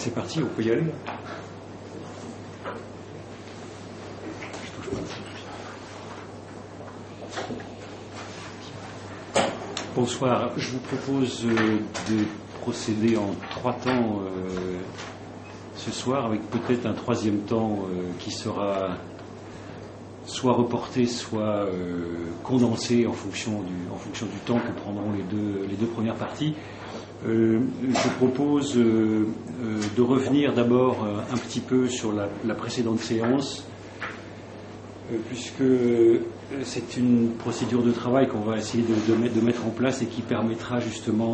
c'est parti, on peut y aller. Bonsoir, je vous propose de procéder en 3 temps ce soir, avec peut-être un 3e temps qui sera soit reporté, soit condensé en fonction du temps que prendront les deux premières parties. Je propose de revenir d'abord un petit peu sur la précédente séance, puisque c'est une procédure de travail qu'on va essayer de mettre en place et qui permettra justement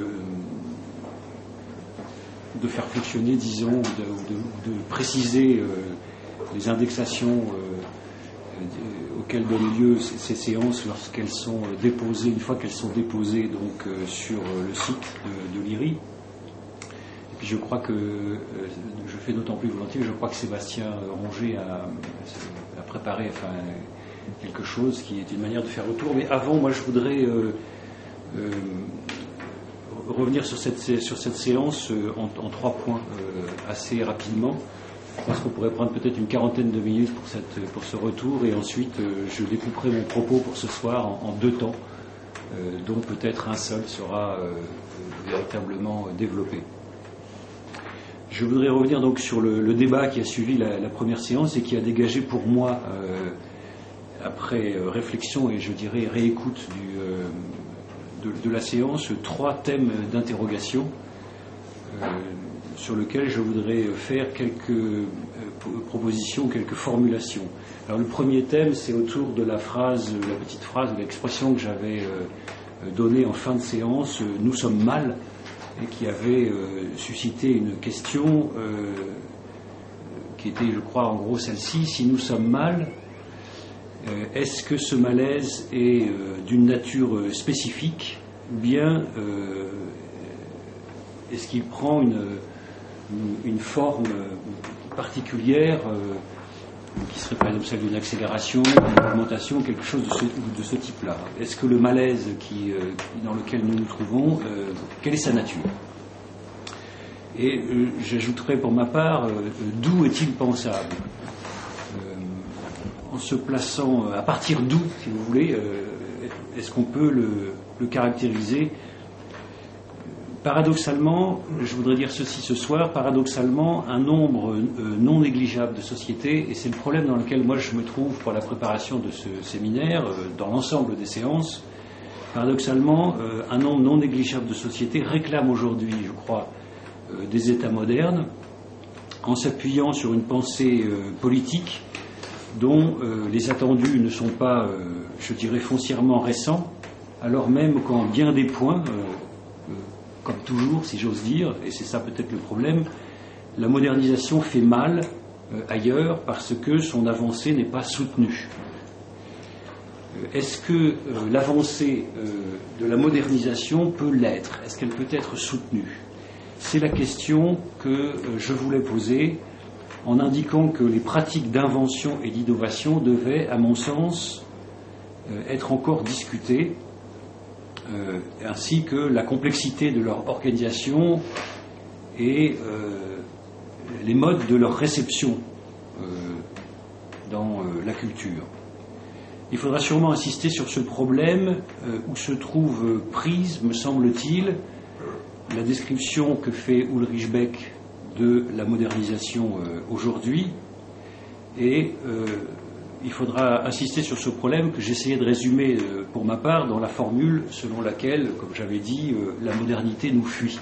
de faire fonctionner, disons, de préciser les indexations auxquelles donnent lieu ces séances lorsqu'elles sont déposées, une fois qu'elles sont déposées donc sur le site de l'IRI. Et puis je crois que, je fais d'autant plus volontiers, je crois que Sébastien Ronget a préparé quelque chose qui est une manière de faire le tour. Mais avant, moi je voudrais revenir sur cette séance en 3 points assez rapidement. Je pense qu'on pourrait prendre peut-être une 40aine de minutes pour ce retour, et ensuite je découperai mon propos pour ce soir en 2 temps, dont peut-être un seul sera véritablement développé. Je voudrais revenir donc sur le débat qui a suivi la première séance et qui a dégagé pour moi, après réflexion et je dirais réécoute de la séance, 3 thèmes d'interrogation sur lesquels je voudrais faire quelques propositions, quelques formulations. Alors le premier thème, c'est autour de la petite phrase, de l'expression que j'avais donnée en fin de séance, « nous sommes mal », et qui avait suscité une question qui était, je crois, en gros celle-ci: si nous sommes mal, est-ce que ce malaise est d'une nature spécifique, ou bien est-ce qu'il prend une forme particulière qui serait par exemple celle d'une accélération, d'une augmentation, quelque chose de ce type-là? Est-ce que le malaise dans lequel nous nous trouvons, quelle est sa nature? Et j'ajouterais pour ma part, d'où est-il pensable? En se plaçant, à partir d'où, si vous voulez, est-ce qu'on peut le caractériser? Paradoxalement, je voudrais dire ceci ce soir, paradoxalement, un nombre non négligeable de sociétés, et c'est le problème dans lequel moi je me trouve pour la préparation de ce séminaire, dans l'ensemble des séances, paradoxalement, un nombre non négligeable de sociétés réclament aujourd'hui, je crois, des États modernes, en s'appuyant sur une pensée politique dont les attendus ne sont pas, je dirais, foncièrement récents, alors même qu'en bien des points, comme toujours, si j'ose dire, et c'est ça peut-être le problème, la modernisation fait mal ailleurs parce que son avancée n'est pas soutenue. Est-ce que l'avancée de la modernisation peut l'être? Est-ce qu'elle peut être soutenue? C'est la question que je voulais poser en indiquant que les pratiques d'invention et d'innovation devaient, à mon sens, être encore discutées, ainsi que la complexité de leur organisation et les modes de leur réception dans la culture. Il faudra sûrement insister sur ce problème où se trouve prise, me semble-t-il, la description que fait Ulrich Beck de la modernisation aujourd'hui, et il faudra insister sur ce problème que j'essayais de résumer pour ma part dans la formule selon laquelle, comme j'avais dit, la modernité nous fuit.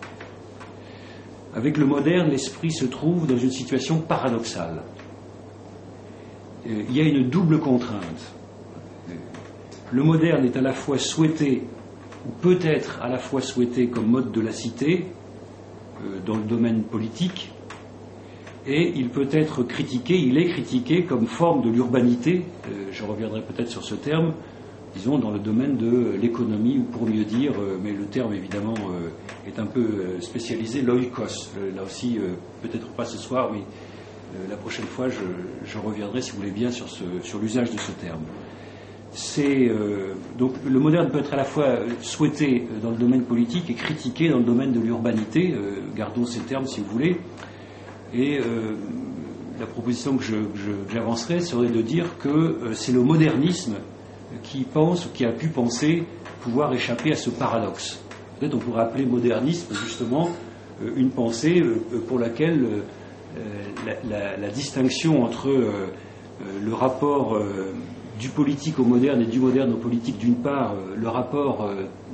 Avec le moderne, l'esprit se trouve dans une situation paradoxale. Il y a une double contrainte. Le moderne est à la fois souhaité, ou peut être à la fois souhaité comme mode de la cité, dans le domaine politique, et il peut être critiqué, il est critiqué comme forme de l'urbanité, je reviendrai peut-être sur ce terme, disons dans le domaine de l'économie, ou pour mieux dire, mais le terme évidemment est un peu spécialisé, l'oikos. Là aussi, peut-être pas ce soir, mais la prochaine fois je reviendrai, si vous voulez bien, sur l'usage de ce terme. Donc le moderne peut être à la fois souhaité dans le domaine politique et critiqué dans le domaine de l'urbanité, gardons ces termes si vous voulez, et la proposition que j'avancerai serait de dire que c'est le modernisme qui pense ou qui a pu penser pouvoir échapper à ce paradoxe. Peut-être on pourrait appeler modernisme justement une pensée pour laquelle la distinction entre le rapport du politique au moderne et du moderne au politique d'une part, le rapport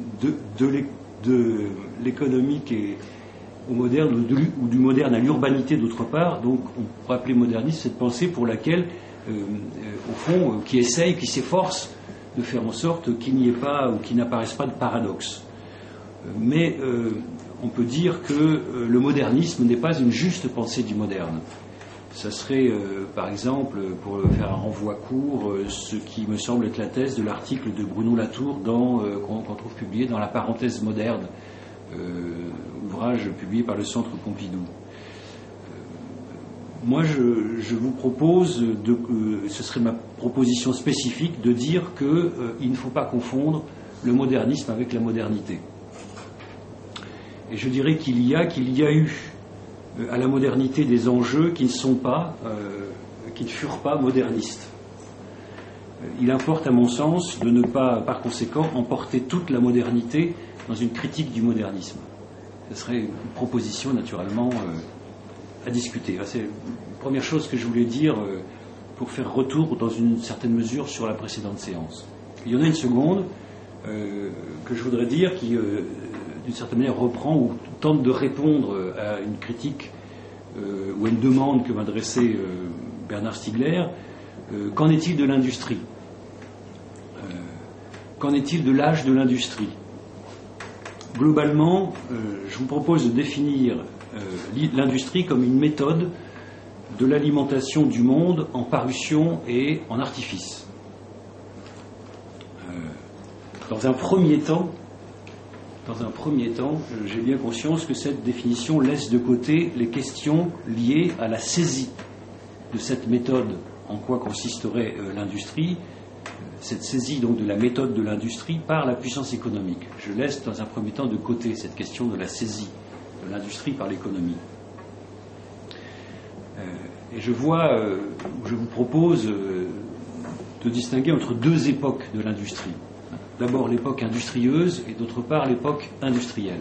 de l'économique au moderne ou du moderne à l'urbanité d'autre part, donc on pourrait appeler moderniste cette pensée pour laquelle, au fond, qui essaye, qui s'efforce de faire en sorte qu'il n'y ait pas ou qu'il n'apparaisse pas de paradoxe. Mais on peut dire que le modernisme n'est pas une juste pensée du moderne. Ça serait, par exemple, pour faire un renvoi court, ce qui me semble être la thèse de l'article de Bruno Latour qu'on trouve publié dans La parenthèse moderne, ouvrage publié par le Centre Pompidou. Moi, je vous propose, ce serait ma proposition spécifique, de dire qu'il ne faut pas confondre le modernisme avec la modernité. Et je dirais qu'il y a eu à la modernité des enjeux qui ne furent pas modernistes. Il importe, à mon sens, de ne pas, par conséquent, emporter toute la modernité dans une critique du modernisme. Ce serait une proposition, naturellement, à discuter. C'est la première chose que je voulais dire pour faire retour, dans une certaine mesure, sur la précédente séance. Il y en a une seconde que je voudrais dire qui, d'une certaine manière, reprend ou tente de répondre à une critique ou à une demande que m'adressait Bernard Stiegler. Qu'en est-il de l'industrie ? Qu'en est-il de l'âge de l'industrie ? Globalement, je vous propose de définir l'industrie comme une méthode de l'alimentation du monde en parution et en artifice. Dans un premier temps, j'ai bien conscience que cette définition laisse de côté les questions liées à la saisie de cette méthode, en quoi consisterait l'industrie, cette saisie donc de la méthode de l'industrie par la puissance économique. Je laisse dans un premier temps de côté cette question de la saisie de l'industrie par l'économie. Et je vous propose de distinguer entre deux époques de l'industrie. D'abord l'époque industrieuse et d'autre part l'époque industrielle.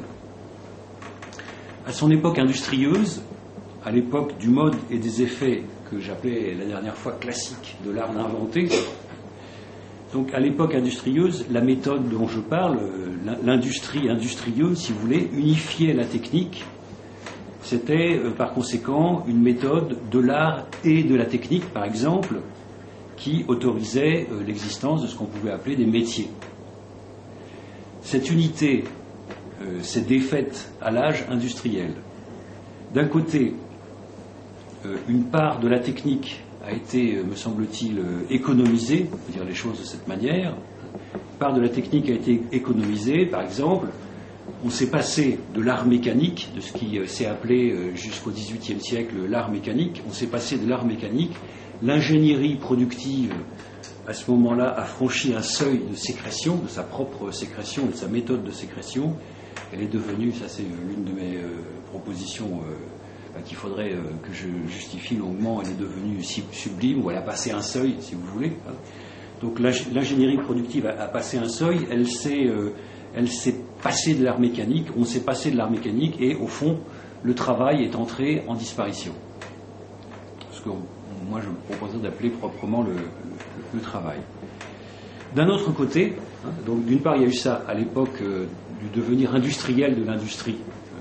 À son époque industrieuse, à l'époque du mode et des effets que j'appelais la dernière fois classique de l'art d'inventer, donc à l'époque industrieuse, la méthode dont je parle, l'industrie industrieuse, si vous voulez, unifiait la technique. C'était par conséquent une méthode de l'art et de la technique, par exemple, qui autorisait l'existence de ce qu'on pouvait appeler des métiers. Cette unité s'est défaite à l'âge industriel. D'un côté, une part de la technique a été, me semble-t-il, économisée, on peut dire les choses de cette manière. Une part de la technique a été économisée, par exemple, on s'est passé de l'art mécanique, de ce qui s'est appelé jusqu'au XVIIIe siècle l'art mécanique, on s'est passé de l'art mécanique, l'ingénierie productive, à ce moment-là, a franchi un seuil de sécrétion, de sa propre sécrétion, de sa méthode de sécrétion. Elle est devenue, ça c'est l'une de mes propositions qu'il faudrait que je justifie longuement, elle est devenue sublime, ou elle a passé un seuil, si vous voulez. Donc l'ingénierie productive a passé un seuil, elle s'est passée de l'art mécanique, on s'est passé de l'art mécanique, et au fond, le travail est entré en disparition. Ce que moi je me proposais d'appeler proprement le travail. D'un autre côté, donc d'une part il y a eu ça à l'époque du devenir industriel de l'industrie.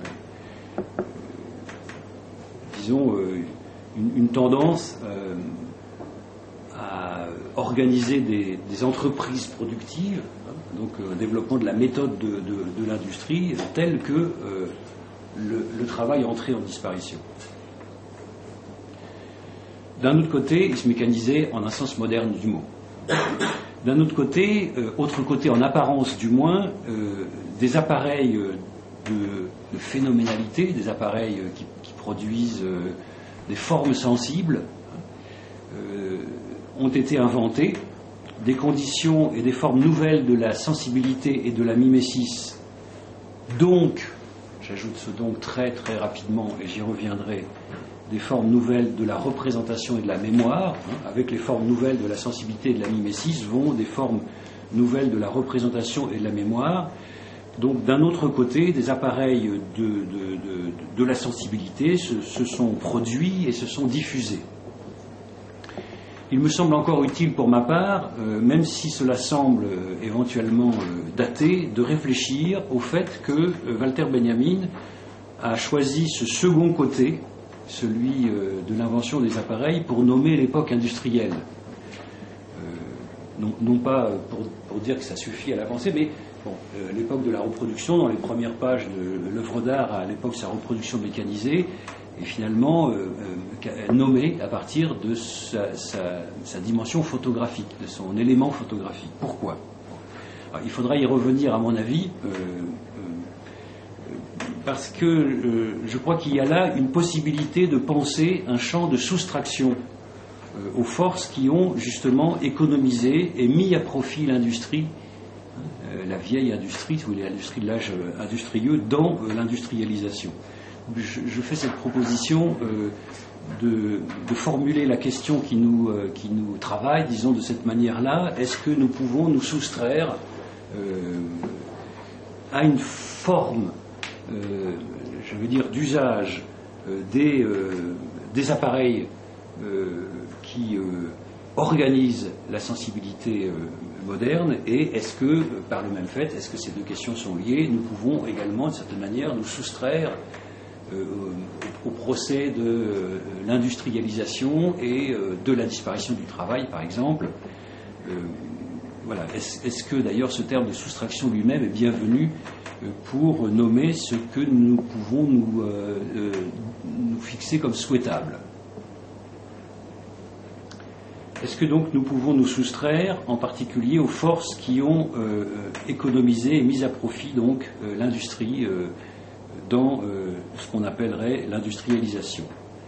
Disons une tendance à organiser des entreprises productives, donc développement de la méthode de l'industrie telle que le travail entrait en disparition. D'un autre côté, il se mécanisait en un sens moderne du mot. D'un autre côté, autre côté en apparence du moins, des appareils de phénoménalité, des appareils qui produisent des formes sensibles, ont été inventés des conditions et des formes nouvelles de la sensibilité et de la mimésis, donc, j'ajoute ce donc très très rapidement et j'y reviendrai, des formes nouvelles de la représentation et de la mémoire, avec les formes nouvelles de la sensibilité et de la mimésis vont des formes nouvelles de la représentation et de la mémoire. Donc d'un autre côté, des appareils de la sensibilité se sont produits et se sont diffusés. Il me semble encore utile pour ma part, même si cela semble éventuellement daté, de réfléchir au fait que Walter Benjamin a choisi ce second côté, celui de l'invention des appareils, pour nommer l'époque industrielle. Non pas pour dire que ça suffit à la pensée, mais bon, l'époque de la reproduction, dans les premières pages de l'œuvre d'art, à l'époque sa reproduction mécanisée, et finalement nommée à partir de sa dimension photographique, de son élément photographique. Pourquoi ? Alors, il faudra y revenir, à mon avis, parce que je crois qu'il y a là une possibilité de penser un champ de soustraction aux forces qui ont justement économisé et mis à profit l'industrie, la vieille industrie, ou l'industrie de l'âge industrieux, dans l'industrialisation. Je fais cette proposition de formuler la question qui nous travaille, disons de cette manière-là. Est-ce que nous pouvons nous soustraire à une forme, je veux dire, d'usage des appareils qui organisent la sensibilité moderne, et est-ce que, par le même fait, est-ce que ces deux questions sont liées? Nous pouvons également, de certaine manière, nous soustraire au procès de l'industrialisation et de la disparition du travail, par exemple. Voilà. Est-ce que d'ailleurs ce terme de soustraction lui-même est bienvenu pour nommer ce que nous pouvons nous fixer comme souhaitable? Est-ce que donc nous pouvons nous soustraire en particulier aux forces qui ont économisé et mis à profit donc l'industrie dans ce qu'on appellerait l'industrialisation?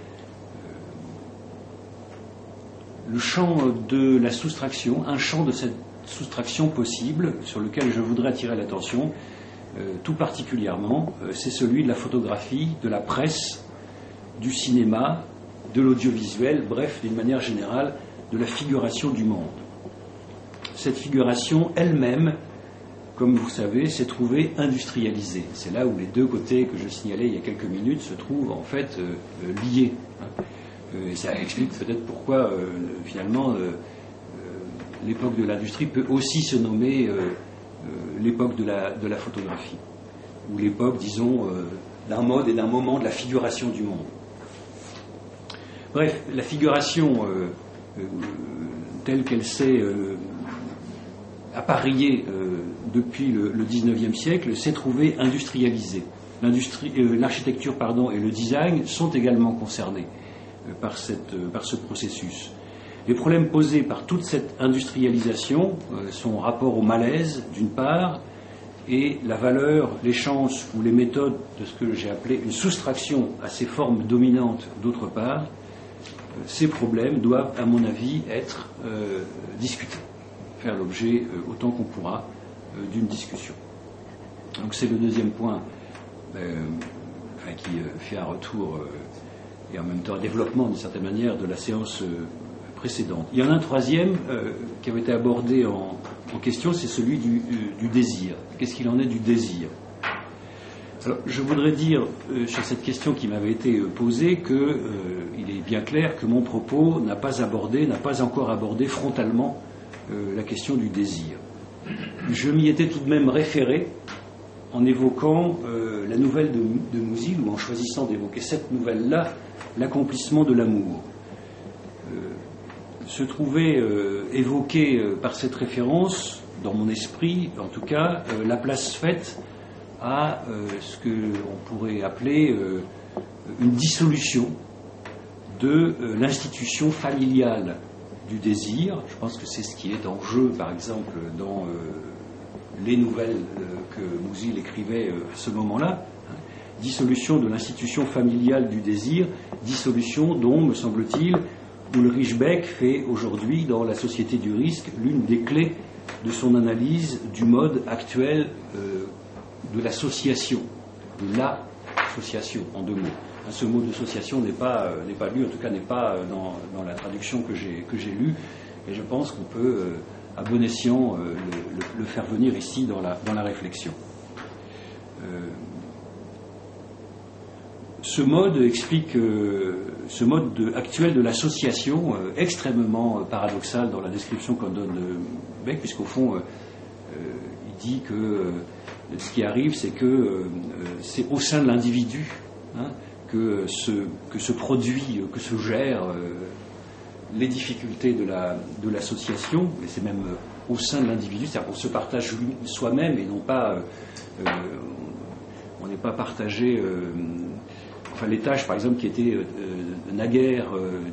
Le champ de la soustraction, un champ de cette soustraction possible sur lequel je voudrais attirer l'attention tout particulièrement, c'est celui de la photographie, de la presse, du cinéma, de l'audiovisuel, bref, d'une manière générale, de la figuration du monde. Cette figuration elle-même, comme vous savez, s'est trouvée industrialisée. C'est là où les deux côtés que je signalais il y a quelques minutes se trouvent en fait liés. Et ça explique peut-être pourquoi finalement l'époque de l'industrie peut aussi se nommer l'époque de la photographie, ou l'époque, disons, d'un mode et d'un moment de la figuration du monde. Bref, la figuration telle qu'elle s'est appareillée depuis le XIXe siècle s'est trouvée industrialisée. L'architecture et le design sont également concernés par ce processus. Les problèmes posés par toute cette industrialisation sont en rapport au malaise, d'une part, et la valeur, les chances ou les méthodes de ce que j'ai appelé une soustraction à ces formes dominantes, d'autre part. Ces problèmes doivent, à mon avis, être discutés, faire l'objet, autant qu'on pourra, d'une discussion. Donc c'est le deuxième point qui fait un retour et en même temps un développement, d'une certaine manière, de la séance précédente. Il y en a un troisième qui avait été abordé en question, c'est celui du désir. Qu'est-ce qu'il en est du désir? Alors, je voudrais dire sur cette question qui m'avait été posée qu'il est bien clair que mon propos n'a pas encore abordé frontalement la question du désir. Je m'y étais tout de même référé en évoquant la nouvelle de Musil, ou en choisissant d'évoquer cette nouvelle-là, l'accomplissement de l'amour. Se trouvait évoqué par cette référence, dans mon esprit en tout cas, la place faite à ce qu'on pourrait appeler une dissolution de l'institution familiale du désir. Je pense que c'est ce qui est en jeu, par exemple, dans les nouvelles que Musil écrivait à ce moment-là. Dissolution de l'institution familiale du désir, dissolution dont, me semble-t-il, Ulrich Beck fait aujourd'hui, dans La société du risque, l'une des clés de son analyse du mode actuel de l'association, de l'association, en 2 mots. Ce mot d'association n'est pas lu, en tout cas n'est pas dans la traduction que j'ai lue, et je pense qu'on peut, à bon escient, le faire venir ici dans la réflexion. Ce mode explique ce mode actuel de l'association, extrêmement paradoxal dans la description qu'on donne de Beck, puisqu'au fond, il dit que ce qui arrive, c'est que c'est au sein de l'individu que se produit, que se gèrent les difficultés de l'association, et c'est même au sein de l'individu, c'est-à-dire qu'on se partage soi-même et non pas, on n'est pas partagé. Enfin, les tâches, par exemple, qui étaient naguère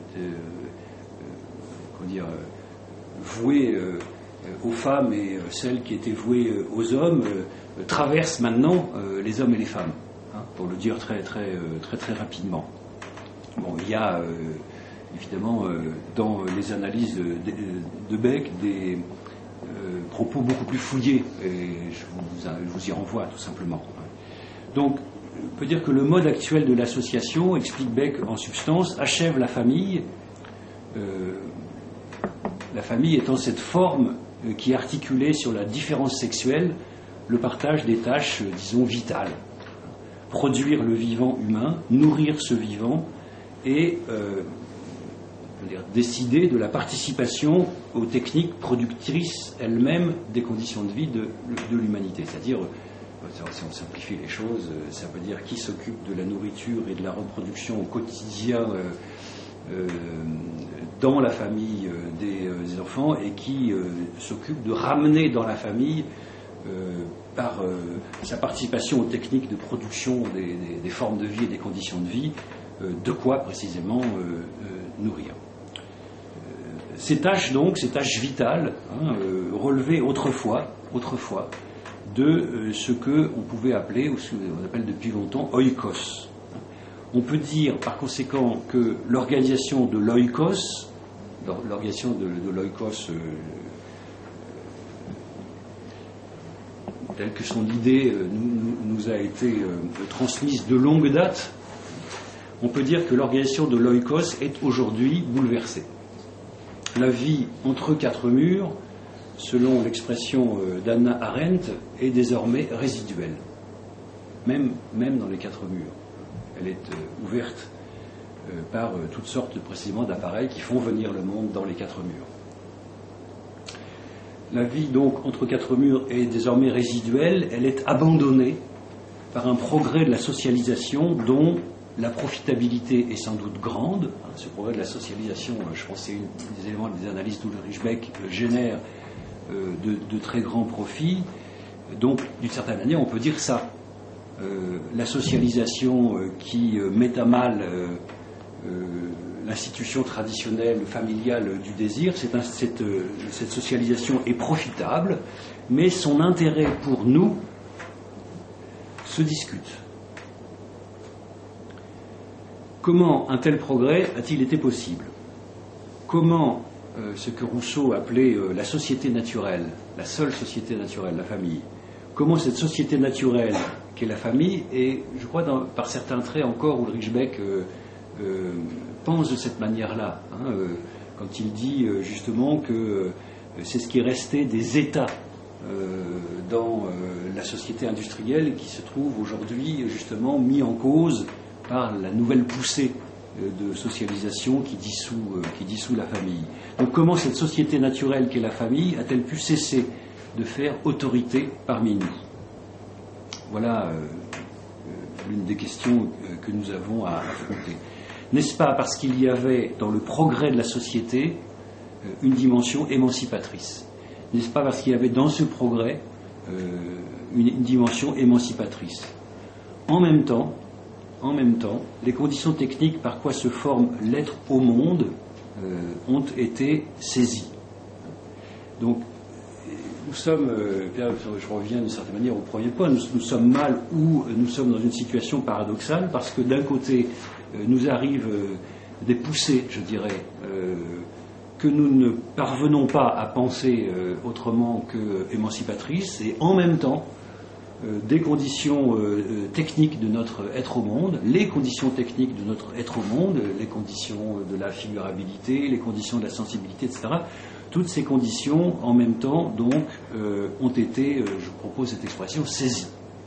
vouées aux femmes et celles qui étaient vouées aux hommes traversent maintenant les hommes et les femmes, pour le dire très rapidement. Bon, il y a évidemment dans les analyses de Beck des propos beaucoup plus fouillés, et je vous y renvoie tout simplement. Donc, on peut dire que le mode actuel de l'association, explique Beck en substance, achève la famille étant cette forme qui est articulée sur la différence sexuelle, le partage des tâches, disons, vitales. Produire le vivant humain, nourrir ce vivant et décider de la participation aux techniques productrices elles-mêmes des conditions de vie de l'humanité. C'est-à-dire, si on simplifie les choses, ça veut dire qui s'occupe de la nourriture et de la reproduction au quotidien dans la famille des enfants, et qui s'occupe de ramener dans la famille par sa participation aux techniques de production des formes de vie et des conditions de vie, de quoi précisément nourrir. Ces tâches donc, ces tâches vitales, relevées autrefois de ce qu'on pouvait appeler, ou ce qu'on appelle depuis longtemps, oikos. On peut dire par conséquent que l'organisation de l'oikos, telle que son idée nous a été transmise de longue date, on peut dire que l'organisation de l'oikos est aujourd'hui bouleversée. La vie entre 4 murs, selon l'expression d'Hannah Arendt, est désormais résiduelle, même dans les 4 murs. Elle est ouverte par toutes sortes précisément d'appareils qui font venir le monde dans les 4 murs. La vie donc entre 4 murs est désormais résiduelle, elle est abandonnée par un progrès de la socialisation dont la profitabilité est sans doute grande. Ce progrès de la socialisation, je pense que c'est un des éléments des analyses d'Ulrich Beck, génère de très grands profits. Donc, d'une certaine manière, on peut dire ça. La socialisation qui met à mal l'institution traditionnelle, familiale du désir, cette socialisation est profitable, mais son intérêt pour nous se discute. Comment un tel progrès a-t-il été possible ? Comment ce que Rousseau appelait la société naturelle, la seule société naturelle, la famille, comment cette société naturelle qu'est la famille, et je crois par certains traits encore Ulrich Beck pense de cette manière-là, quand il dit justement que c'est ce qui est resté des États dans la société industrielle et qui se trouve aujourd'hui justement mis en cause par la nouvelle poussée de socialisation qui dissout la famille. Donc comment cette société naturelle qu'est la famille a-t-elle pu cesser de faire autorité parmi nous ? Voilà l'une des questions que nous avons à affronter. N'est-ce pas parce qu'il y avait dans le progrès de la société une dimension émancipatrice ? N'est-ce pas parce qu'il y avait dans ce progrès une dimension émancipatrice ? En même temps, les conditions techniques par quoi se forme l'être au monde ont été saisies. Donc, nous sommes, je reviens d'une certaine manière au premier point, nous sommes mal ou nous sommes dans une situation paradoxale parce que d'un côté, nous arrivent des poussées, je dirais, que nous ne parvenons pas à penser autrement qu'émancipatrices, et en même temps des conditions techniques de notre être au monde, les conditions techniques de notre être au monde, les conditions de la figurabilité, les conditions de la sensibilité, etc. Toutes ces conditions, en même temps, donc, ont été, je propose cette expression, saisies.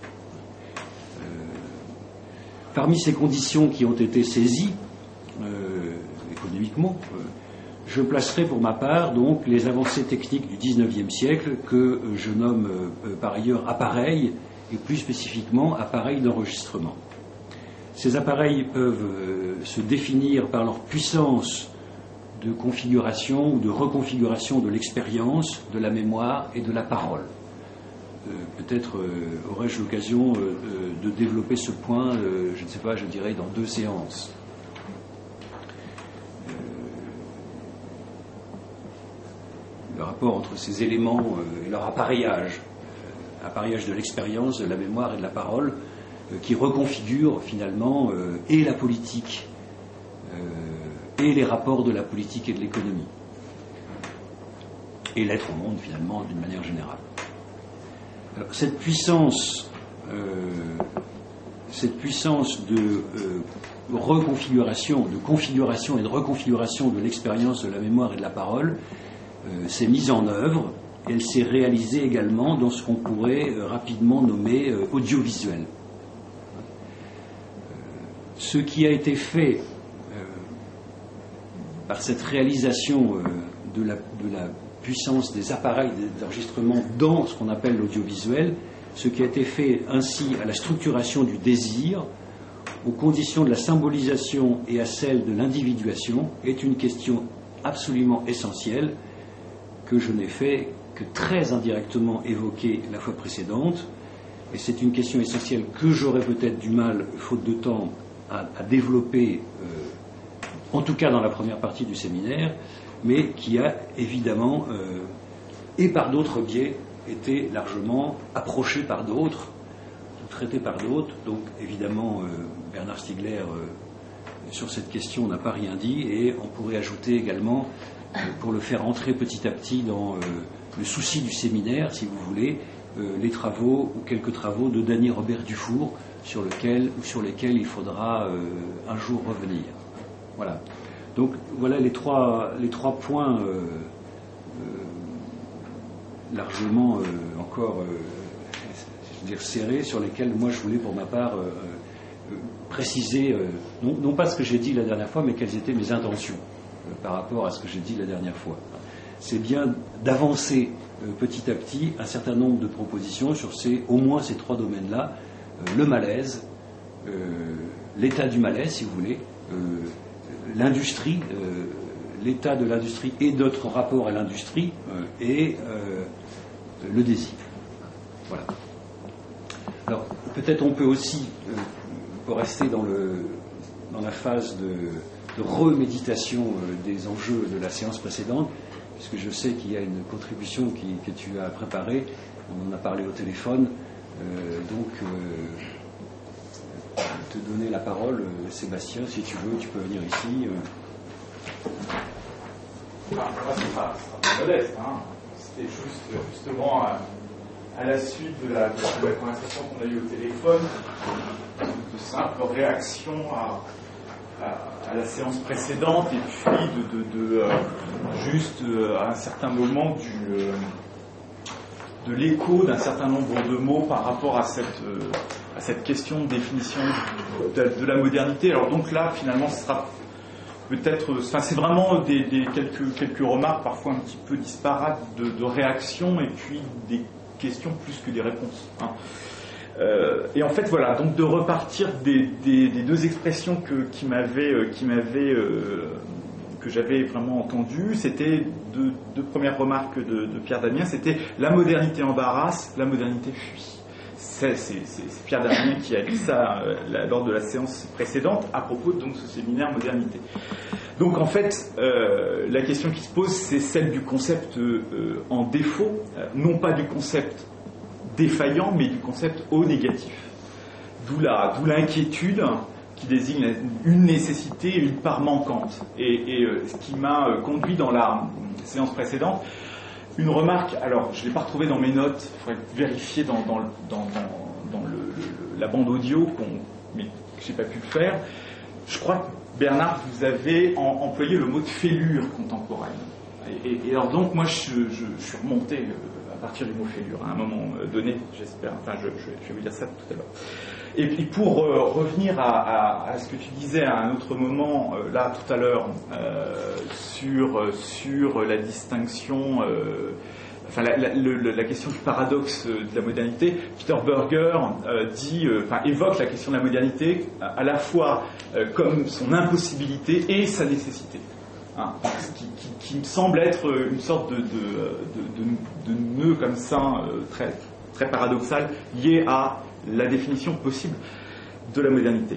Parmi ces conditions qui ont été saisies, économiquement, je placerai pour ma part donc les avancées techniques du XIXe siècle que je nomme par ailleurs appareils et plus spécifiquement appareils d'enregistrement. Ces appareils peuvent se définir par leur puissance de configuration ou de reconfiguration de l'expérience, de la mémoire et de la parole. Peut-être aurai-je l'occasion de développer ce point, je ne sais pas, je dirais dans 2 séances. Le rapport entre ces éléments et leur appareillage de l'expérience, de la mémoire et de la parole, qui reconfigure finalement et la politique et les rapports de la politique et de l'économie, et l'être au monde finalement d'une manière générale. Alors, cette puissance de reconfiguration, de configuration et de reconfiguration de l'expérience, de la mémoire et de la parole s'est mise en œuvre. Elle s'est réalisée également dans ce qu'on pourrait rapidement nommer audiovisuel. Ce qui a été fait par cette réalisation de la puissance des appareils d'enregistrement dans ce qu'on appelle l'audiovisuel, ce qui a été fait ainsi à la structuration du désir, aux conditions de la symbolisation et à celles de l'individuation, est une question absolument essentielle que je n'ai fait que très indirectement évoquer la fois précédente, et c'est une question essentielle que j'aurais peut-être du mal, faute de temps, à développer, en tout cas dans la première partie du séminaire, mais qui a évidemment, et par d'autres biais, été largement approchée par d'autres, traitée par d'autres. Donc évidemment, Bernard Stiegler, sur cette question, n'a pas rien dit, et on pourrait ajouter également, pour le faire entrer petit à petit dans le souci du séminaire, si vous voulez, les travaux ou quelques travaux de Dany Robert Dufour sur lesquels il faudra un jour revenir. Voilà. Donc voilà les trois points largement encore je veux dire serrés, sur lesquels moi je voulais pour ma part préciser non pas ce que j'ai dit la dernière fois, mais quelles étaient mes intentions par rapport à ce que j'ai dit la dernière fois. C'est bien d'avancer petit à petit un certain nombre de propositions sur au moins ces 3 domaines-là, le malaise, l'état du malaise, si vous voulez, l'industrie, l'état de l'industrie et notre rapport à l'industrie, et le désir. Voilà. Alors, peut-être on peut aussi, pour rester dans la phase de reméditation des enjeux de la séance précédente, puisque je sais qu'il y a une contribution que tu as préparée, on en a parlé au téléphone, donc te donner la parole, Sébastien, si tu veux, tu peux venir ici. Moi, c'est pas modeste, hein. C'était justement à la suite de la conversation qu'on a eue au téléphone, de simples réactions à la séance précédente, et puis juste à un certain moment de l'écho d'un certain nombre de mots par rapport à cette question de définition de la modernité. Alors donc là, finalement, ce sera peut-être, c'est vraiment quelques remarques parfois un petit peu disparates de réactions, et puis des questions plus que des réponses, hein. Et en fait, voilà, donc de repartir des 2 expressions que j'avais vraiment entendues, c'était 2 premières remarques de Pierre Damien, c'était la modernité embarrasse, la modernité fuit. C'est Pierre Damien qui a dit ça lors de la séance précédente à propos de ce séminaire modernité. Donc en fait, la question qui se pose, c'est celle du concept en défaut, non pas du concept défaillant, mais du concept au négatif. D'où l'inquiétude qui désigne une nécessité, une part manquante. Et ce qui m'a conduit dans la séance précédente, une remarque, alors je ne l'ai pas retrouvée dans mes notes, il faudrait vérifier dans la bande audio, mais je n'ai pas pu le faire. Je crois que Bernard, vous avez employé le mot de fêlure contemporaine. Et alors donc moi je suis remonté à partir du mot fêlure à un moment donné, j'espère, enfin je vais vous dire ça tout à l'heure. Et puis pour revenir à ce que tu disais à un autre moment, là tout à l'heure, sur la distinction, enfin la question du paradoxe de la modernité, Peter Berger évoque la question de la modernité à la fois comme son impossibilité et sa nécessité. Hein, qui me semble être une sorte de nœud comme ça, très, très paradoxal, lié à la définition possible de la modernité.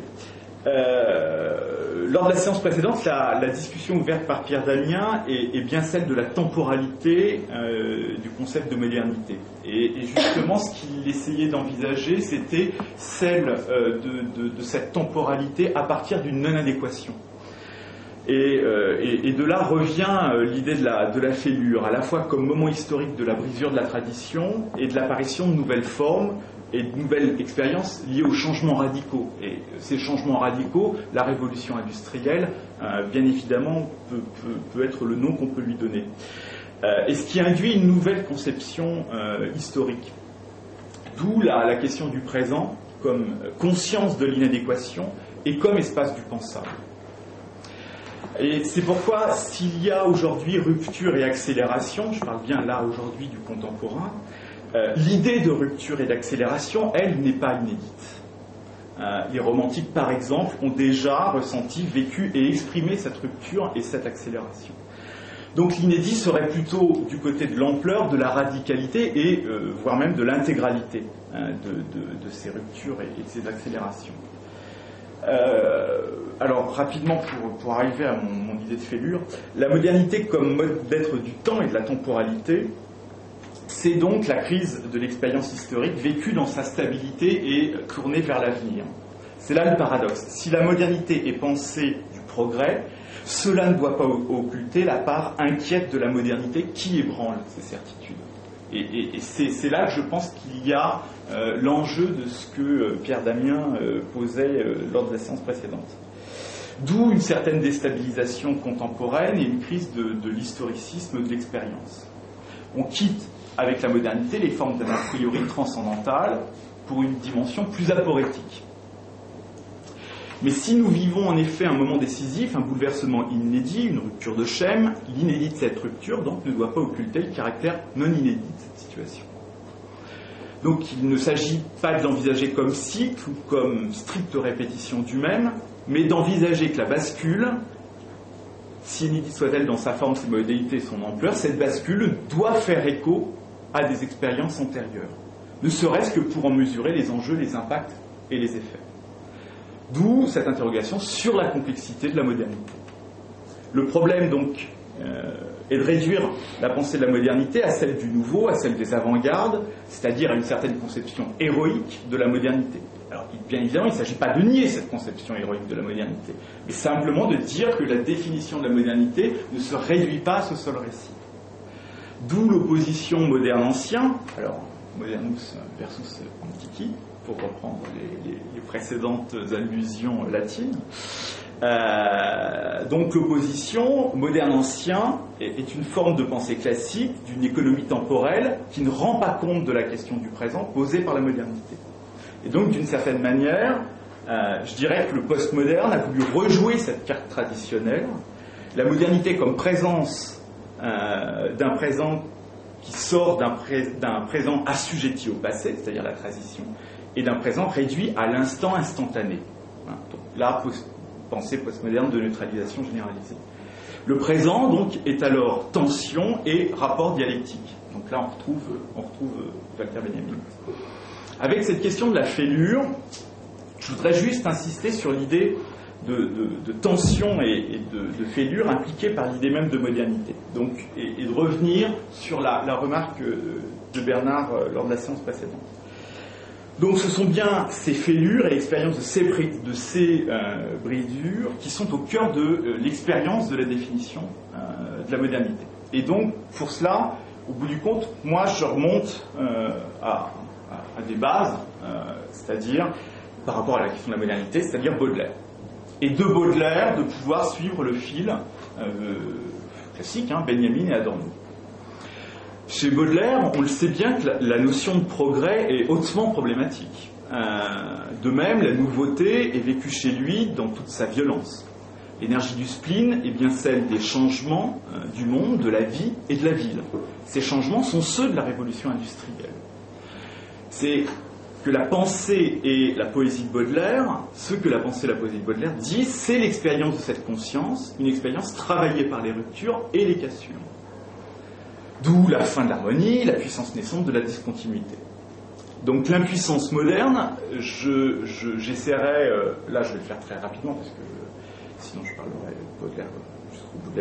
Lors de la séance précédente, la discussion ouverte par Pierre Damien est bien celle de la temporalité du concept de modernité. Et justement, ce qu'il essayait d'envisager, c'était celle de cette temporalité à partir d'une non-adéquation. Et de là revient l'idée de la fêlure, à la fois comme moment historique de la brisure de la tradition et de l'apparition de nouvelles formes et de nouvelles expériences liées aux changements radicaux. Et ces changements radicaux, la révolution industrielle, bien évidemment, peut être le nom qu'on peut lui donner. Et ce qui induit une nouvelle conception historique. D'où la question du présent comme conscience de l'inadéquation et comme espace du pensable. Et c'est pourquoi, s'il y a aujourd'hui rupture et accélération, je parle bien là aujourd'hui du contemporain, l'idée de rupture et d'accélération, elle, n'est pas inédite. Les romantiques, par exemple, ont déjà ressenti, vécu et exprimé cette rupture et cette accélération. Donc l'inédit serait plutôt du côté de l'ampleur, de la radicalité et voire même de l'intégralité de ces ruptures et de ces accélérations. Alors rapidement pour arriver à mon idée de fêlure, la modernité comme mode d'être du temps et de la temporalité, c'est donc la crise de l'expérience historique vécue dans sa stabilité et tournée vers l'avenir. C'est là le paradoxe. Si la modernité est pensée du progrès, cela ne doit pas occulter la part inquiète de la modernité qui ébranle ces certitudes. Et c'est là que je pense qu'il y a l'enjeu de ce que Pierre Damien posait lors de la séance précédente. D'où une certaine déstabilisation contemporaine et une crise de l'historicisme de l'expérience. On quitte avec la modernité les formes d'un a priori transcendantal pour une dimension plus aporétique. Mais si nous vivons en effet un moment décisif, un bouleversement inédit, une rupture de schème, l'inédit de cette rupture donc ne doit pas occulter le caractère non inédit de cette situation. Donc il ne s'agit pas de l'envisager comme cycle ou comme stricte répétition du même, mais d'envisager que la bascule, si inédite soit-elle dans sa forme, ses modalités, son ampleur, cette bascule doit faire écho à des expériences antérieures, ne serait-ce que pour en mesurer les enjeux, les impacts et les effets. D'où cette interrogation sur la complexité de la modernité. Le problème, donc, est de réduire la pensée de la modernité à celle du nouveau, à celle des avant-gardes, c'est-à-dire à une certaine conception héroïque de la modernité. Alors, bien évidemment, il ne s'agit pas de nier cette conception héroïque de la modernité, mais simplement de dire que la définition de la modernité ne se réduit pas à ce seul récit. D'où l'opposition moderne-ancien, alors modernus versus antiqui, pour reprendre les précédentes allusions latines. Donc l'opposition moderne-ancien est une forme de pensée classique d'une économie temporelle qui ne rend pas compte de la question du présent posée par la modernité. Et donc d'une certaine manière, je dirais que le postmoderne a voulu rejouer cette carte traditionnelle, la modernité comme présence d'un présent qui sort d'un présent assujetti au passé, c'est-à-dire la transition, et d'un présent réduit à l'instant instantané. Donc là, pensée postmoderne de neutralisation généralisée. Le présent, donc, est alors tension et rapport dialectique. Donc là, on retrouve Walter Benjamin. Avec cette question de la fêlure, je voudrais juste insister sur l'idée de tension et de fêlure impliquée par l'idée même de modernité. Donc, et de revenir sur la remarque de Bernard lors de la séance précédente. Donc ce sont bien ces fêlures et l'expérience de ces brisures qui sont au cœur de l'expérience de la définition de la modernité. Et donc pour cela, au bout du compte, moi je remonte à des bases, c'est-à-dire par rapport à la question de la modernité, c'est-à-dire Baudelaire. Et de Baudelaire, de pouvoir suivre le fil classique, Benjamin et Adorno. Chez Baudelaire, on le sait bien que la notion de progrès est hautement problématique. De même, la nouveauté est vécue chez lui dans toute sa violence. L'énergie du spleen est bien celle des changements du monde, de la vie et de la ville. Ces changements sont ceux de la révolution industrielle. C'est que la pensée et la poésie de Baudelaire, ce que la pensée et la poésie de Baudelaire disent, c'est l'expérience de cette conscience, une expérience travaillée par les ruptures et les cassures. D'où la fin de l'harmonie, la puissance naissante de la discontinuité. Donc l'impuissance moderne, j'essaierai, là je vais le faire très rapidement parce que sinon je parlerai de Baudelaire jusqu'au bout de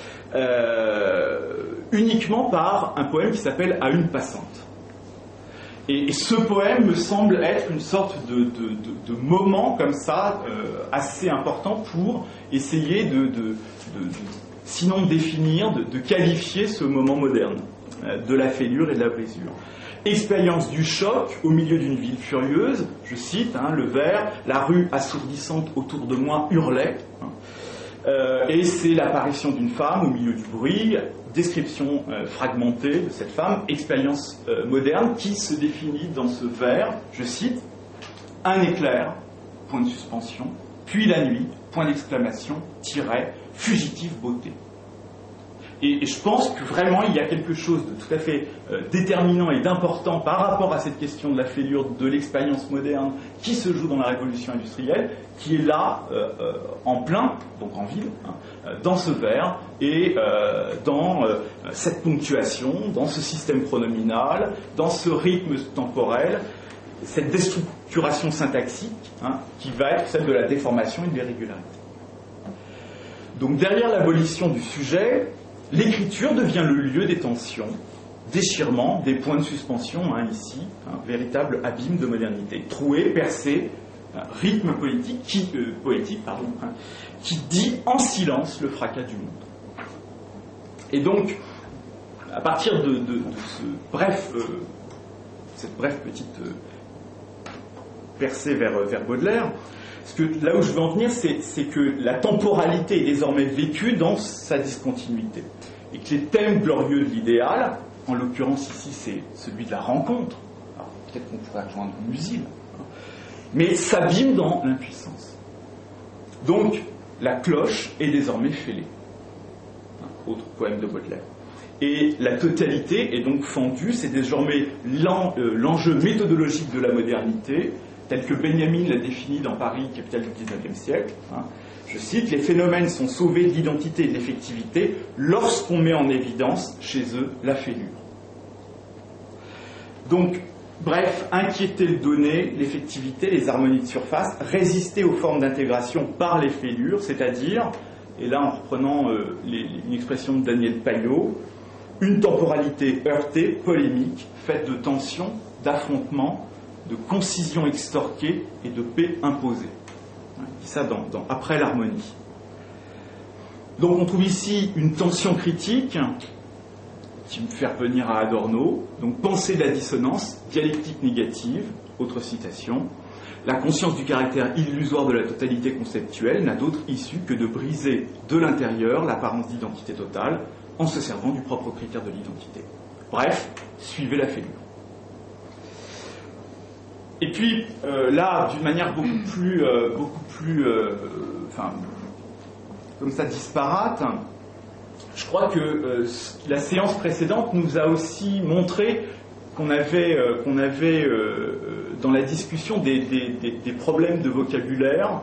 la nuit, uniquement par un poème qui s'appelle « À une passante ». Et ce poème me semble être une sorte de moment comme ça, assez important pour essayer sinon de définir, de qualifier ce moment moderne, de la fêlure et de la brisure. Expérience du choc au milieu d'une ville furieuse, je cite, le vers, la rue assourdissante autour de moi hurlait, et c'est l'apparition d'une femme au milieu du bruit, description fragmentée de cette femme, expérience moderne qui se définit dans ce vers, je cite, un éclair, point de suspension, puis la nuit, point d'exclamation, tiret, fugitive beauté. Et je pense que vraiment il y a quelque chose de tout à fait déterminant et d'important par rapport à cette question de la fêlure de l'expérience moderne qui se joue dans la révolution industrielle, qui est là en plein, donc en ville, dans ce vers et dans cette ponctuation, dans ce système pronominal, dans ce rythme temporel, cette déstructuration syntaxique qui va être celle de la déformation et de l'irrégularité. Donc derrière l'abolition du sujet, l'écriture devient le lieu des tensions, déchirements, des points de suspension, ici, un véritable abîme de modernité. Troué, percé, rythme poétique qui dit en silence le fracas du monde. Et donc, à partir de cette brève petite percée vers Baudelaire, là où je veux en venir, c'est que la temporalité est désormais vécue dans sa discontinuité. Et que les thèmes glorieux de l'idéal, en l'occurrence ici c'est celui de la rencontre, alors peut-être qu'on pourrait adjoindre Musil, mais s'abîme dans l'impuissance. Donc la cloche est désormais fêlée. Autre poème de Baudelaire. Et la totalité est donc fendue, c'est désormais l'enjeu méthodologique de la modernité, tel que Benjamin l'a défini dans Paris, capitale du XIXe siècle. Je cite, « Les phénomènes sont sauvés de l'identité et de l'effectivité lorsqu'on met en évidence chez eux la fêlure. » Donc, bref, inquiéter le donné, l'effectivité, les harmonies de surface, résister aux formes d'intégration par les fêlures, c'est-à-dire, et là en reprenant une expression de Daniel Paillot, une temporalité heurtée, polémique, faite de tensions, d'affrontements, de concision extorquée et de paix imposée. Il dit ça après l'harmonie. Donc on trouve ici une tension critique qui me fait revenir à Adorno, donc pensée de la dissonance, dialectique négative, autre citation, la conscience du caractère illusoire de la totalité conceptuelle n'a d'autre issue que de briser de l'intérieur l'apparence d'identité totale en se servant du propre critère de l'identité. Bref, suivez la fêlure. Et puis, là, d'une manière beaucoup plus comme ça, disparate, je crois que la séance précédente nous a aussi montré qu'on avait dans la discussion des problèmes de vocabulaire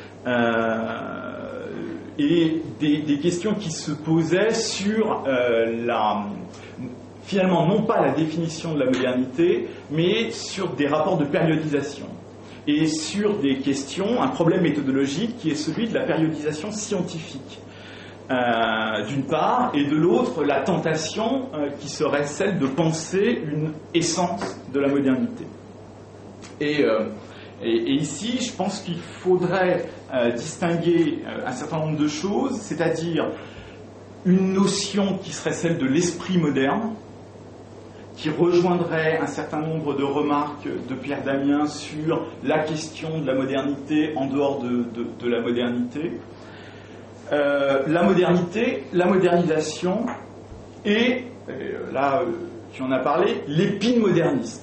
et des questions qui se posaient sur finalement non pas la définition de la modernité, mais sur des rapports de périodisation et sur des questions, un problème méthodologique qui est celui de la périodisation scientifique d'une part, et de l'autre la tentation qui serait celle de penser une essence de la modernité. Et ici, je pense qu'il faudrait distinguer un certain nombre de choses, c'est-à-dire une notion qui serait celle de l'esprit moderne, qui rejoindrait un certain nombre de remarques de Pierre Damien sur la question de la modernité en dehors de la modernité. La modernité, la modernisation et là, tu en as parlé, l'épine moderniste.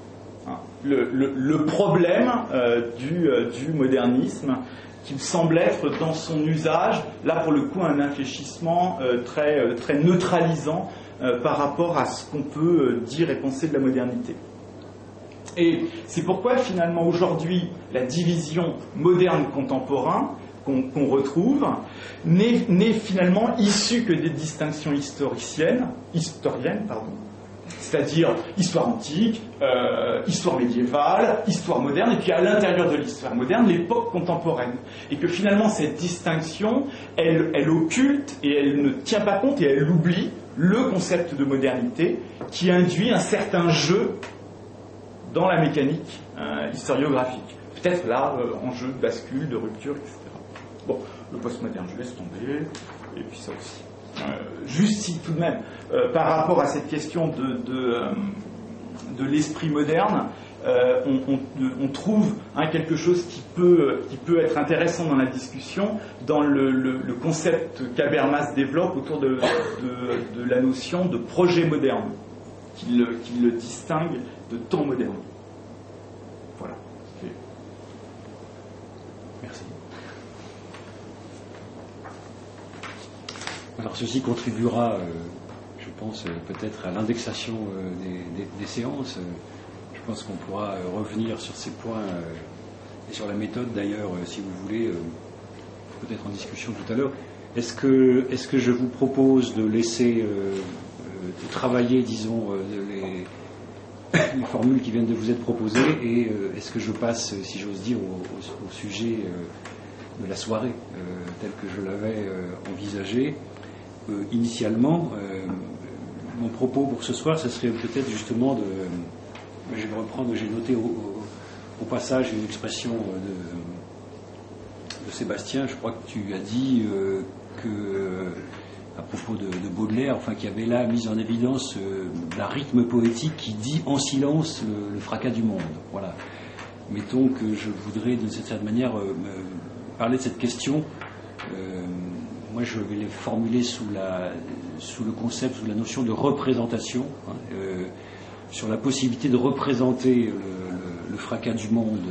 Le problème du modernisme qui me semble être dans son usage, là pour le coup un infléchissement très neutralisant par rapport à ce qu'on peut dire et penser de la modernité. Et c'est pourquoi finalement aujourd'hui la division moderne-contemporain qu'on retrouve n'est finalement issue que des distinctions historiennes, c'est-à-dire histoire antique, histoire médiévale, histoire moderne, et puis à l'intérieur de l'histoire moderne, l'époque contemporaine. Et que finalement cette distinction, elle occulte et elle ne tient pas compte et elle oublie le concept de modernité qui induit un certain jeu dans la mécanique historiographique. Peut-être là, enjeu de bascule, de rupture, etc. Bon, le postmoderne, je laisse tomber, et puis ça aussi. Juste si tout de même, par rapport à cette question de l'esprit moderne, on trouve quelque chose qui peut être intéressant dans la discussion, dans le concept qu'Habermas développe autour de la notion de projet moderne, qui le distingue de temps moderne. Voilà. Okay. Merci. Alors ceci contribuera, je pense, peut-être à l'indexation des séances. Je pense qu'on pourra revenir sur ces points et sur la méthode d'ailleurs, si vous voulez, peut-être en discussion tout à l'heure. Est-ce que je vous propose de laisser de travailler, disons, les formules qui viennent de vous être proposées et est-ce que je passe, si j'ose dire, au sujet de la soirée tel que je l'avais envisagé initialement. Mon propos pour ce soir, ce serait peut-être justement je vais reprendre, j'ai noté au passage une expression de Sébastien, je crois que tu as dit à propos de Baudelaire, enfin qui avait là mis en évidence un rythme poétique qui dit en silence le fracas du monde. Voilà. Mettons que je voudrais d'une certaine manière parler de cette question. Moi, je vais les formuler sous le concept, sous la notion de représentation, sur la possibilité de représenter le fracas du monde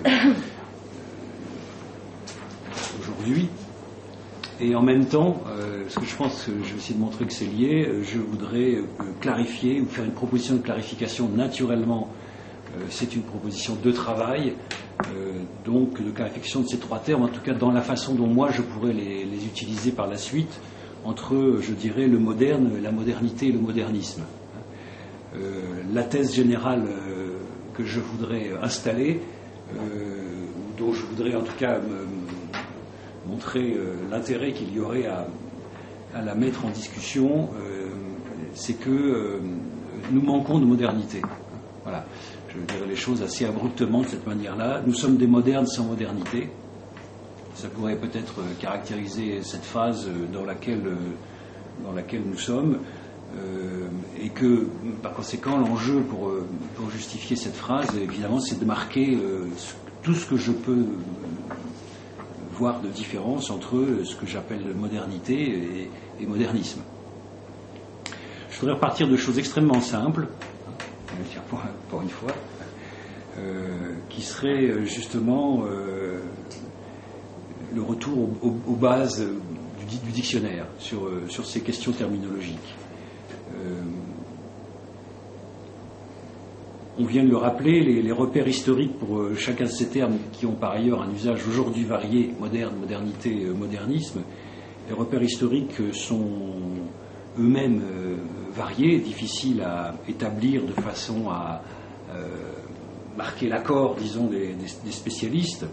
aujourd'hui. Et en même temps, parce que je pense que je vais essayer de montrer que c'est lié, je voudrais clarifier ou faire une proposition de clarification. Naturellement, c'est une proposition de travail, donc de clarification de ces trois termes, en tout cas dans la façon dont moi je pourrais les utiliser par la suite, entre, je dirais, le moderne, la modernité et le modernisme. La thèse générale que je voudrais installer, dont je voudrais en tout cas montrer l'intérêt qu'il y aurait à la mettre en discussion, c'est que nous manquons de modernité. Voilà. Je dirais les choses assez abruptement de cette manière-là. Nous sommes des modernes sans modernité. Ça pourrait peut-être caractériser cette phase dans laquelle nous sommes. Et que, par conséquent, l'enjeu pour justifier cette phrase, évidemment, c'est de marquer tout ce que je peux voir de différence entre ce que j'appelle modernité et modernisme. Je voudrais repartir de choses extrêmement simples, pour une fois, qui serait justement le retour aux bases du dictionnaire sur ces questions terminologiques. On vient de le rappeler, les repères historiques pour chacun de ces termes qui ont par ailleurs un usage aujourd'hui varié, moderne, modernité, modernisme, les repères historiques sont eux-mêmes variés, difficiles à établir de façon à marquer l'accord, disons, des spécialistes.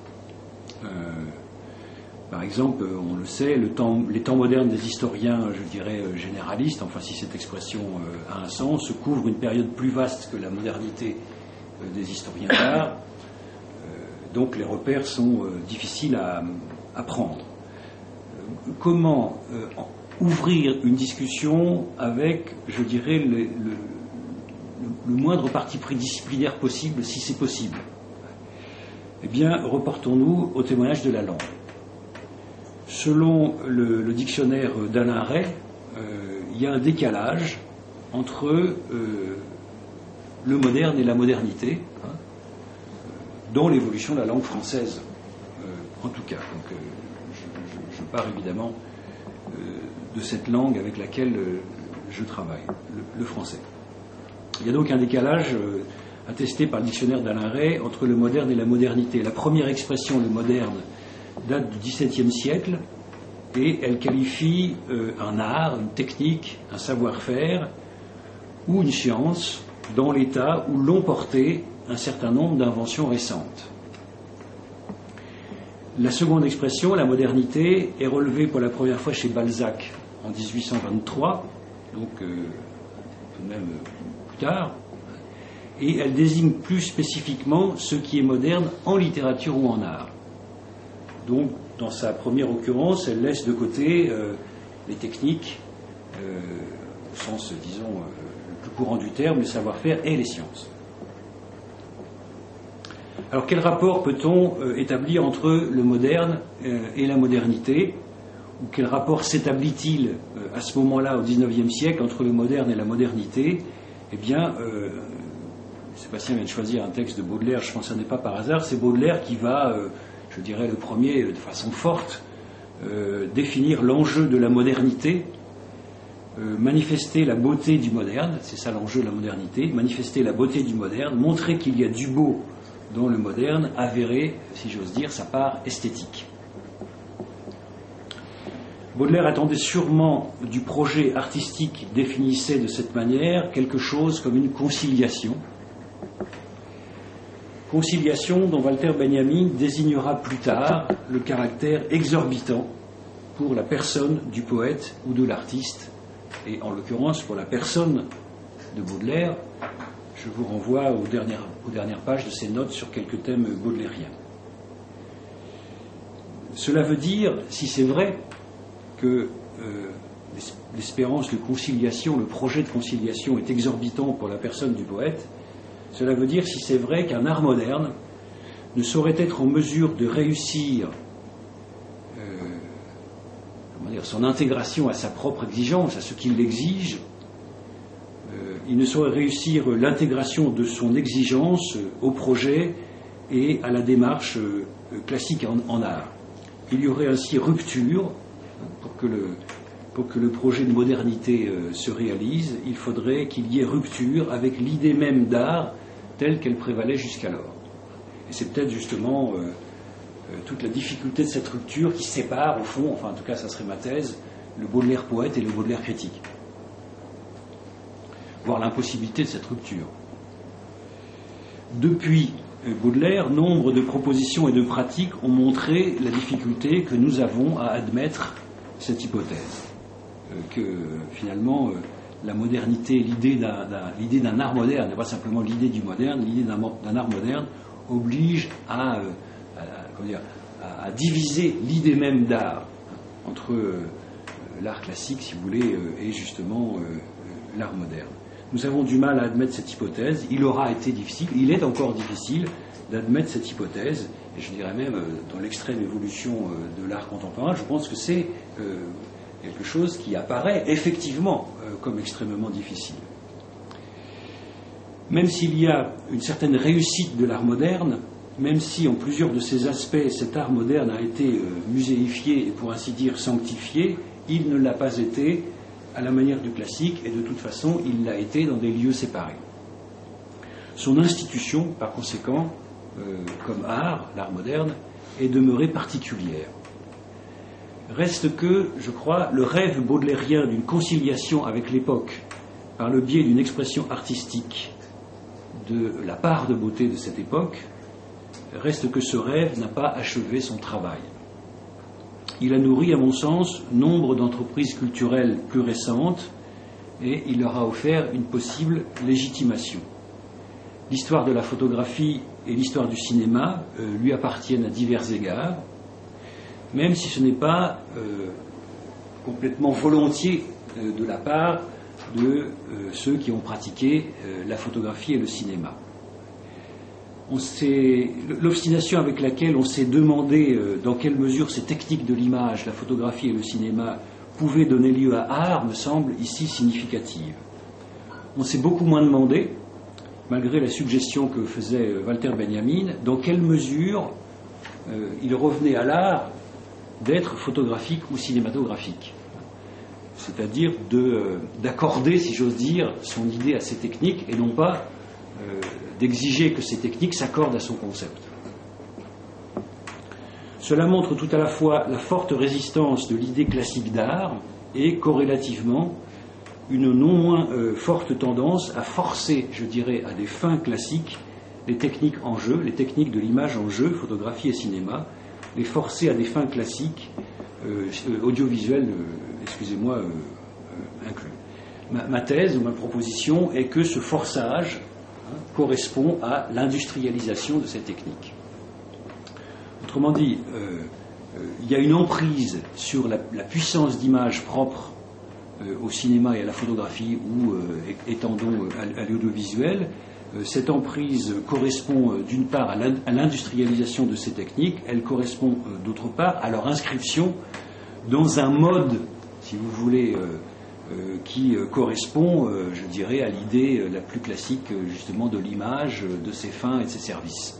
Par exemple, on le sait, les temps modernes des historiens, je dirais généralistes, enfin si cette expression a un sens, couvrent une période plus vaste que la modernité des historiens d'art. Donc les repères sont difficiles à prendre. Comment ouvrir une discussion avec, je dirais, le moindre parti pris disciplinaire possible, si c'est possible? Eh bien, reportons-nous au témoignage de la langue. Selon le dictionnaire d'Alain Ray, il y a un décalage entre le moderne et la modernité, dans l'évolution de la langue française, en tout cas. Donc, je pars évidemment de cette langue avec laquelle je travaille, le français. Il y a donc un décalage attesté par le dictionnaire d'Alain Ray entre le moderne et la modernité. La première expression, le moderne, date du XVIIe siècle et elle qualifie un art, une technique, un savoir-faire ou une science dans l'état où l'ont porté un certain nombre d'inventions récentes. La seconde expression, la modernité, est relevée pour la première fois chez Balzac en 1823, donc tout de même plus tard, et elle désigne plus spécifiquement ce qui est moderne en littérature ou en art. Donc, dans sa première occurrence, elle laisse de côté les techniques, au sens, disons, le plus courant du terme, le savoir-faire et les sciences. Alors, quel rapport peut-on établir entre le moderne et la modernité? Ou quel rapport s'établit-il à ce moment-là, au XIXe siècle, entre le moderne et la modernité? Eh bien, Sébastien vient de choisir un texte de Baudelaire, je pense que ce n'est pas par hasard, c'est Baudelaire qui va, je dirais le premier, de façon forte, définir l'enjeu de la modernité, manifester la beauté du moderne, c'est ça l'enjeu de la modernité, manifester la beauté du moderne, montrer qu'il y a du beau dans le moderne, avérer, si j'ose dire, sa part esthétique. Baudelaire attendait sûrement du projet artistique qu'il définissait de cette manière quelque chose comme une conciliation. Conciliation dont Walter Benjamin désignera plus tard le caractère exorbitant pour la personne du poète ou de l'artiste, et en l'occurrence pour la personne de Baudelaire. Je vous renvoie aux dernières pages de ses notes sur quelques thèmes baudelairiens. Cela veut dire, si c'est vrai, que l'espérance de conciliation, le projet de conciliation est exorbitant pour la personne du poète, cela veut dire, si c'est vrai, qu'un art moderne ne saurait être en mesure de réussir son intégration à sa propre exigence, à ce qu'il l'exige. Il ne saurait réussir l'intégration de son exigence au projet et à la démarche classique en art. Il y aurait ainsi rupture. Pour que le projet de modernité se réalise, il faudrait qu'il y ait rupture avec l'idée même d'art telle qu'elle prévalait jusqu'alors. Et c'est peut-être justement toute la difficulté de cette rupture qui sépare, au fond, enfin en tout cas ça serait ma thèse, le Baudelaire poète et le Baudelaire critique. Voire l'impossibilité de cette rupture. Depuis Baudelaire, nombre de propositions et de pratiques ont montré la difficulté que nous avons à admettre cette hypothèse, que finalement la modernité, l'idée d'un art moderne, et pas simplement l'idée du moderne, l'idée d'un art moderne oblige à diviser l'idée même d'art entre l'art classique, si vous voulez, et justement l'art moderne. Nous avons du mal à admettre cette hypothèse. Il aura été difficile, il est encore difficile d'admettre cette hypothèse, et je dirais même dans l'extrême évolution de l'art contemporain, je pense que c'est quelque chose qui apparaît effectivement comme extrêmement difficile. Même s'il y a une certaine réussite de l'art moderne, même si en plusieurs de ses aspects cet art moderne a été muséifié et pour ainsi dire sanctifié, il ne l'a pas été à la manière du classique, et de toute façon il l'a été dans des lieux séparés. Son institution, par conséquent, comme art, l'art moderne, est demeurée particulière. Reste que, je crois, le rêve baudelairien d'une conciliation avec l'époque par le biais d'une expression artistique de la part de beauté de cette époque, reste que ce rêve n'a pas achevé son travail. Il a nourri, à mon sens, nombre d'entreprises culturelles plus récentes et il leur a offert une possible légitimation. L'histoire de la photographie et l'histoire du cinéma lui appartiennent à divers égards, même si ce n'est pas complètement volontiers de la part de ceux qui ont pratiqué la photographie et le cinéma. L'obstination avec laquelle on s'est demandé dans quelle mesure ces techniques de l'image, la photographie et le cinéma, pouvaient donner lieu à art, me semble ici significative. On s'est beaucoup moins demandé, malgré la suggestion que faisait Walter Benjamin, dans quelle mesure il revenait à l'art d'être photographique ou cinématographique. C'est-à-dire d'accorder, si j'ose dire, son idée à ces techniques et non pas d'exiger que ces techniques s'accordent à son concept. Cela montre tout à la fois la forte résistance de l'idée classique d'art et, corrélativement, une non moins forte tendance à forcer, je dirais, à des fins classiques, les techniques en jeu, les techniques de l'image en jeu, photographie et cinéma, les forcer à des fins classiques, audiovisuelles, inclus. Ma thèse ou ma proposition est que ce forçage correspond à l'industrialisation de ces techniques. Autrement dit, il y a une emprise sur la puissance d'image propre au cinéma et à la photographie ou, étendons, à l'audiovisuel. Cette emprise correspond d'une part à l'industrialisation de ces techniques, elle correspond d'autre part à leur inscription dans un mode, si vous voulez, qui correspond, je dirais, à l'idée la plus classique justement de l'image, de ses fins et de ses services.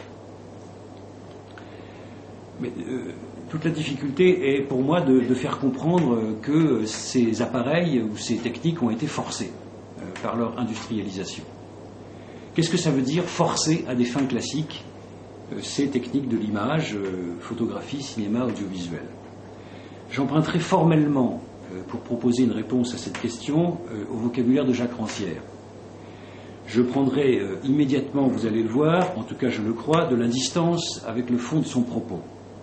Mais toute la difficulté est pour moi de faire comprendre que ces appareils ou ces techniques ont été forcés par leur industrialisation. Qu'est-ce que ça veut dire forcer à des fins classiques ces techniques de l'image, photographie, cinéma, audiovisuel? J'emprunterai formellement, pour proposer une réponse à cette question, au vocabulaire de Jacques Rancière. Je prendrai immédiatement, vous allez le voir, en tout cas je le crois, de la distance avec le fond de son propos.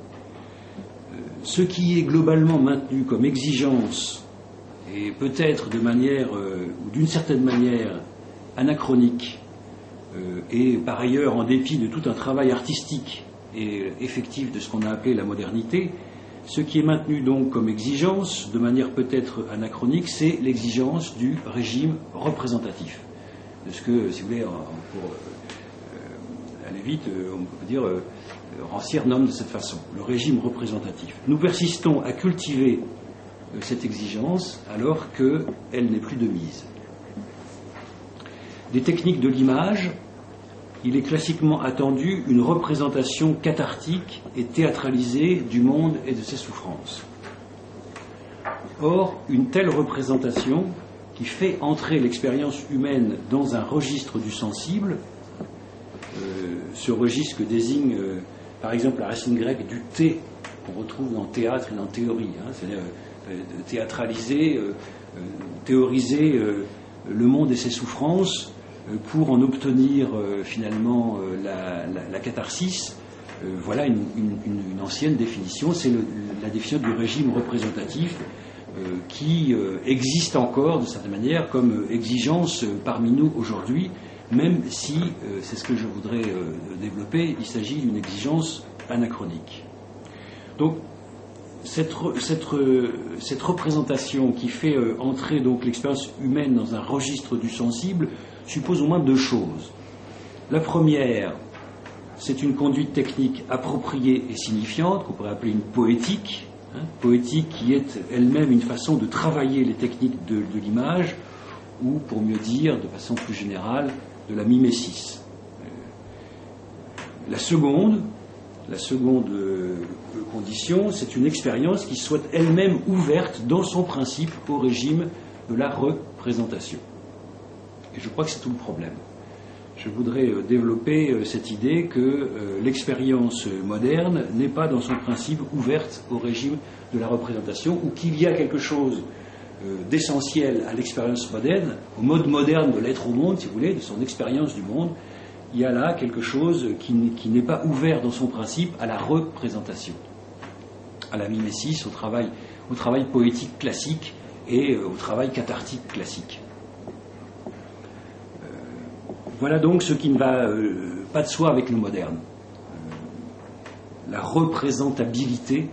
Ce qui est globalement maintenu comme exigence, et peut-être de manière, ou d'une certaine manière, anachronique, et par ailleurs en dépit de tout un travail artistique et effectif de ce qu'on a appelé la modernité, ce qui est maintenu donc comme exigence, de manière peut-être anachronique, c'est l'exigence du régime représentatif. De ce que, si vous voulez, pour aller vite, on peut dire, Rancière nomme de cette façon, le régime représentatif. Nous persistons à cultiver cette exigence alors qu'elle n'est plus de mise. Des techniques de l'image, il est classiquement attendu une représentation cathartique et théâtralisée du monde et de ses souffrances. Or, une telle représentation qui fait entrer l'expérience humaine dans un registre du sensible, ce registre que désigne par exemple la racine grecque du thé, qu'on retrouve dans théâtre et dans théorie, c'est-à-dire théâtraliser, théoriser le monde et ses souffrances pour en obtenir finalement la catharsis. Voilà une ancienne définition, c'est la définition du régime représentatif qui existe encore de certaine manière comme exigence parmi nous aujourd'hui, même si, c'est ce que je voudrais développer, il s'agit d'une exigence anachronique. Donc cette représentation qui fait entrer donc l'expérience humaine dans un registre du sensible suppose au moins deux choses. La première, c'est une conduite technique appropriée et signifiante, qu'on pourrait appeler une poétique, poétique qui est elle-même une façon de travailler les techniques de l'image, ou pour mieux dire, de façon plus générale, de la mimésis. La seconde condition, c'est une expérience qui soit elle-même ouverte dans son principe au régime de la représentation. Et je crois que c'est tout le problème. Je voudrais développer cette idée que l'expérience moderne n'est pas dans son principe ouverte au régime de la représentation, ou qu'il y a quelque chose d'essentiel à l'expérience moderne, au mode moderne de l'être au monde, si vous voulez, de son expérience du monde. Il y a là quelque chose qui n'est pas ouvert dans son principe à la représentation, à la mimésis, au travail poétique classique et au travail cathartique classique. Voilà donc ce qui ne va pas de soi avec le moderne. La représentabilité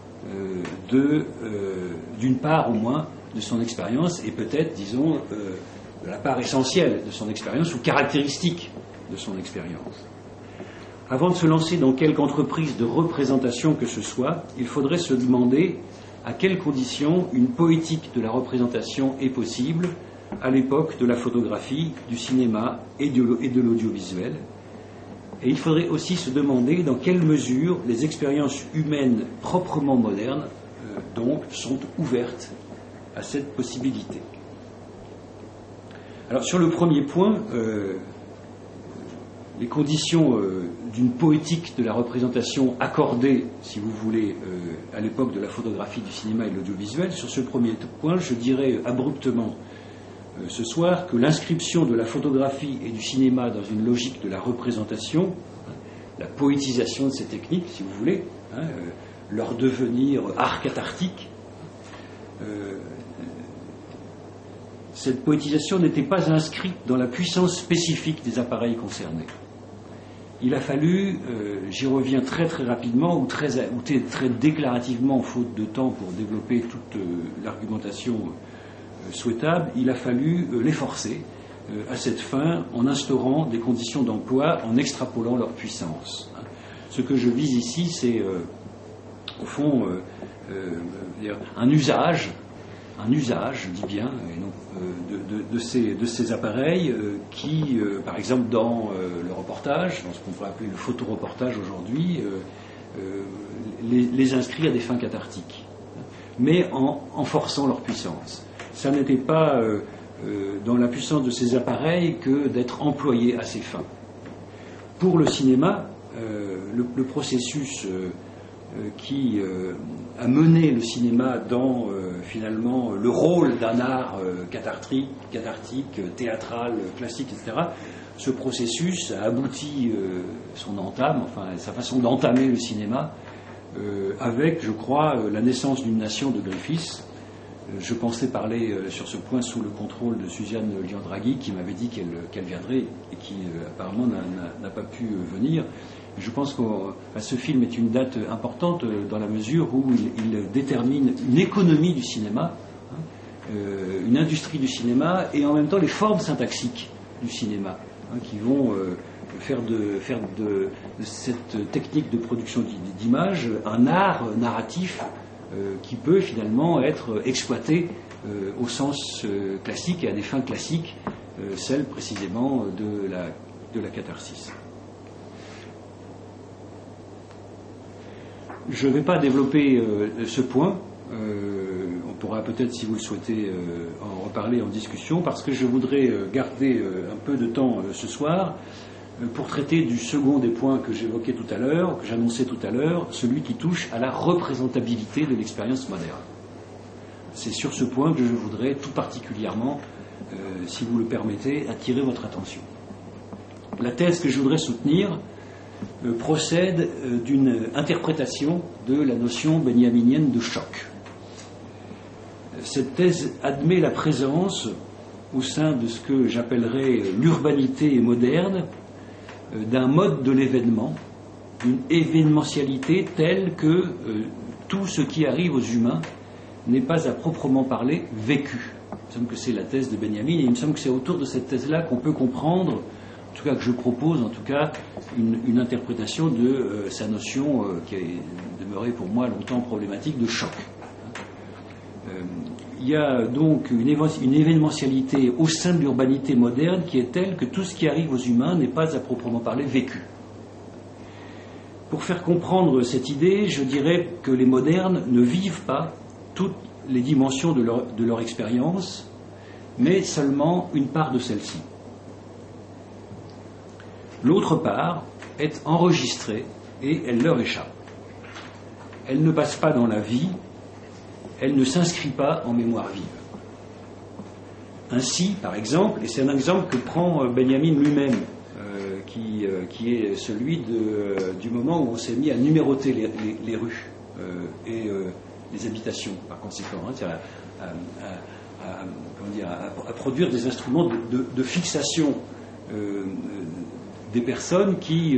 d'une part au moins de son expérience, et peut-être, disons, de la part essentielle de son expérience ou caractéristique de son expérience. Avant de se lancer dans quelque entreprise de représentation que ce soit, il faudrait se demander à quelles conditions une poétique de la représentation est possible à l'époque de la photographie, du cinéma et de l'audiovisuel. Et il faudrait aussi se demander dans quelle mesure les expériences humaines proprement modernes donc sont ouvertes à cette possibilité. Alors sur le premier point, les conditions d'une poétique de la représentation accordée, si vous voulez, à l'époque de la photographie, du cinéma et de l'audiovisuel, sur ce premier point, je dirais abruptement ce soir que l'inscription de la photographie et du cinéma dans une logique de la représentation, la poétisation de ces techniques, si vous voulez, leur devenir art cathartique, cette poétisation n'était pas inscrite dans la puissance spécifique des appareils concernés. Il a fallu, j'y reviens très très rapidement ou très déclarativement, faute de temps pour développer toute l'argumentation souhaitable, il a fallu les forcer à cette fin en instaurant des conditions d'emploi, en extrapolant leur puissance. Ce que je vise ici, c'est au fond un usage, je dis bien, de ces appareils qui, par exemple, dans le reportage, dans ce qu'on pourrait appeler le photoreportage aujourd'hui, les inscrit à des fins cathartiques, mais en forçant leur puissance. Ça n'était pas dans la puissance de ces appareils que d'être employés à ces fins. Pour le cinéma, le processus qui a mené le cinéma dans finalement le rôle d'un art cathartique, théâtral, classique, etc. Ce processus a abouti son entame, enfin sa façon d'entamer le cinéma, avec, je crois, la naissance d'une nation de Griffiths. Je pensais parler sur ce point sous le contrôle de Suzanne Liandraghi, qui m'avait dit qu'elle viendrait et qui apparemment n'a pas pu venir. Je pense que ce film est une date importante dans la mesure où il détermine une économie du cinéma, une industrie du cinéma, et en même temps les formes syntaxiques du cinéma, qui vont faire de cette technique de production d'images un art narratif qui peut finalement être exploité au sens classique et à des fins classiques, celles précisément de la catharsis. Je ne vais pas développer ce point, on pourra peut-être, si vous le souhaitez, en reparler en discussion, parce que je voudrais garder un peu de temps ce soir pour traiter du second des points que j'évoquais tout à l'heure, que j'annonçais tout à l'heure, celui qui touche à la représentabilité de l'expérience moderne. C'est sur ce point que je voudrais tout particulièrement, si vous le permettez, attirer votre attention. La thèse que je voudrais soutenir procède d'une interprétation de la notion benjaminienne de choc. Cette thèse admet la présence, au sein de ce que j'appellerais l'urbanité moderne, d'un mode de l'événement, d'une événementialité telle que tout ce qui arrive aux humains n'est pas à proprement parler vécu. Il me semble que c'est la thèse de Benjamin, et il me semble que c'est autour de cette thèse-là qu'on peut comprendre, en tout cas que je propose, en tout cas, une interprétation de sa notion qui est demeurée pour moi longtemps problématique de choc. Il y a donc une événementialité au sein de l'urbanité moderne qui est telle que tout ce qui arrive aux humains n'est pas à proprement parler vécu. Pour faire comprendre cette idée, je dirais que les modernes ne vivent pas toutes les dimensions de leur expérience, mais seulement une part de celle-ci. L'autre part est enregistrée et elle leur échappe. Elle ne passe pas dans la vie, elle ne s'inscrit pas en mémoire vive. Ainsi, par exemple, et c'est un exemple que prend Benjamin lui-même, qui est celui du moment où on s'est mis à numéroter les rues et les habitations, par conséquent, à produire des instruments de fixation des personnes qui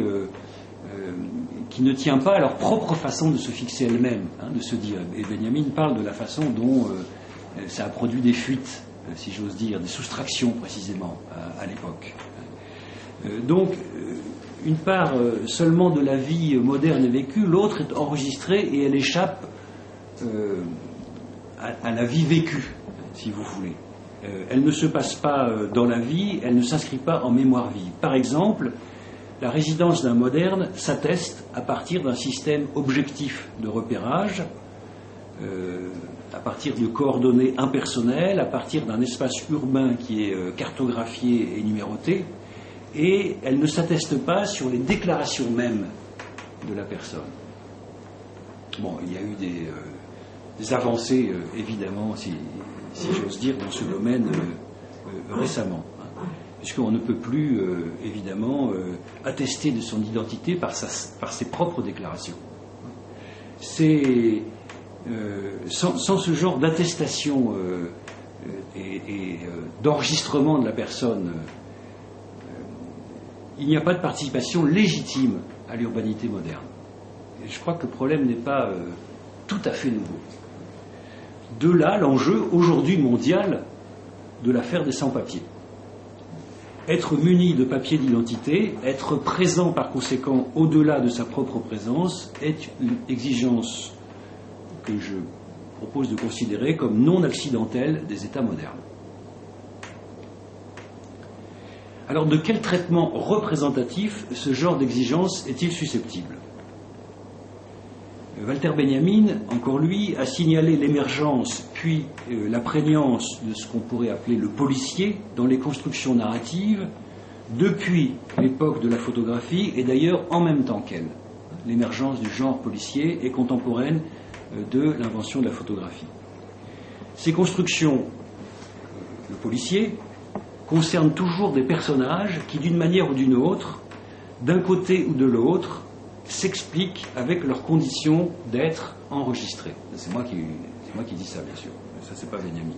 ne tient pas à leur propre façon de se fixer elles-mêmes, de se dire. Et Benjamin parle de la façon dont ça a produit des fuites, si j'ose dire, des soustractions précisément à l'époque. Donc, une part seulement de la vie moderne est vécue, l'autre est enregistrée et elle échappe à la vie vécue, si vous voulez. Elle ne se passe pas dans la vie, elle ne s'inscrit pas en mémoire vive. Par exemple, la résidence d'un moderne s'atteste à partir d'un système objectif de repérage, à partir de coordonnées impersonnelles, à partir d'un espace urbain qui est cartographié et numéroté, et elle ne s'atteste pas sur les déclarations mêmes de la personne. Bon, il y a eu des avancées, évidemment, si j'ose dire, dans ce domaine récemment, puisqu'on ne peut plus, évidemment, attester de son identité par ses propres déclarations. Sans ce genre d'attestation et d'enregistrement de la personne, il n'y a pas de participation légitime à l'urbanité moderne. Et je crois que le problème n'est pas tout à fait nouveau. De là, l'enjeu aujourd'hui mondial de l'affaire des sans-papiers. Être muni de papiers d'identité, être présent par conséquent au-delà de sa propre présence, est une exigence que je propose de considérer comme non accidentelle des États modernes. Alors, de quel traitement représentatif ce genre d'exigence est-il susceptible ? Walter Benjamin, encore lui, a signalé l'émergence puis la prégnance de ce qu'on pourrait appeler le policier dans les constructions narratives depuis l'époque de la photographie et d'ailleurs en même temps qu'elle. L'émergence du genre policier est contemporaine de l'invention de la photographie. Ces constructions, le policier, concernent toujours des personnages qui, d'une manière ou d'une autre, d'un côté ou de l'autre, s'expliquent avec leurs conditions d'être enregistrés. C'est moi qui dis ça, bien sûr. Ça, c'est pas Benjamin.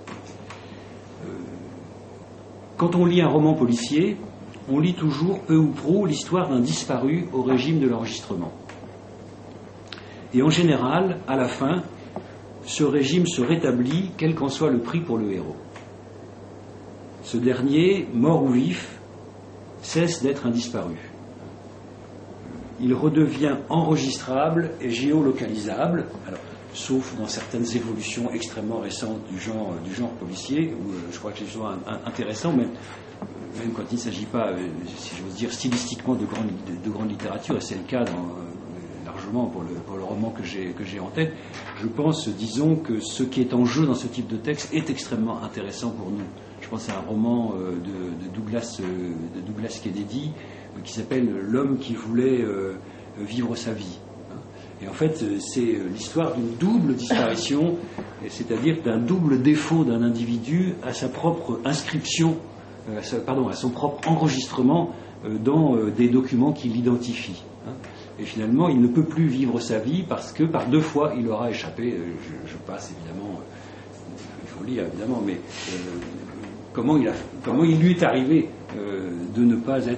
Quand on lit un roman policier, on lit toujours peu ou prou l'histoire d'un disparu au régime de l'enregistrement. Et en général, à la fin, ce régime se rétablit, quel qu'en soit le prix pour le héros. Ce dernier, mort ou vif, cesse d'être un disparu. Il redevient enregistrable et géolocalisable, alors, sauf dans certaines évolutions extrêmement récentes du genre policier, où je crois que c'est souvent intéressant, même quand il ne s'agit pas, si j'ose dire, stylistiquement de grande littérature, et c'est le cas largement pour le roman que j'ai en tête. Je pense, disons, que ce qui est en jeu dans ce type de texte est extrêmement intéressant pour nous. Je pense à un roman de Douglas Kennedy qui s'appelle « L'homme qui voulait vivre sa vie ». Et en fait, c'est l'histoire d'une double disparition, c'est-à-dire d'un double défaut d'un individu à sa propre inscription, à son propre enregistrement dans des documents qui l'identifient. Et finalement, il ne peut plus vivre sa vie parce que par 2 fois, il aura échappé. Je passe évidemment, il faut lire évidemment, mais comment il lui est arrivé de ne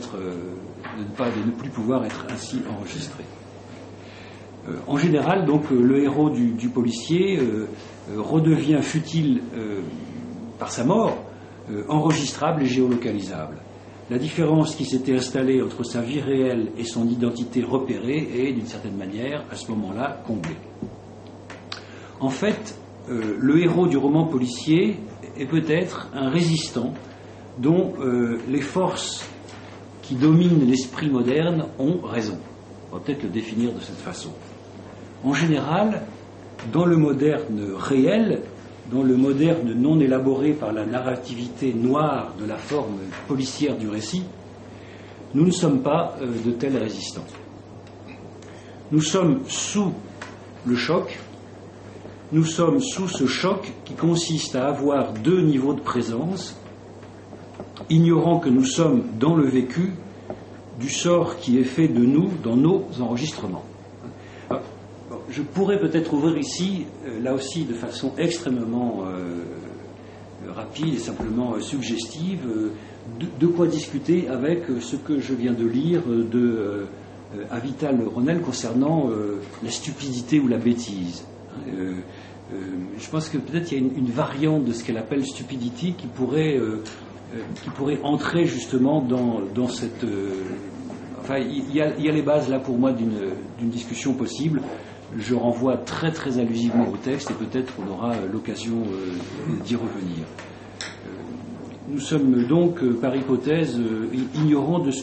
plus pouvoir être ainsi enregistré. En général, donc, le héros du policier redevient, fut-il par sa mort, enregistrable et géolocalisable. La différence qui s'était installée entre sa vie réelle et son identité repérée est, d'une certaine manière, à ce moment-là, comblée. En fait, le héros du roman policier est peut-être un résistant dont les forces qui dominent l'esprit moderne ont raison. On va peut-être le définir de cette façon. En général, dans le moderne réel, dans le moderne non élaboré par la narrativité noire de la forme policière du récit, nous ne sommes pas de tels résistants. Nous sommes sous le choc, nous sommes sous ce choc qui consiste à avoir 2 niveaux de présence, ignorant que nous sommes dans le vécu du sort qui est fait de nous dans nos enregistrements. Je pourrais peut-être ouvrir ici, là aussi de façon extrêmement rapide et simplement suggestive, de quoi discuter avec ce que je viens de lire de Avital Ronel concernant la stupidité ou la bêtise. Je pense que peut-être il y a une variante de ce qu'elle appelle stupidity qui pourrait entrer justement dans cette... enfin, il y a les bases là pour moi d'une discussion possible. Je renvoie très très allusivement au texte et peut-être on aura l'occasion d'y revenir. Nous sommes donc, par hypothèse, ignorants de ce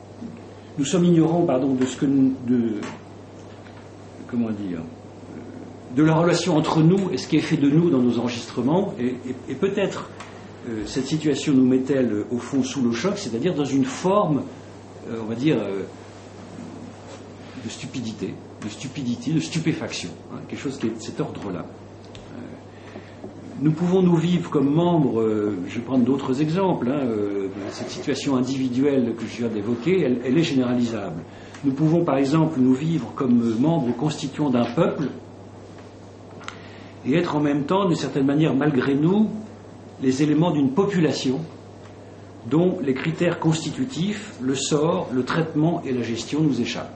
que comment dire, de la relation entre nous et ce qui est fait de nous dans nos enregistrements, et peut-être cette situation nous met-elle au fond sous le choc, c'est-à-dire dans une forme, on va dire, de stupidité, de stupéfaction, hein, quelque chose qui est de cet ordre-là. Nous pouvons nous vivre comme membres, je vais prendre d'autres exemples, hein, cette situation individuelle que je viens d'évoquer, elle est généralisable. Nous pouvons par exemple nous vivre comme membres constituants d'un peuple et être en même temps, d'une certaine manière, malgré nous, les éléments d'une population dont les critères constitutifs, le sort, le traitement et la gestion nous échappent.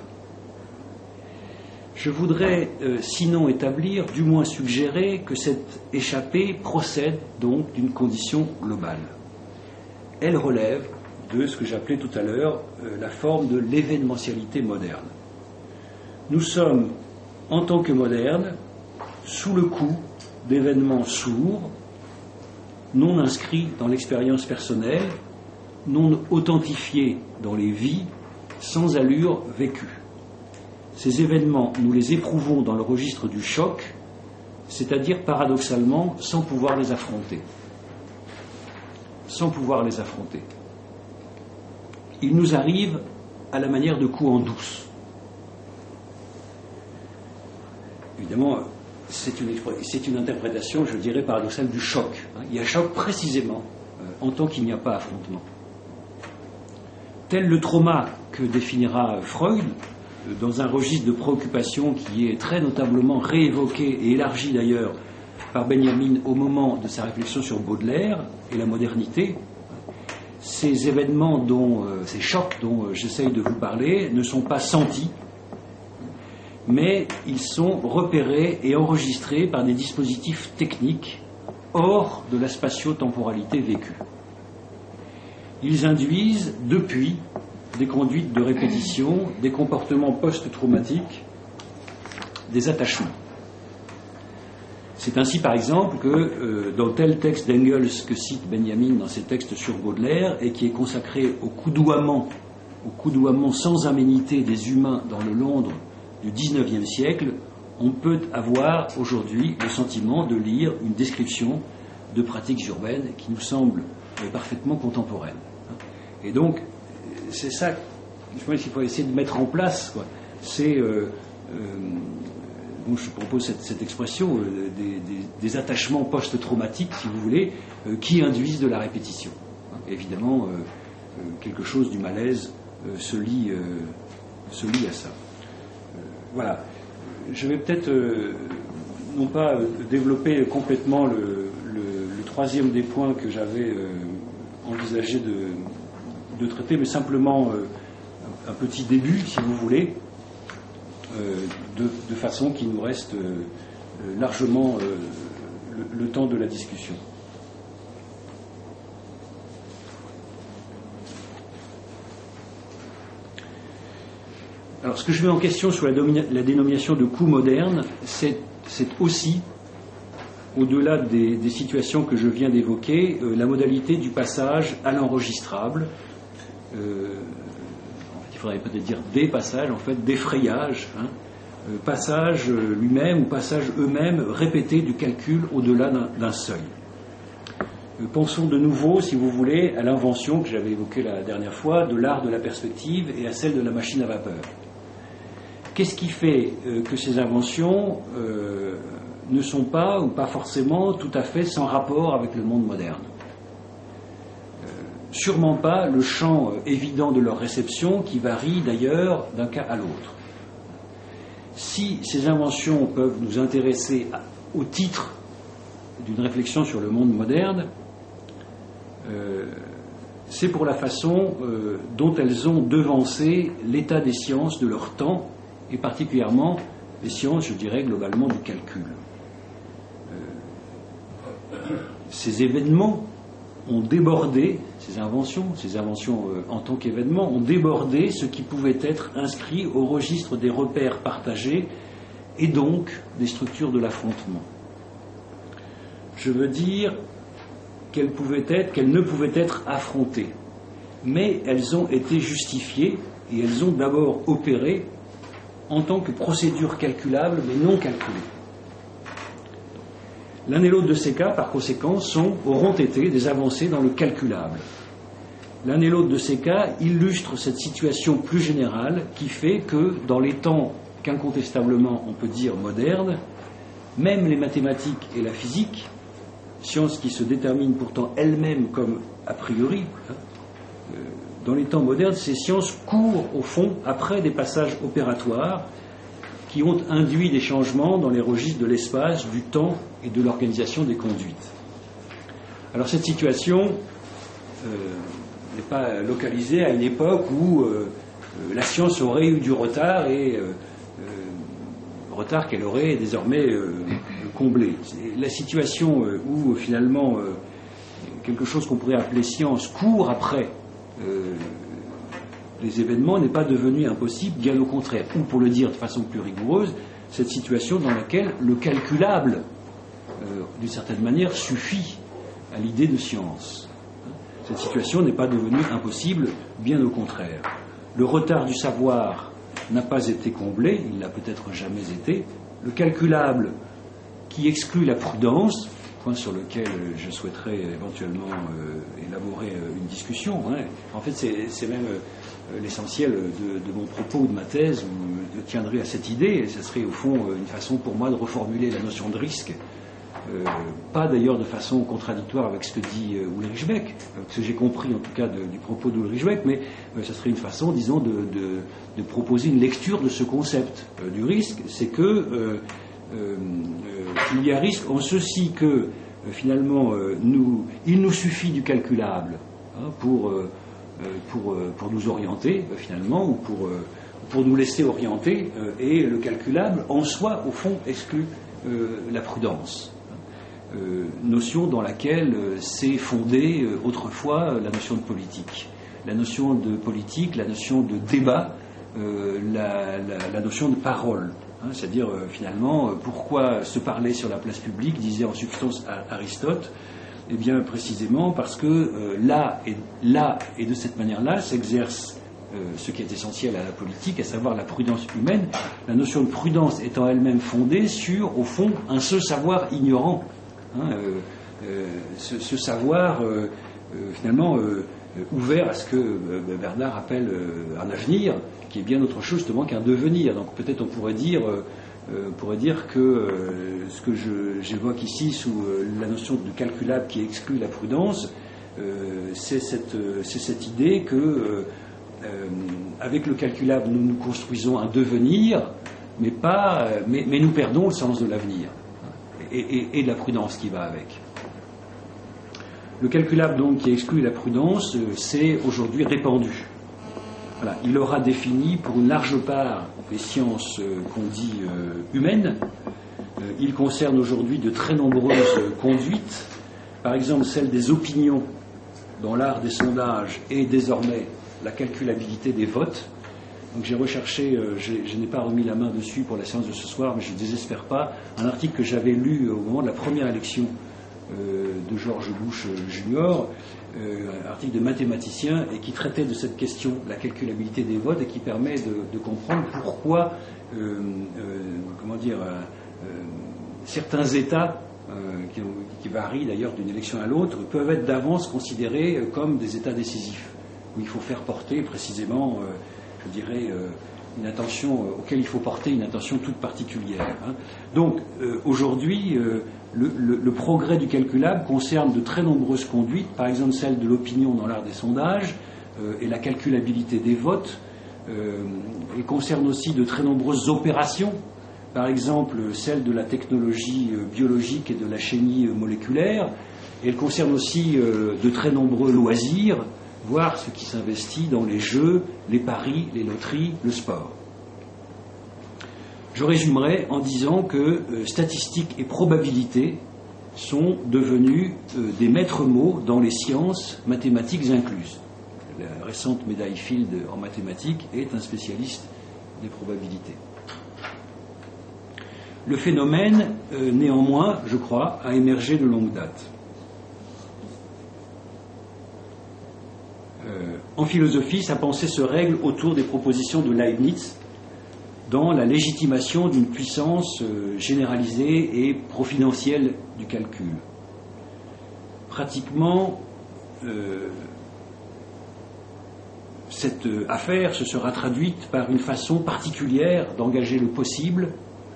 Je voudrais sinon établir, du moins suggérer, que cette échappée procède donc d'une condition globale. Elle relève de ce que j'appelais tout à l'heure la forme de l'événementialité moderne. Nous sommes, en tant que modernes, sous le coup d'événements sourds, non inscrits dans l'expérience personnelle, non authentifiés dans les vies, sans allure vécue. Ces événements, nous les éprouvons dans le registre du choc, c'est-à-dire paradoxalement sans pouvoir les affronter. Sans pouvoir les affronter. Ils nous arrivent à la manière de coups en douce. Évidemment, c'est une interprétation, je dirais, paradoxale du choc. Il y a choc précisément en tant qu'il n'y a pas affrontement. Tel le trauma que définira Freud, dans un registre de préoccupation qui est très notablement réévoqué et élargi d'ailleurs par Benjamin au moment de sa réflexion sur Baudelaire et la modernité, ces événements, ces chocs dont j'essaye de vous parler, ne sont pas sentis, mais ils sont repérés et enregistrés par des dispositifs techniques hors de la spatio-temporalité vécue. Ils induisent depuis des conduites de répétition, des comportements post-traumatiques, des attachements. C'est ainsi, par exemple, que dans tel texte d'Engels que cite Benjamin dans ses textes sur Baudelaire et qui est consacré au coudoiement sans aménité des humains dans le Londres du XIXe siècle, on peut avoir aujourd'hui le sentiment de lire une description de pratiques urbaines qui nous semblent parfaitement contemporaines. Et donc, c'est ça, je pense qu'il faut essayer de mettre en place, quoi. C'est, donc je propose cette expression, des attachements post-traumatiques, si vous voulez, qui induisent de la répétition. Évidemment, quelque chose du malaise se lie à ça. Voilà. Je vais peut-être, non pas développer complètement le troisième des points que j'avais envisagé de traiter, mais simplement un petit début, si vous voulez, de façon qu'il nous reste largement le temps de la discussion. Alors, ce que je mets en question sur la dénomination de coup moderne, c'est aussi, au-delà des situations que je viens d'évoquer, la modalité du passage à l'enregistrable. En fait, il faudrait peut-être dire des passages, en fait, d'effrayage, passage lui-même ou passage eux-mêmes répétés du calcul au-delà d'un seuil. Pensons de nouveau, si vous voulez, à l'invention que j'avais évoquée la dernière fois de l'art de la perspective et à celle de la machine à vapeur. Qu'est-ce qui fait que ces inventions ne sont pas, ou pas forcément, tout à fait sans rapport avec le monde moderne? Sûrement pas le champ évident de leur réception, qui varie d'ailleurs d'un cas à l'autre. Si ces inventions peuvent nous intéresser au titre d'une réflexion sur le monde moderne, c'est pour la façon dont elles ont devancé l'état des sciences de leur temps, et particulièrement les sciences, je dirais, globalement du calcul. Ces événements ont débordé, ces inventions en tant qu'événements, ont débordé ce qui pouvait être inscrit au registre des repères partagés et donc des structures de l'affrontement. Je veux dire qu'elles ne pouvaient être affrontées, mais elles ont été justifiées et elles ont d'abord opéré en tant que procédures calculables mais non calculées. L'un et l'autre de ces cas, par conséquent, auront été des avancées dans le calculable. L'un et l'autre de ces cas illustrent cette situation plus générale qui fait que, dans les temps qu'incontestablement on peut dire modernes, même les mathématiques et la physique, sciences qui se déterminent pourtant elles-mêmes comme a priori, dans les temps modernes, ces sciences courent au fond après des passages opératoires qui ont induit des changements dans les registres de l'espace, du temps et de l'organisation des conduites. Alors cette situation n'est pas localisée à une époque où la science aurait eu du retard et retard qu'elle aurait désormais comblé. La situation où finalement quelque chose qu'on pourrait appeler science court après les événements n'est pas devenu impossible, bien au contraire. Ou pour le dire de façon plus rigoureuse, cette situation dans laquelle le calculable, d'une certaine manière, suffit à l'idée de science. Cette situation n'est pas devenue impossible, bien au contraire. Le retard du savoir n'a pas été comblé, il n'a peut-être jamais été. Le calculable qui exclut la prudence, point sur lequel je souhaiterais éventuellement élaborer une discussion. En fait, c'est même l'essentiel de mon propos ou de ma thèse, où je tiendrai à cette idée, et ce serait au fond une façon pour moi de reformuler la notion de risque, pas d'ailleurs de façon contradictoire avec ce que dit Ulrich Beck, ce que j'ai compris en tout cas du propos d'Ulrich Beck, mais ce serait une façon, disons, de proposer une lecture de ce concept du risque. C'est que il y a risque en ceci que finalement il nous suffit du calculable pour nous orienter finalement, ou pour nous laisser orienter, et le calculable en soi au fond exclut la prudence, notion dans laquelle s'est fondée autrefois la notion de politique, la notion de débat, la notion de parole. C'est-à-dire, finalement, pourquoi se parler sur la place publique, disait en substance Aristote. Eh bien, précisément parce que là et de cette manière-là s'exerce ce qui est essentiel à la politique, à savoir la prudence humaine, la notion de prudence étant elle-même fondée sur, au fond, un seul savoir ignorant. Ce savoir, finalement, ouvert à ce que Bernard appelle un avenir, qui est bien autre chose justement qu'un devenir. Donc peut-être on pourrait dire que ce que j'évoque ici sous la notion de calculable qui exclut la prudence, c'est cette idée que avec le calculable nous construisons un devenir, mais nous perdons le sens de l'avenir et de la prudence qui va avec. Le calculable donc qui exclut la prudence, c'est aujourd'hui répandu. Voilà, il aura défini pour une large part les sciences qu'on dit humaines. Il concerne aujourd'hui de très nombreuses conduites, par exemple celle des opinions dans l'art des sondages et désormais la calculabilité des votes. Donc j'ai recherché, je n'ai pas remis la main dessus pour la séance de ce soir, mais je ne désespère pas, un article que j'avais lu au moment de la première élection de George Bush Jr., un article de mathématicien, et qui traitait de cette question, la calculabilité des votes, et qui permet de comprendre pourquoi, certains États, qui varient d'ailleurs d'une élection à l'autre, peuvent être d'avance considérés comme des États décisifs, où il faut faire porter précisément, une attention auquel il faut porter une attention toute particulière. Donc, aujourd'hui, le progrès du calculable concerne de très nombreuses conduites, par exemple celle de l'opinion dans l'art des sondages et la calculabilité des votes. Il concerne aussi de très nombreuses opérations, par exemple celle de la technologie biologique et de la chimie moléculaire. Et elle concerne aussi de très nombreux loisirs, voire ce qui s'investit dans les jeux, les paris, les loteries, le sport. Je résumerai en disant que statistiques et probabilité sont devenus des maîtres mots dans les sciences, mathématiques incluses. La récente médaille Field en mathématiques est un spécialiste des probabilités. Le phénomène, néanmoins, je crois, a émergé de longue date. En philosophie, sa pensée se règle autour des propositions de Leibniz dans la légitimation d'une puissance généralisée et providentielle du calcul. Pratiquement, cette affaire se sera traduite par une façon particulière d'envisager le possible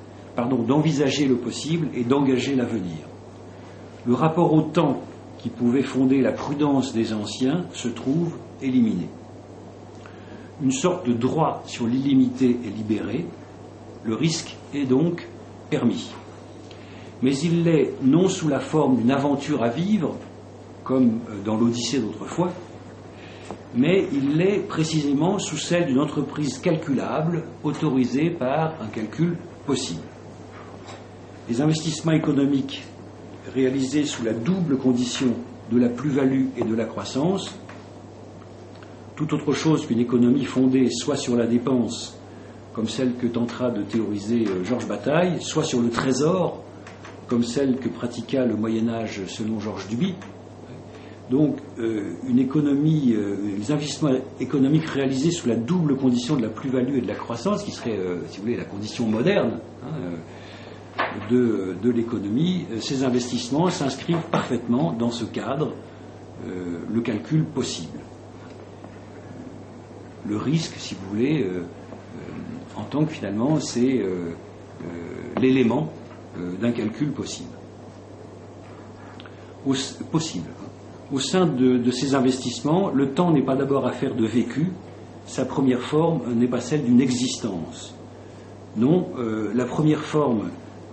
et d'engager l'avenir. Le rapport au temps qui pouvait fonder la prudence des anciens se trouve éliminé. Une sorte de droit sur l'illimité est libéré, le risque est donc permis. Mais il l'est non sous la forme d'une aventure à vivre, comme dans l'Odyssée d'autrefois, mais il l'est précisément sous celle d'une entreprise calculable, autorisée par un calcul possible. Les investissements économiques réalisés sous la double condition de la plus-value et de la croissance, tout autre chose qu'une économie fondée soit sur la dépense, comme celle que tentera de théoriser Georges Bataille, soit sur le trésor, comme celle que pratiqua le Moyen-Âge selon Georges Duby. Donc, une économie, les investissements économiques réalisés sous la double condition de la plus-value et de la croissance, qui serait, si vous voulez, la condition moderne de l'économie, ces investissements s'inscrivent parfaitement dans ce cadre, le calcul possible. Le risque, si vous voulez, en tant que finalement, c'est l'élément d'un calcul possible. Au sein de ces investissements, le temps n'est pas d'abord affaire de vécu, sa première forme n'est pas celle d'une existence. Non, la première forme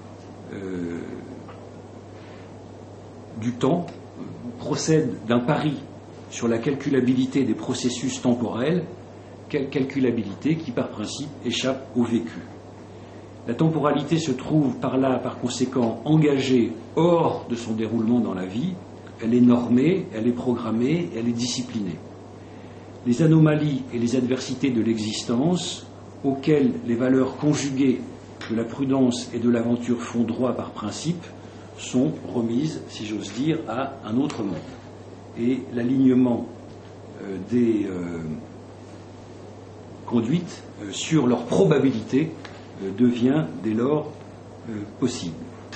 du temps procède d'un pari sur la calculabilité des processus temporels, calculabilité qui par principe échappe au vécu. La temporalité se trouve par conséquent engagée hors de son déroulement dans la vie, elle est normée, elle est programmée, elle est disciplinée. Les anomalies et les adversités de l'existence, auxquelles les valeurs conjuguées de la prudence et de l'aventure font droit par principe, sont remises, si j'ose dire, à un autre monde. Et l'alignement des conduites sur leur probabilité devient dès lors possible.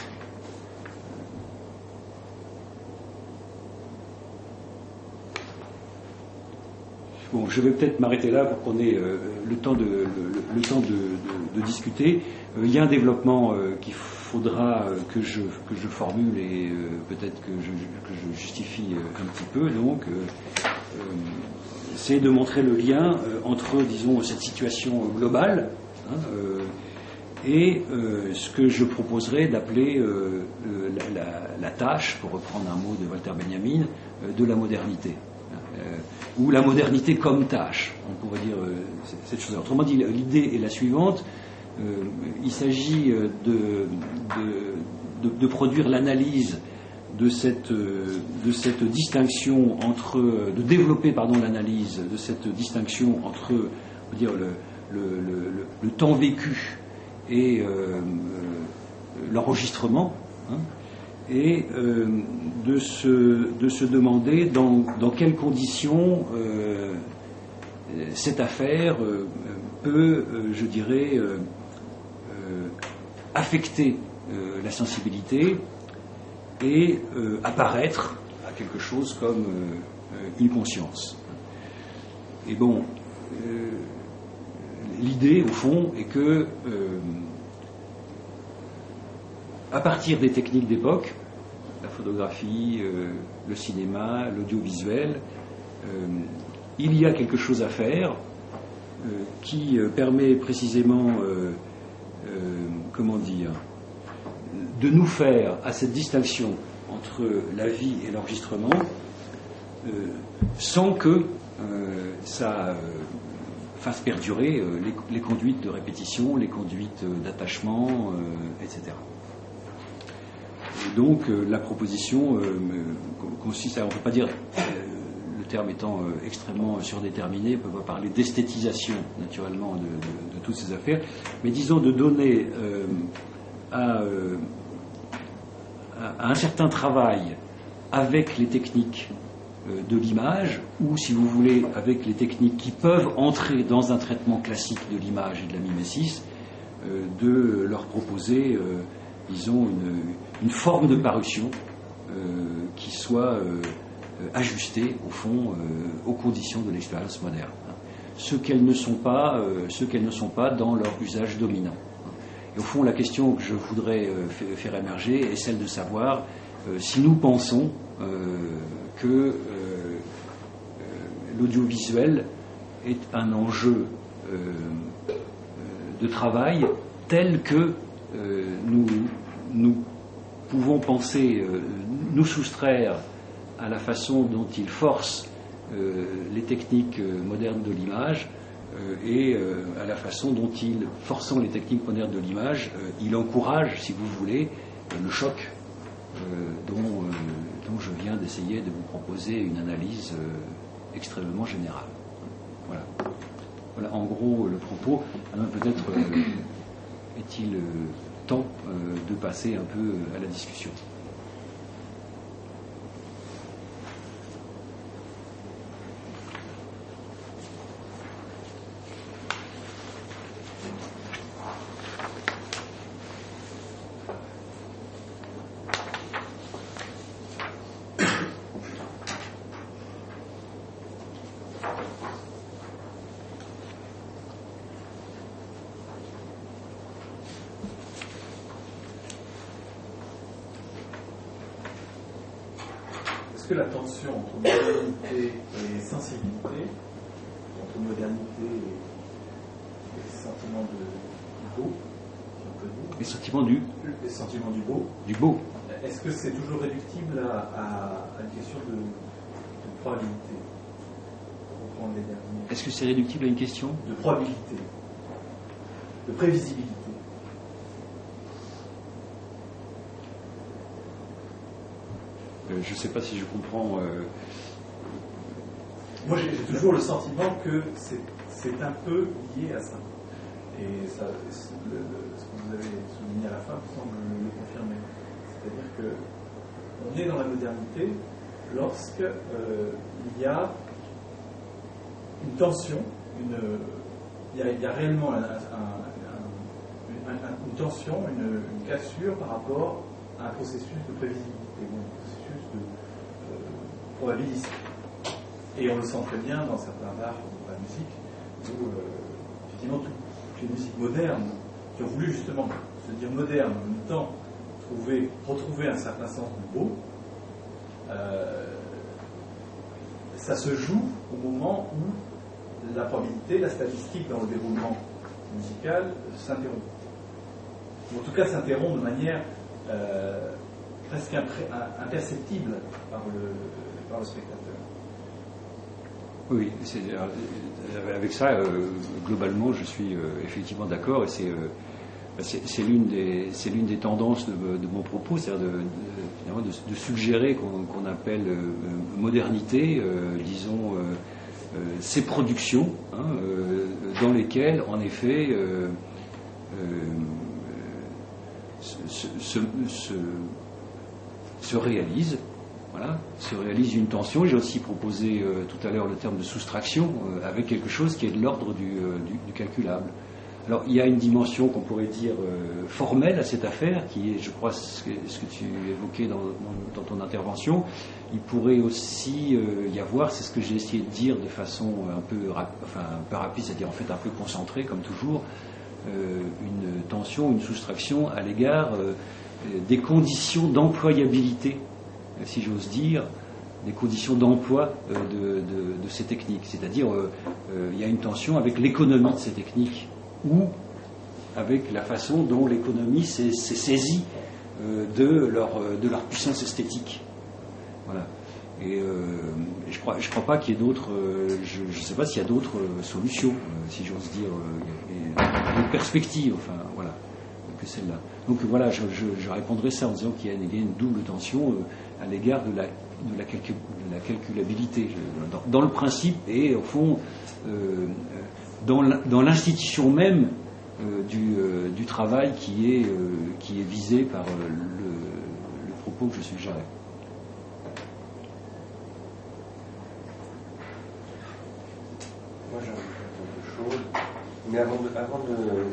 Bon, je vais peut-être m'arrêter là pour qu'on ait le temps de discuter. Il y a un développement qu'il faudra que je formule et peut-être que je justifie un petit peu. Donc, c'est de montrer le lien entre, disons, cette situation globale et ce que je proposerais d'appeler la tâche, pour reprendre un mot de Walter Benjamin, de la modernité. Ou la modernité comme tâche, on pourrait dire cette chose. Autrement dit, l'idée est la suivante. Il s'agit de produire l'analyse de cette distinction de développer l'analyse de cette distinction entre, on va dire, le temps vécu et l'enregistrement, et de se demander dans quelles conditions cette affaire peut, je dirais, affecter la sensibilité et apparaître à quelque chose comme une conscience. Et bon, l'idée, au fond, est que à partir des techniques d'époque, la photographie, le cinéma, l'audiovisuel, il y a quelque chose à faire qui permet précisément, de nous faire à cette distinction entre la vie et l'enregistrement, sans que ça fasse perdurer les conduites de répétition, les conduites d'attachement, etc. Et donc la proposition consiste à, on ne peut pas dire, le terme étant extrêmement surdéterminé, on ne peut pas parler d'esthétisation naturellement de toutes ces affaires, mais disons de donner à un certain travail avec les techniques de l'image, ou si vous voulez avec les techniques qui peuvent entrer dans un traitement classique de l'image et de la mimésis, de leur proposer, disons, une forme de parution qui soit ajustée au fond aux conditions de l'expérience moderne, ce qu'elles ne sont pas dans leur usage dominant. Et au fond, la question que je voudrais faire émerger est celle de savoir si nous pensons que l'audiovisuel est un enjeu de travail tel que nous pouvons penser, nous soustraire à la façon dont il force les techniques modernes de l'image et à la façon dont il, forçant les techniques modernes de l'image, il encourage, si vous voulez, le choc dont je viens d'essayer de vous proposer une analyse extrêmement générale. Voilà en gros le propos. Alors, peut-être est-il temps de passer un peu à la discussion. Est-ce que la tension entre modernité et sensibilité, entre modernité et les sentiments du beau, si on peut dire, les sentiments du beau, est-ce que c'est toujours réductible à une question de probabilité, pour reprendre les derniers? Est-ce que c'est réductible à une question de probabilité, de prévisibilité? Je ne sais pas si je comprends. Moi, j'ai toujours le sentiment que c'est un peu lié à ça. Et ça, ce que vous avez souligné à la fin me semble le confirmer. C'est-à-dire qu'on est dans la modernité lorsque il y a une tension, il y a réellement une tension, une cassure par rapport à un processus de prévisibilité. Probabiliste. Et on le sent très bien dans certains arts, dans la musique, où effectivement toutes les musiques modernes qui ont voulu justement se dire modernes, en même temps retrouver un certain sens du beau, ça se joue au moment où la probabilité, la statistique dans le déroulement musical s'interrompt. Ou en tout cas s'interrompt de manière presque imperceptible par le spectateur. Oui, avec ça, globalement, je suis effectivement d'accord, et c'est l'une des tendances de mon propos, c'est-à-dire de suggérer qu'on appelle modernité, disons, ces productions dans lesquelles, en effet, se réalise une tension. J'ai aussi proposé tout à l'heure le terme de soustraction avec quelque chose qui est de l'ordre du calculable. Alors il y a une dimension qu'on pourrait dire formelle à cette affaire, qui est, je crois, ce que tu évoquais dans ton intervention. Il pourrait aussi y avoir, c'est ce que j'ai essayé de dire de façon un peu rapide, c'est-à-dire en fait un peu concentrée comme toujours, une tension, une soustraction à l'égard des conditions d'employabilité, si j'ose dire, des conditions d'emploi de ces techniques. C'est-à-dire, il y a une tension avec l'économie de ces techniques, ou avec la façon dont l'économie s'est saisie de leur puissance esthétique. Voilà. Et je crois pas qu'il y ait d'autres. Je ne sais pas s'il y a d'autres solutions, si j'ose dire, d'autres perspectives. Enfin, voilà, que celle-là. Donc voilà, je répondrai ça en disant qu'il y a une double tension à l'égard de la calculabilité dans le principe et au fond dans l'institution même du travail qui est visé par le propos que je suggérais. Moi j'ai quelque chose, mais avant de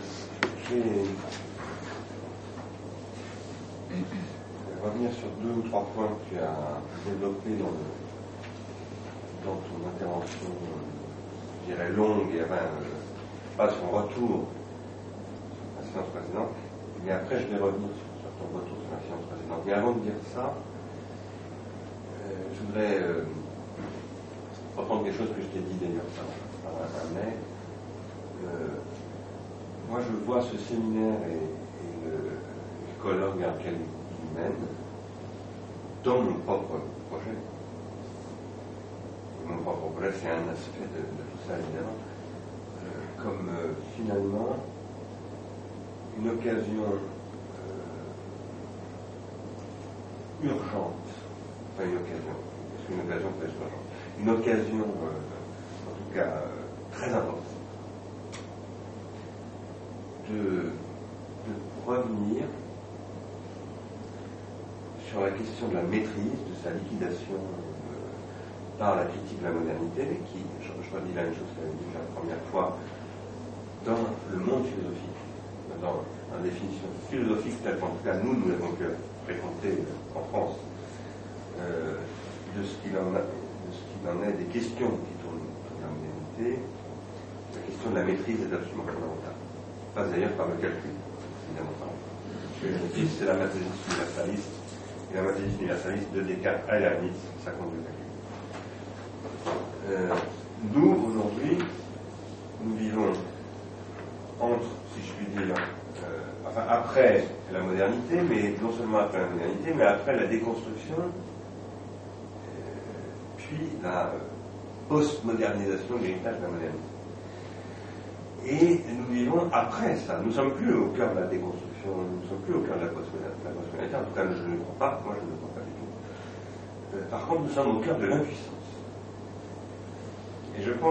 revenir sur 2 ou 3 points que tu as développés dans ton intervention, je dirais longue, et pas son retour sur la séance précédente, mais après je vais revenir sur ton retour sur la séance précédente. Mais avant de dire ça, je voudrais reprendre quelque chose que je t'ai dit d'ailleurs par un mail. Moi je vois ce séminaire et le colloque vers lequel il mène dans mon propre projet. Mon propre projet, c'est un aspect de tout ça évidemment, comme finalement une occasion urgente, enfin une occasion, parce qu'une occasion peut être urgente, une occasion en tout cas très importante de revenir sur la question de la maîtrise, de sa liquidation par la critique de la modernité, mais qui, je redis la même chose que j'avais dit la première fois, dans le monde philosophique, dans la définition philosophique telle qu'en tout cas nous l'avons pu fréquenter en France, de ce qu'il en est des questions qui tournent autour de la modernité, la question de la maîtrise est absolument fondamentale. Pas d'ailleurs par le calcul, évidemment pas. C'est la mathématique universaliste, et la mathématique universaliste de Descartes à Leibniz, ça conduit au calcul. Nous, aujourd'hui, nous vivons entre, si je puis dire, enfin après la modernité, mais non seulement après la modernité, mais après la déconstruction, puis la post-modernisation de l'héritage de la modernité. Et nous vivons après ça. Nous ne sommes plus au cœur de la déconstruction, nous ne sommes plus au cœur de la post-modernité. En tout cas, je ne le crois pas, moi je ne le crois pas du tout. Par contre, nous sommes au cœur de l'impuissance. Et je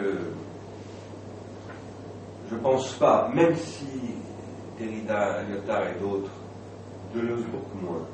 pense pas, même si Derrida, Lyotard et d'autres, Deleuze beaucoup moins,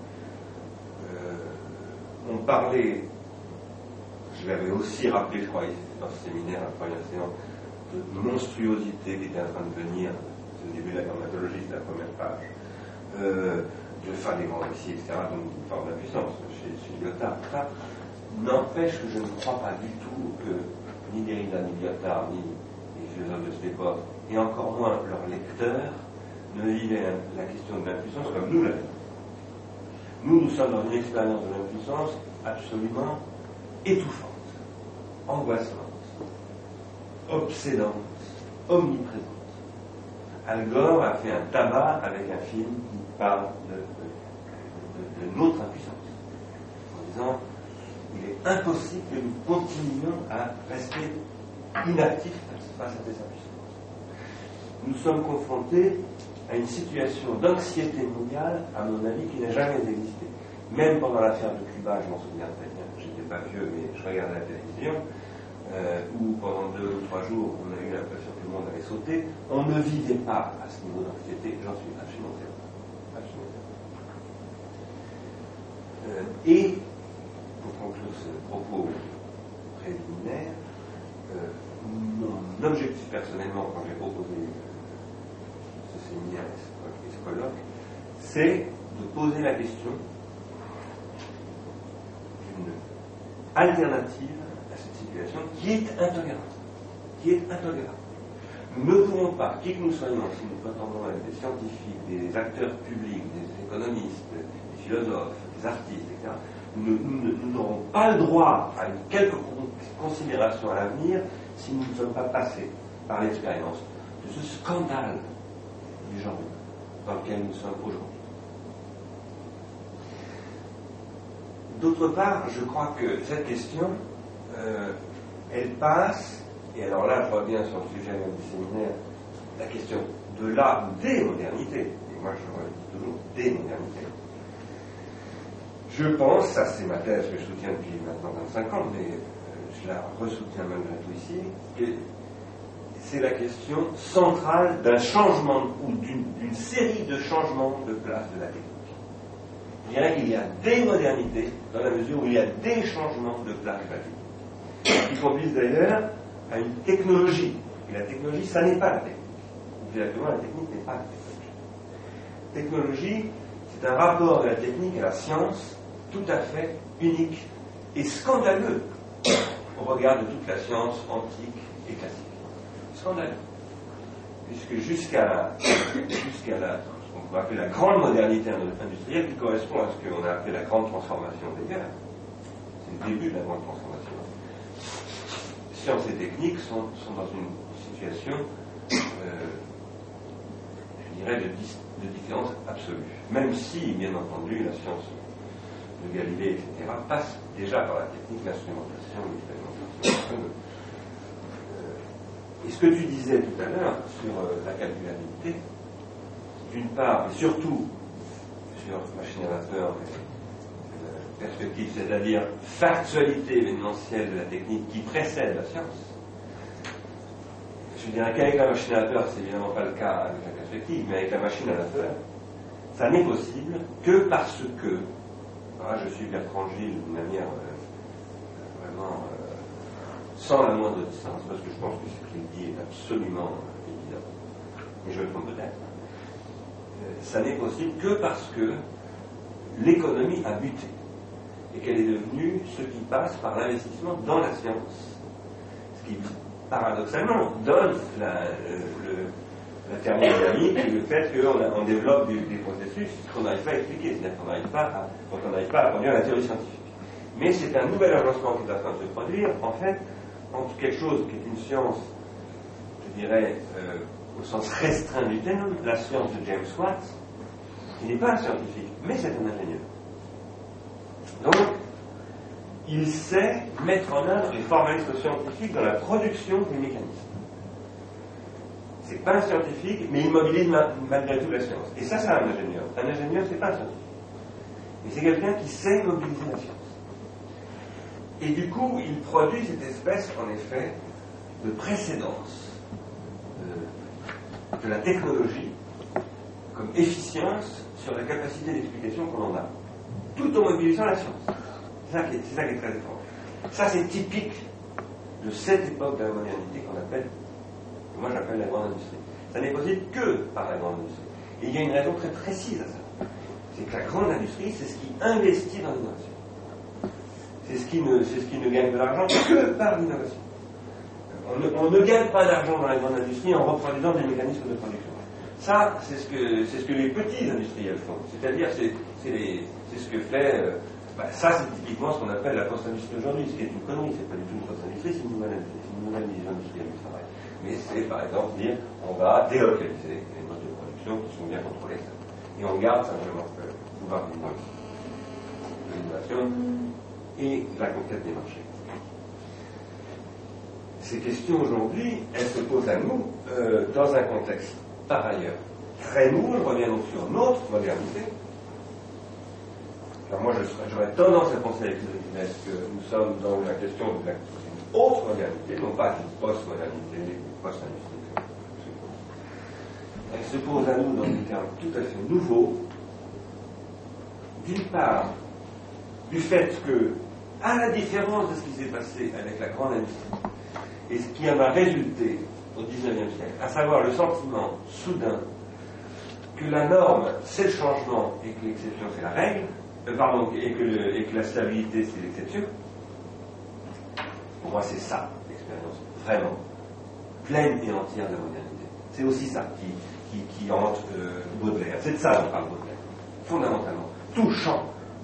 ont parlé, je l'avais aussi rappelé, je crois, dans ce séminaire, la première séance, de monstruosité qui était en train de venir, au début de la grammatologie, c'est la première page, de faire des grands récits, etc., donc une forme d'impuissance chez Lyotard. Ça n'empêche que je ne crois pas du tout que ni Derrida, ni Lyotard, ni les philosophes de cette époque, et encore moins leurs lecteurs, ne vivaient la question de l'impuissance comme nous l'avons. Nous sommes dans une expérience de l'impuissance absolument étouffante, angoissante, obsédante, omniprésente. Al Gore a fait un tabac avec un film qui parle de notre impuissance, en disant il est impossible que nous continuions à rester inactifs face à ces impuissances. Nous sommes confrontés à une situation d'anxiété mondiale, à mon avis, qui n'a jamais existé. Même pendant l'affaire de Cuba, je m'en souviens très bien, j'étais pas vieux, mais je regardais la télévision, où pendant 2 ou 3 jours, on a eu l'impression que le monde allait sauter. On ne vivait pas à ce niveau d'anxiété, j'en suis absolument certain. Et, pour conclure ce propos préliminaire, mon objectif personnellement, quand j'ai proposé ce séminaire et ce colloque, c'est de poser la question d'une alternative à cette situation qui est intolérable. Nous ne pouvons pas, qui que nous soyons, si nous prétendons être des scientifiques, des acteurs publics, des économistes, des philosophes, des artistes, etc., nous n'aurons pas le droit à une quelconque considération à l'avenir si nous ne sommes pas passés par l'expérience de ce scandale du genre humain dans lequel nous sommes aujourd'hui. D'autre part, je crois que cette question, elle passe, et alors là, je reviens sur le sujet même du séminaire, la question de la ou des modernités, et moi je redis toujours des modernités. Je pense, ça c'est ma thèse que je soutiens depuis maintenant 25 ans, mais je la ressoutiens malgré tout ici, que c'est la question centrale d'un changement ou d'une série de changements de place de la technique. Je dirais qu'il y a des modernités dans la mesure où il y a des changements de place de la technique. Qui conduisent d'ailleurs à une technologie. Et la technologie, ça n'est pas la technique. Ou directement, la technique n'est pas la technologie. Technologie, c'est un rapport de la technique à la science tout à fait unique et scandaleux au regard de toute la science antique et classique. Scandaleux. Puisque jusqu'à ce qu'on peut appeler la grande modernité industrielle, qui correspond à ce qu'on a appelé la grande transformation des guerres, c'est le début de la grande transformation. Sciences et techniques sont dans une situation, je dirais, de différence absolue. Même si, bien entendu, la science de Galilée, etc., passe déjà par la technique, l'instrumentation, l'expérimentation. Et ce que tu disais tout à l'heure sur la calculabilité, d'une part, et surtout sur machine à vapeur, perspective, c'est-à-dire factualité événementielle de la technique qui précède la science. Je dirais qu'avec la machine à vapeur, c'est évidemment pas le cas avec la perspective, mais avec la machine à vapeur, ça n'est possible que parce que, alors là je suis Bertrand Gilles d'une manière vraiment sans la moindre distance, parce que je pense que ce qu'il dit est absolument évident, mais je me trompe peut-être. Ça n'est possible que parce que l'économie a buté et qu'elle est devenue ce qui passe par l'investissement dans la science, ce qui paradoxalement donne la thermodynamique et le fait qu'on développe des processus qu'on n'arrive pas à expliquer, c'est-à-dire qu'on n'arrive pas à produire la théorie scientifique. Mais c'est un nouvel agencement qui est en train de se produire, en fait, entre quelque chose qui est une science, je dirais, au sens restreint du terme, la science de James Watt, qui n'est pas un scientifique, mais c'est un ingénieur. Donc, il sait mettre en œuvre les formalismes scientifiques dans la production du mécanisme. C'est pas un scientifique, mais il mobilise malgré tout la science. Et ça, c'est un ingénieur. Un ingénieur, c'est pas un scientifique. Mais c'est quelqu'un qui sait mobiliser la science. Et du coup, il produit cette espèce, en effet, de précédence de la technologie comme efficience sur la capacité d'explication qu'on en a, tout en mobilisant la science. C'est ça qui est très étrange. Ça, c'est typique de cette époque de la modernité que moi j'appelle la grande industrie. Ça n'est possible que par la grande industrie. Et il y a une raison très précise à ça. C'est que la grande industrie, c'est ce qui investit dans l'innovation. C'est ce qui ne gagne de l'argent que par l'innovation. On ne gagne pas d'argent dans la grande industrie en reproduisant des mécanismes de production. Ça, c'est ce que les petits industriels font. C'est-à-dire, c'est ce que fait... ça, c'est typiquement ce qu'on appelle la post-industrie aujourd'hui, ce qui est une connerie. C'est pas du tout une post-industrie, c'est une nouvelle industrie. C'est une nouvelle vision industrielle du travail. Mais c'est, par exemple, dire on va délocaliser les modes de production qui sont bien contrôlés. Et on garde simplement le pouvoir de l'innovation et la conquête des marchés. Ces questions aujourd'hui, elles se posent à nous dans un contexte par ailleurs très nouveau. Je reviens donc sur notre modernité. Alors moi, j'aurais tendance à penser avec les que nous sommes dans la question d'une autre modernité, non pas une post-modernité, une post-industrie. Elle se pose à nous dans des termes tout à fait nouveaux. D'une part, du fait que, à la différence de ce qui s'est passé avec la grande industrie, et ce qui en a résulté au XIXe siècle, à savoir le sentiment soudain que la norme, c'est le changement et que l'exception, c'est la règle, et que la stabilité, c'est l'exception. Pour moi, c'est ça, l'expérience vraiment pleine et entière de la modernité. C'est aussi ça qui hante Baudelaire. C'est de ça dont parle Baudelaire. Fondamentalement. Tout change.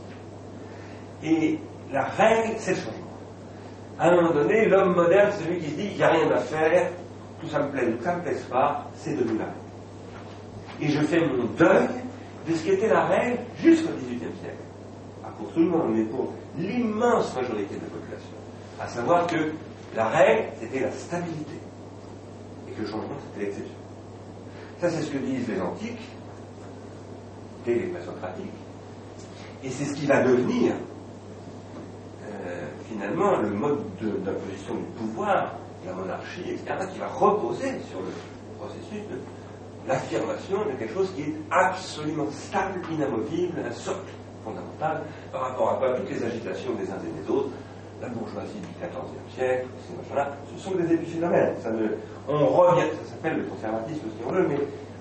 Et la règle, c'est le changement. À un moment donné, l'homme moderne, c'est celui qui se dit il n'y a rien à faire, tout ça me plaît, tout ça me plaise pas, c'est devenu la règle. Et je fais mon deuil de ce qui était la règle jusqu'au XVIIIe siècle. Pas pour tout le monde, mais pour l'immense majorité de la population. À savoir que la règle, c'était la stabilité. Et que le changement, c'était l'exception. Ça, c'est ce que disent les antiques, et les présocratiques. Et c'est ce qui va devenir, finalement, le mode d'imposition du pouvoir, la monarchie, etc., qui va reposer sur le processus de l'affirmation de quelque chose qui est absolument stable, inamovible, un socle fondamental, par rapport à quoi toutes les agitations des uns et des autres, la bourgeoisie du XIVe siècle, ces machins-là, ce sont des épiphénomènes. On revient, ça s'appelle le conservatisme si on veut, mais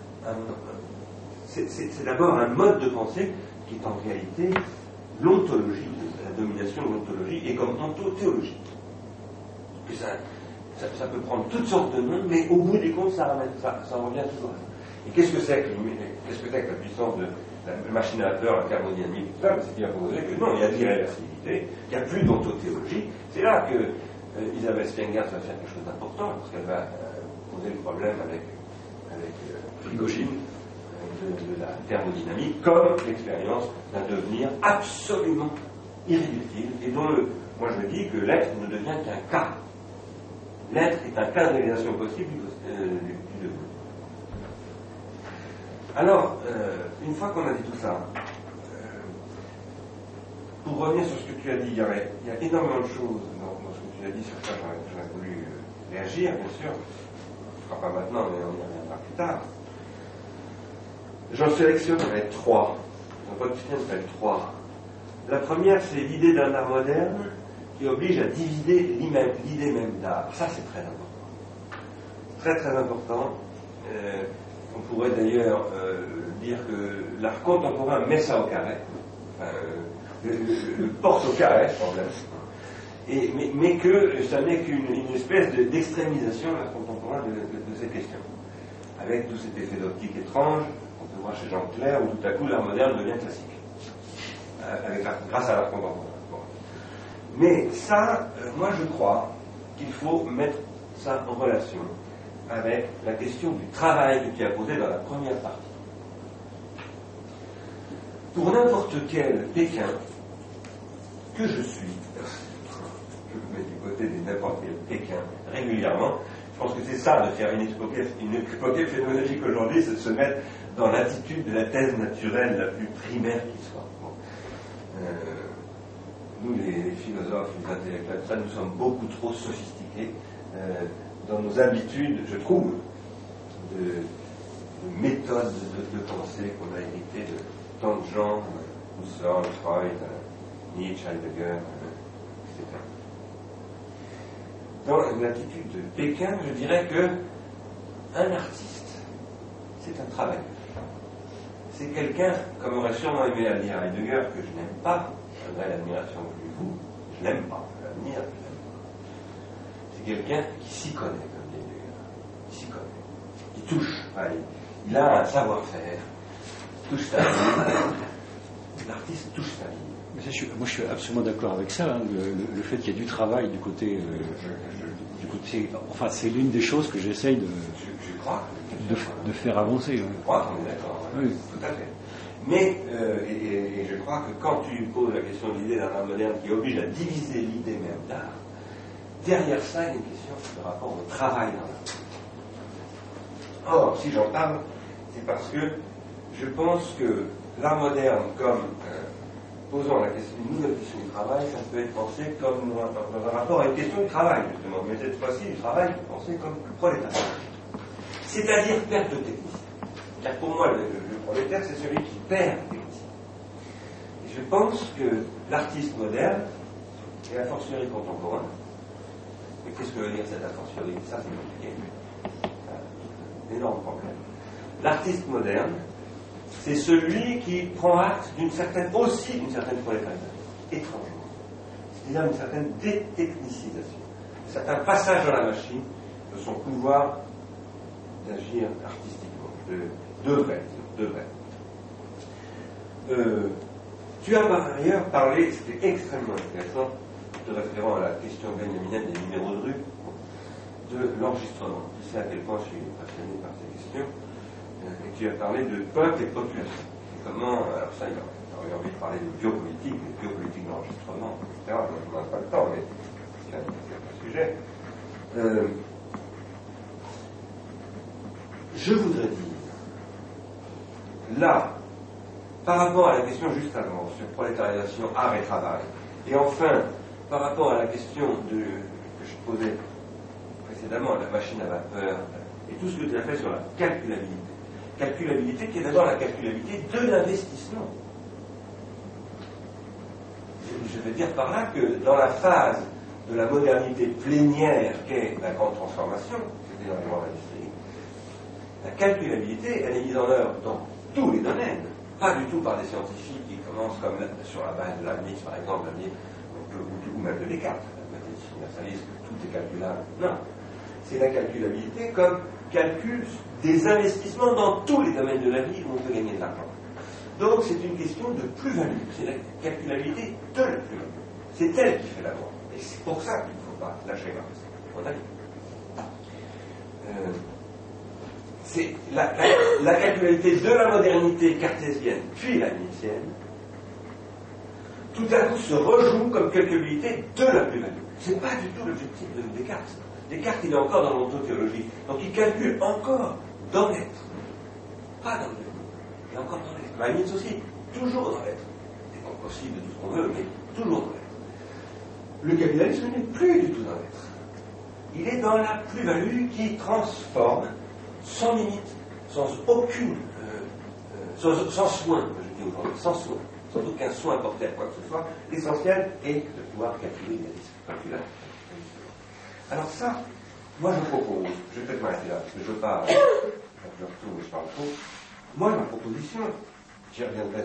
c'est d'abord un mode de pensée qui est en réalité l'ontologie, la domination de l'ontologie, et comme ontothéologie. Ça peut prendre toutes sortes de noms, mais au bout du compte, ça revient toujours à ça. Et qu'est-ce que c'est que la puissance de la machine à vapeur, la thermodynamique, tout ça? C'est bien posé que non, il y a de l'irréversibilité, il n'y a plus d'ontothéologie. C'est là que Isabelle Spengers va faire quelque chose d'important, parce qu'elle va poser le problème avec Prigogine de la thermodynamique comme l'expérience d'un devenir absolument irréductible et dont moi je dis que l'être ne devient qu'un cas. L'être est un cas de réalisation possible du devenu. Alors, une fois qu'on a dit tout ça, pour revenir sur ce que tu as dit, il y a énormément de choses dans ce que tu as dit, sur ça j'aurais voulu réagir, bien sûr. On ne fera pas maintenant, mais on y reviendra plus tard. J'en sélectionnerai 3. Dans votre système, ça fait 3. La première, c'est l'idée d'un art moderne qui oblige à diviser l'idée même d'art. Ça, c'est très important. Très, très important. On pourrait d'ailleurs dire que l'art contemporain met ça au carré. Le porte au carré, ce problème. Mais que ça n'est qu'une espèce d'extrémisation de l'art contemporain de ces questions. Avec tout cet effet d'optique étrange, on peut voir chez Jean Clair, où tout à coup l'art moderne devient classique. Grâce à l'art contemporain. Bon. Mais ça, moi je crois qu'il faut mettre ça en relation avec la question du travail que tu as posé dans la première partie. Pour n'importe quel Pékin que je suis, je me mets du côté de n'importe quel Pékin régulièrement, je pense que c'est ça de faire une hypothèse phénoménologique aujourd'hui, c'est de se mettre dans l'attitude de la thèse naturelle la plus primaire qui soit. Bon. Nous, les philosophes, les intellectuels, nous sommes beaucoup trop sophistiqués dans nos habitudes, je trouve, de méthodes de pensée qu'on a héritées de tant de gens, Husserl, Freud, Nietzsche, Heidegger, etc. Dans l'attitude de Pékin, je dirais que un artiste, c'est un travailleur. C'est quelqu'un, comme aurait sûrement aimé à dire Heidegger, que je n'aime pas, malgré l'admiration que je lui voue, je n'aime pas, je l'admire, je n'aime pas. C'est quelqu'un qui s'y connaît, comme dit Heidegger, qui s'y connaît, qui touche, il a un savoir-faire, touche sa vie, l'artiste touche sa vie. Moi je suis absolument d'accord avec ça, hein, le fait qu'il y ait du travail du côté... enfin c'est l'une des choses que j'essaye de faire avancer. Je crois qu'on est d'accord, oui. Tout à fait. Mais, et je crois que quand tu poses la question de l'idée d'un art moderne qui oblige à diviser l'idée même d'art, derrière ça il y a une question de rapport au travail dans l'art. Or, si j'en parle, c'est parce que je pense que l'art moderne comme... posant la question, une nouvelle question du travail, ça peut être pensé comme dans un rapport à une question du travail, justement. Mais cette fois-ci, du travail est pensé comme le prolétaire. C'est-à-dire perte de technicité. Car pour moi, le prolétaire, c'est celui qui perd la technicité. Et je pense que l'artiste moderne, et a fortiori contemporain, mais qu'est-ce que veut dire cet a fortiori? Ça, c'est compliqué. C'est un énorme problème. L'artiste moderne, c'est celui qui prend acte d'une certaine prolétarisation, étrangement. C'est-à-dire une certaine détechnicisation, un certain passage dans la machine de son pouvoir d'agir artistiquement, de vrai. Tu as par ailleurs parlé, c'était extrêmement intéressant, te référant à la question benjaminienne des numéros de rue, de l'enregistrement. Tu sais à quel point je suis passionné par ces questions. Et tu as parlé de peuple et population. Et comment, alors ça, il y j'avais envie de parler de biopolitique d'enregistrement, etc. On n'a pas le temps, mais c'est un sujet. Je voudrais dire, là, par rapport à la question juste avant, sur prolétarisation, art et travail, et enfin, par rapport à la question que je posais précédemment, la machine à vapeur, et tout ce que tu as fait sur la calculabilité. Calculabilité qui est d'abord la calculabilité de l'investissement. Je veux dire par là que dans la phase de la modernité plénière qu'est la grande transformation, c'était dans les grandes industries, la calculabilité, elle est mise en œuvre dans tous les domaines, pas du tout par des scientifiques qui commencent comme sur la base de Leibniz, par exemple, ou même de Descartes, la mathématique universaliste, tout est calculable. Non. C'est la calculabilité comme calcul des investissements dans tous les domaines de la vie où on peut gagner de l'argent. Donc c'est une question de plus-value, c'est la calculabilité de la plus-value. C'est elle qui fait la loi. Et c'est pour ça qu'il ne faut pas lâcher Marx, mon avis. C'est la calculabilité de la modernité cartésienne, puis la leibnizienne, tout à coup se rejoue comme calculabilité de la plus-value. Ce n'est pas du tout l'objectif de Descartes. Descartes, il est encore dans l'ontothéologie. Donc il calcule encore dans l'être. Pas dans le devenir. Il est encore dans l'être. Leibniz aussi, toujours dans l'être. C'est pas possible de tout ce qu'on veut, mais toujours dans l'être. Le capitalisme n'est plus du tout dans l'être. Il est dans la plus-value qui transforme sans limite, sans aucune, sans soin, je dis aujourd'hui, sans soin, sans aucun soin apporté à quoi que ce soit. L'essentiel est de pouvoir calculer les risques calculables. Alors ça, moi je propose, je vais peut-être m'arrêter là, parce que je veux pas, je retourne, je parle trop. Moi, ma proposition, j'y reviendrai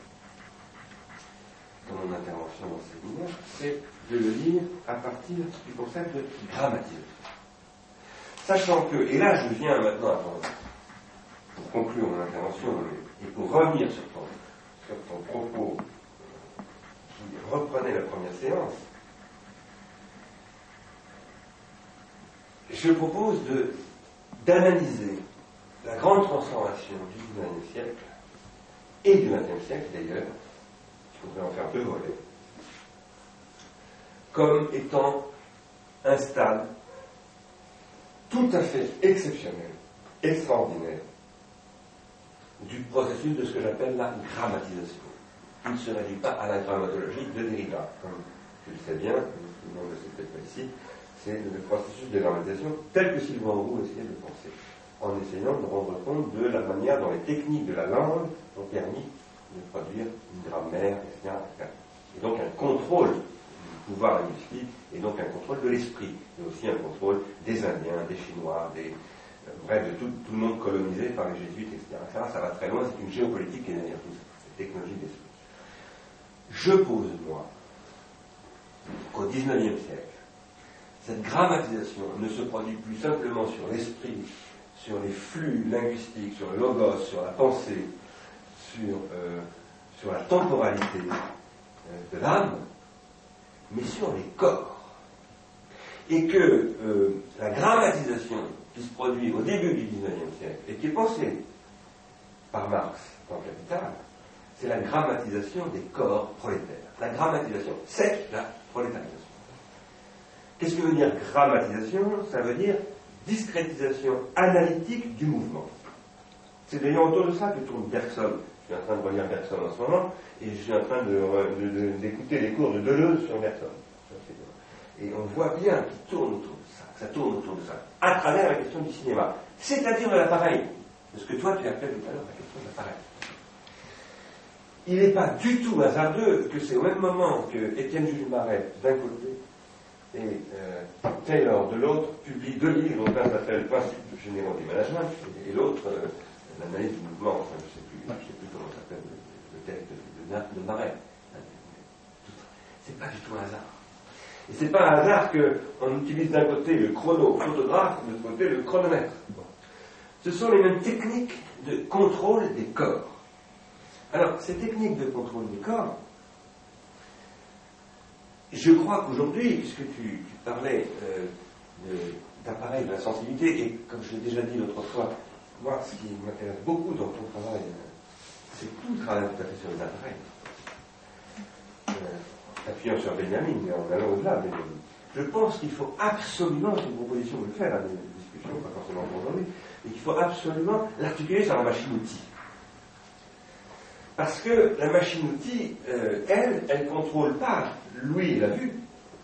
dans mon intervention dans ce séminaire, c'est de le lire à partir du concept de grammatisation. Sachant que, et là je viens maintenant pour conclure mon intervention et pour revenir sur ton propos qui reprenait la première séance, je propose d'analyser la grande transformation du XIXe siècle et du XXe siècle d'ailleurs, il faudrait en faire deux volets, comme étant un stade tout à fait exceptionnel, extraordinaire, du processus de ce que j'appelle la grammatisation. Il ne se réduit pas à la grammatologie de Derrida, comme tu le sais bien, tout le monde ne sait peut-être pas ici, c'est le processus de grammatisation tel que Sylvain Auroux essayait de penser, en essayant de rendre compte de la manière dont les techniques de la langue ont permis de produire une grammaire, etc. Et donc un contrôle du pouvoir linguistique, et donc un contrôle de l'esprit, mais aussi un contrôle des Indiens, des Chinois, bref, de tout le monde colonisé par les jésuites, etc. Ça va très loin, c'est une géopolitique qui est derrière tout ça, cette technologie d'esprit. Je pose, moi, qu'au XIXe siècle, cette grammatisation ne se produit plus simplement sur l'esprit, sur les flux linguistiques, sur le logos, sur la pensée, sur la temporalité de l'âme, mais sur les corps. Et que la grammatisation qui se produit au début du XIXe siècle et qui est pensée par Marx dans Capital, c'est la grammatisation des corps prolétaires. La grammatisation, c'est la prolétarisation. Qu'est-ce que veut dire grammatisation? Ça veut dire discrétisation analytique du mouvement. C'est d'ailleurs autour de ça que tourne Bergson. Je suis en train de relire Bergson en ce moment, et je suis en train d'écouter les cours de Deleuze sur Bergson. Et on voit bien qu'il tourne autour de ça, que ça tourne autour de ça, à travers la question du cinéma, c'est-à-dire de l'appareil. De ce que toi tu appelais tout à l'heure la question de l'appareil. Il n'est pas du tout hasardeux que c'est au même moment que Étienne Jules Marais, d'un côté, et Taylor, de l'autre, publie deux livres, dont un s'appelle Principes généraux du management, et l'autre, l'analyse du mouvement, enfin, je ne sais plus comment s'appelle le texte de Marais. C'est pas du tout un hasard. Et c'est pas un hasard qu'on utilise d'un côté le chronophotographe, de l'autre côté le chronomètre. Ce sont les mêmes techniques de contrôle des corps. Alors, ces techniques de contrôle des corps, je crois qu'aujourd'hui, puisque tu parlais d'appareil de la sensibilité, et comme je l'ai déjà dit l'autre fois, moi, ce qui m'intéresse beaucoup dans ton travail, c'est tout le travail que tu as fait sur les appareils. appuyant sur Benjamin, mais en allant au-delà de Benjamin. Je pense qu'il faut absolument, c'est une proposition de le faire, une discussion, pas forcément pour aujourd'hui, et qu'il faut absolument l'articuler sur la machine-outil. Parce que la machine-outil, elle ne contrôle pas l'ouïe et la vue.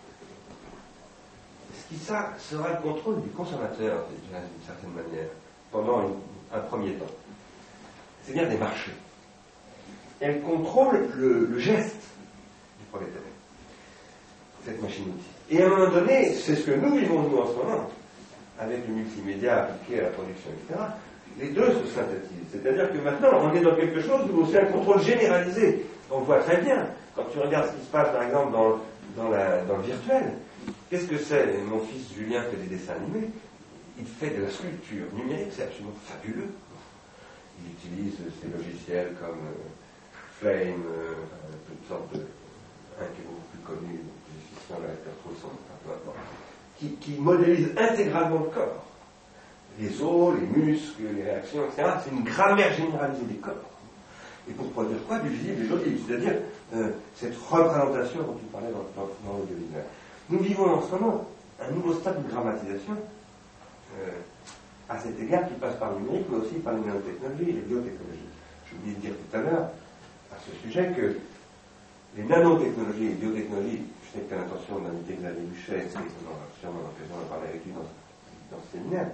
Ça sera le contrôle du consommateur, d'une certaine manière, pendant un premier temps. C'est bien des marchés. Elle contrôle le geste du prolétaire, cette machine-outil. Et à un moment donné, c'est ce que nous vivons nous en ce moment, avec le multimédia appliqué à la production, etc. Les deux se synthétisent. C'est-à-dire que maintenant, on est dans quelque chose où c'est un contrôle généralisé. On voit très bien, quand tu regardes ce qui se passe, par exemple, dans le virtuel. Qu'est-ce que c'est? Mon fils Julien fait des dessins animés. Il fait de la sculpture numérique, c'est absolument fabuleux. Il utilise ces logiciels comme Flame, toutes sortes de. Un qui est beaucoup plus connu, l'efficient de l'acteur Trousson, qui modélise intégralement le corps. Les os, les muscles, les réactions, etc. C'est une grammaire généralisée des corps. Et pour produire quoi? Du visible et joli, c'est-à-dire cette représentation dont tu parlais dans l'audiovisuel. Nous vivons en ce moment un nouveau stade de grammatisation à cet égard qui passe par le numérique, mais aussi par les nanotechnologies et les biotechnologies. J'ai oublié de dire tout à l'heure à ce sujet que les nanotechnologies et les biotechnologies, je sais que tu as l'intention d'inviter Xavier Buchet, et on aura sûrement l'occasion de parler avec lui dans ce séminaire,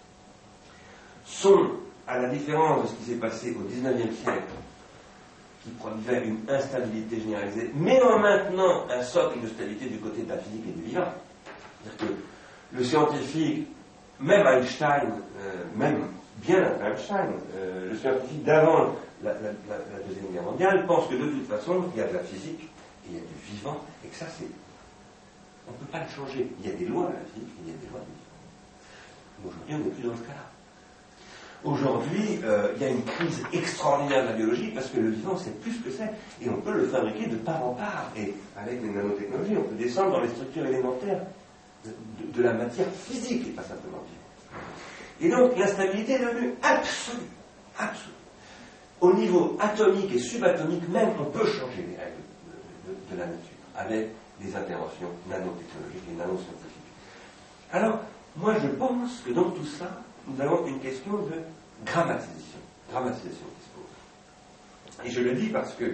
sont, à la différence de ce qui s'est passé au XIXe siècle, qui produisait une instabilité généralisée, mais en maintenant un socle de stabilité du côté de la physique et du vivant. C'est-à-dire que le scientifique, même Einstein, même bien après Einstein, le scientifique d'avant la Deuxième Guerre mondiale pense que de toute façon, il y a de la physique, et il y a du vivant, et que ça, c'est... On ne peut pas le changer. Il y a des lois de la physique, et il y a des lois du vivant. Aujourd'hui, on n'est plus dans ce cas-là. Aujourd'hui, il y a une crise extraordinaire de la biologie parce que le vivant, c'est plus que c'est. Et on peut le fabriquer de part en part. Et avec les nanotechnologies, on peut descendre dans les structures élémentaires de la matière physique et pas simplement vivante. Et donc, l'instabilité est devenue absolue. Absolue. Au niveau atomique et subatomique même, on peut changer les règles de la nature avec des interventions nanotechnologiques et nanoscientifiques. Alors, moi, je pense que dans tout ça, nous avons une question de grammatisation qui se pose. Et je le dis parce que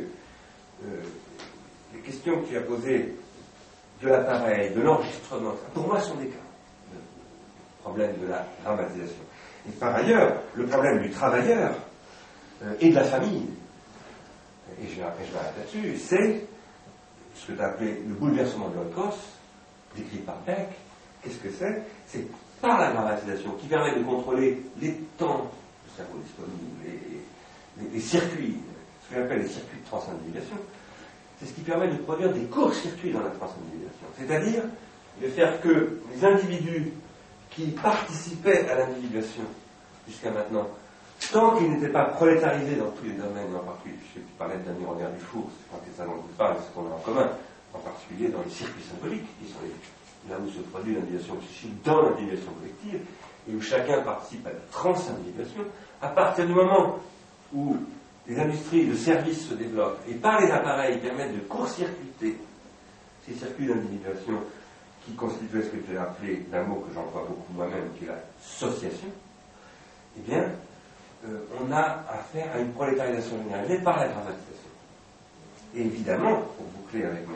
les questions que tu as posées de l'appareil, de l'enregistrement, pour moi sont des cas de problème de la grammatisation. Et par ailleurs, le problème du travailleur et de la famille, et je m'arrête là-dessus, c'est ce que tu as appelé le bouleversement de l'Holocauste, décrit par Beck. Qu'est-ce que c'est? C'est par la grammatisation qui permet de contrôler les temps du cerveau disponible, les circuits, ce que j'appelle les circuits de transindividuation. C'est ce qui permet de produire des courts-circuits dans la transindividuation. C'est-à-dire de faire que les individus qui participaient à l'individuation jusqu'à maintenant, tant qu'ils n'étaient pas prolétarisés dans tous les domaines, et en particulier, je parlais de Daniel Robert Dufour, c'est quand c'est ça dont je parle, c'est ce qu'on a en commun, en particulier dans les circuits symboliques, qui sont là où se produit l'individuation psychique dans l'individuation collective, et où chacun participe à la transindividuation, à partir du moment où les industries de services se développent, et par les appareils permettent de court-circuiter ces circuits d'individuation qui constituaient ce que tu as appelé, d'un mot que j'emploie beaucoup moi-même, qui est l'association, eh bien, on a affaire à une prolétarisation généralisée par la grammatisation. Et évidemment, pour boucler avec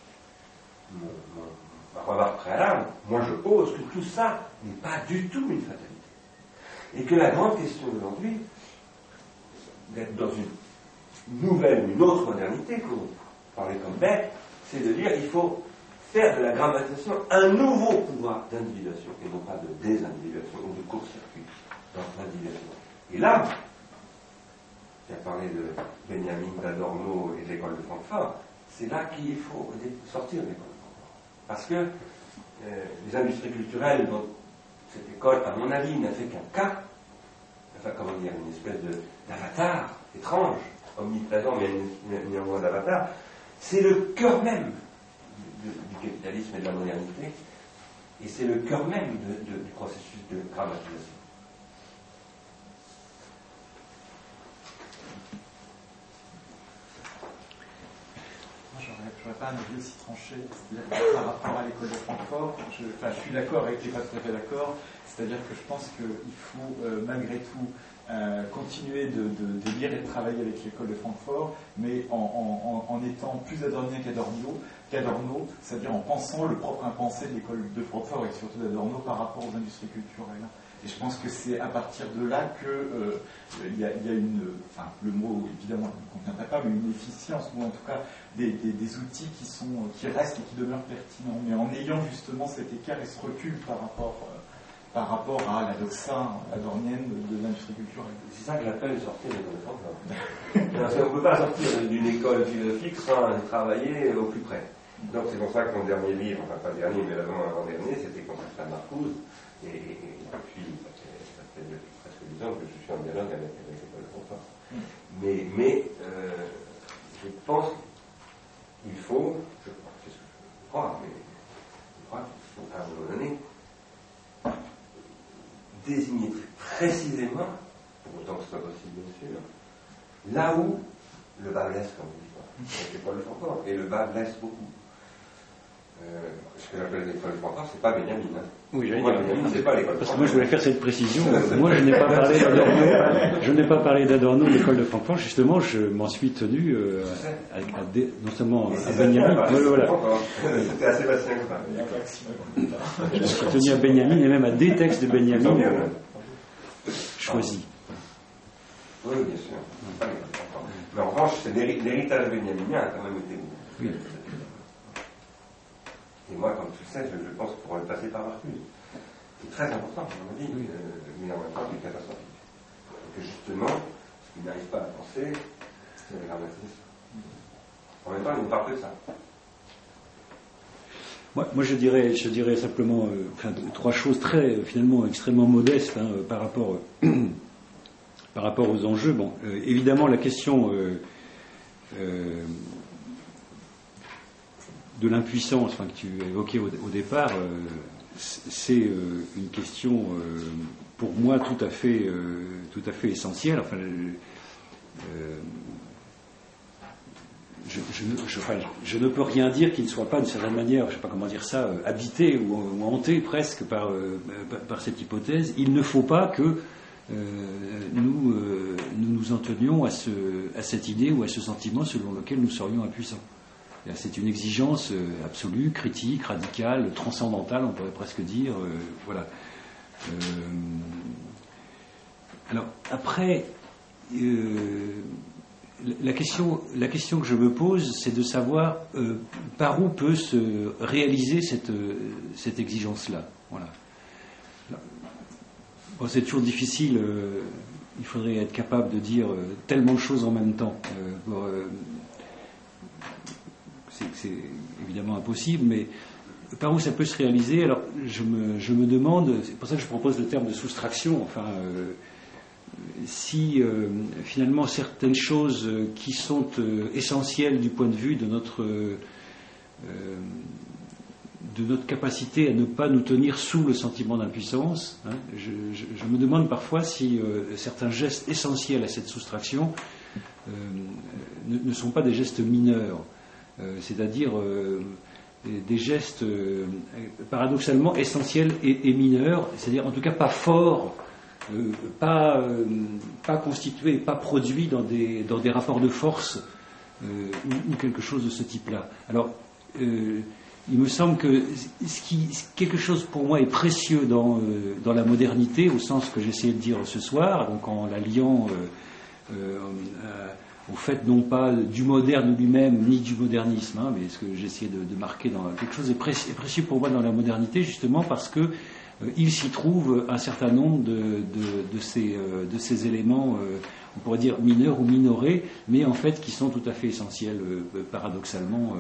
ma remarque préalable, moi je pose que tout ça n'est pas du tout une fatalité. Et que la grande question aujourd'hui, d'être dans une nouvelle ou une autre modernité, pour parler comme Beck, c'est de dire qu'il faut faire de la grammatisation un nouveau pouvoir d'individuation, et non pas de désindividuation ou de court-circuit dans l'individuation. Et là, tu as parlé de Benjamin, d'Adorno et de l'école de Francfort, c'est là qu'il faut sortir de l'école de Francfort. Parce que les industries culturelles, dont cette école, à mon avis, n'a fait qu'un cas, enfin, comment dire, une espèce d'avatar étrange, omniprésent, mais néanmoins d'avatar, c'est le cœur même du capitalisme et de la modernité, et c'est le cœur même du processus de grammatisation. J'aurais pas avis aussi tranché, c'est-à-dire par rapport à l'école de Francfort, je suis d'accord et pas tout à fait d'accord, c'est-à-dire que je pense qu'il faut malgré tout continuer de lire et de travailler avec l'école de Francfort, mais en étant plus adornien qu'Adorno, c'est-à-dire en pensant le propre impensé de l'école de Francfort et surtout d'Adorno par rapport aux industries culturelles. Et je pense que c'est à partir de là que il y a une, enfin le mot évidemment ne conviendrait pas, mais une efficience, ou en tout cas des outils qui restent et qui demeurent pertinents, mais en ayant justement cet écart et ce recul par rapport à la doxa adornienne de l'industrie culturelle. C'est ça que j'appelle sortir de l'école de Francfort. Parce qu'on ne peut pas sortir d'une école philosophique sans travailler au plus près. Donc c'est pour ça que mon dernier livre, enfin pas le dernier, mais l'avant-dernier, c'était consacré à Marcuse. Et depuis, ça fait presque 10 ans que je suis en dialogue avec l'école de Francfort. Mais je pense qu'il faut, c'est ce que je crois, mais je crois qu'il faut à un moment donné désigner précisément, pour autant que ce soit possible bien sûr, là où le bas blesse, comme on dit, avec l'école de Francfort, et le bas blesse beaucoup. Ce que j'appelle l'école de Francfort, c'est pas Benjamin. Hein. Oui, j'allais dire. Benjamin, c'est pas l'école de Francfort. Parce que moi, je voulais faire cette précision. Moi, je n'ai pas parlé d'Adorno. Je n'ai pas parlé d'Adorno, l'école de Francfort. Justement, je m'en suis tenu non seulement à Benjamin. Voilà. C'était assez Bastien que ça. Je me suis tenu à Benjamin et même à des textes de Benjamin choisis. Oui, bien sûr. Pas l'école de Francfort. Mais en revanche, c'est l'héritage benjaminien a quand même été. Oui. Et moi, comme tu sais, je pense qu'on le passer par Marcuse. C'est très important, à mon avis, mais en même temps, c'est catastrophique. Et que justement, ce qu'il n'arrive pas à penser, c'est la grammatisation. En même temps, il ne parle que de ça. Moi, je dirais simplement trois choses finalement extrêmement modestes par rapport aux enjeux. Bon, évidemment, la question de l'impuissance, que tu évoquais au départ, c'est une question pour moi tout à fait essentielle. Enfin, je ne peux rien dire qui ne soit pas d'une certaine manière, je ne sais pas comment dire ça, habité ou hanté presque par cette hypothèse. Il ne faut pas que nous en tenions à cette idée ou à ce sentiment selon lequel nous serions impuissants. C'est une exigence absolue, critique, radicale, transcendantale, on pourrait presque dire. Voilà. Alors après, la question que je me pose, c'est de savoir par où peut se réaliser cette exigence-là. Voilà. Bon, c'est toujours difficile. Il faudrait être capable de dire tellement de choses en même temps. C'est évidemment impossible, mais par où ça peut se réaliser? Alors, je me demande, c'est pour ça que je propose le terme de soustraction, enfin, si finalement certaines choses qui sont essentielles du point de vue de notre capacité à ne pas nous tenir sous le sentiment d'impuissance, je me demande parfois si certains gestes essentiels à cette soustraction ne sont pas des gestes mineurs. C'est-à-dire des gestes paradoxalement essentiels et mineurs, c'est-à-dire en tout cas pas forts, pas constitués, pas produits dans des rapports de force ou quelque chose de ce type-là. Alors, il me semble que quelque chose pour moi est précieux dans la modernité, au sens que j'essayais de dire ce soir, donc en la liant au fait non pas du moderne lui-même ni du modernisme, mais ce que j'essayais de marquer dans quelque chose est précieux pour moi dans la modernité, justement parce que il s'y trouve un certain nombre de ces éléments, on pourrait dire mineurs ou minorés, mais en fait qui sont tout à fait essentiels paradoxalement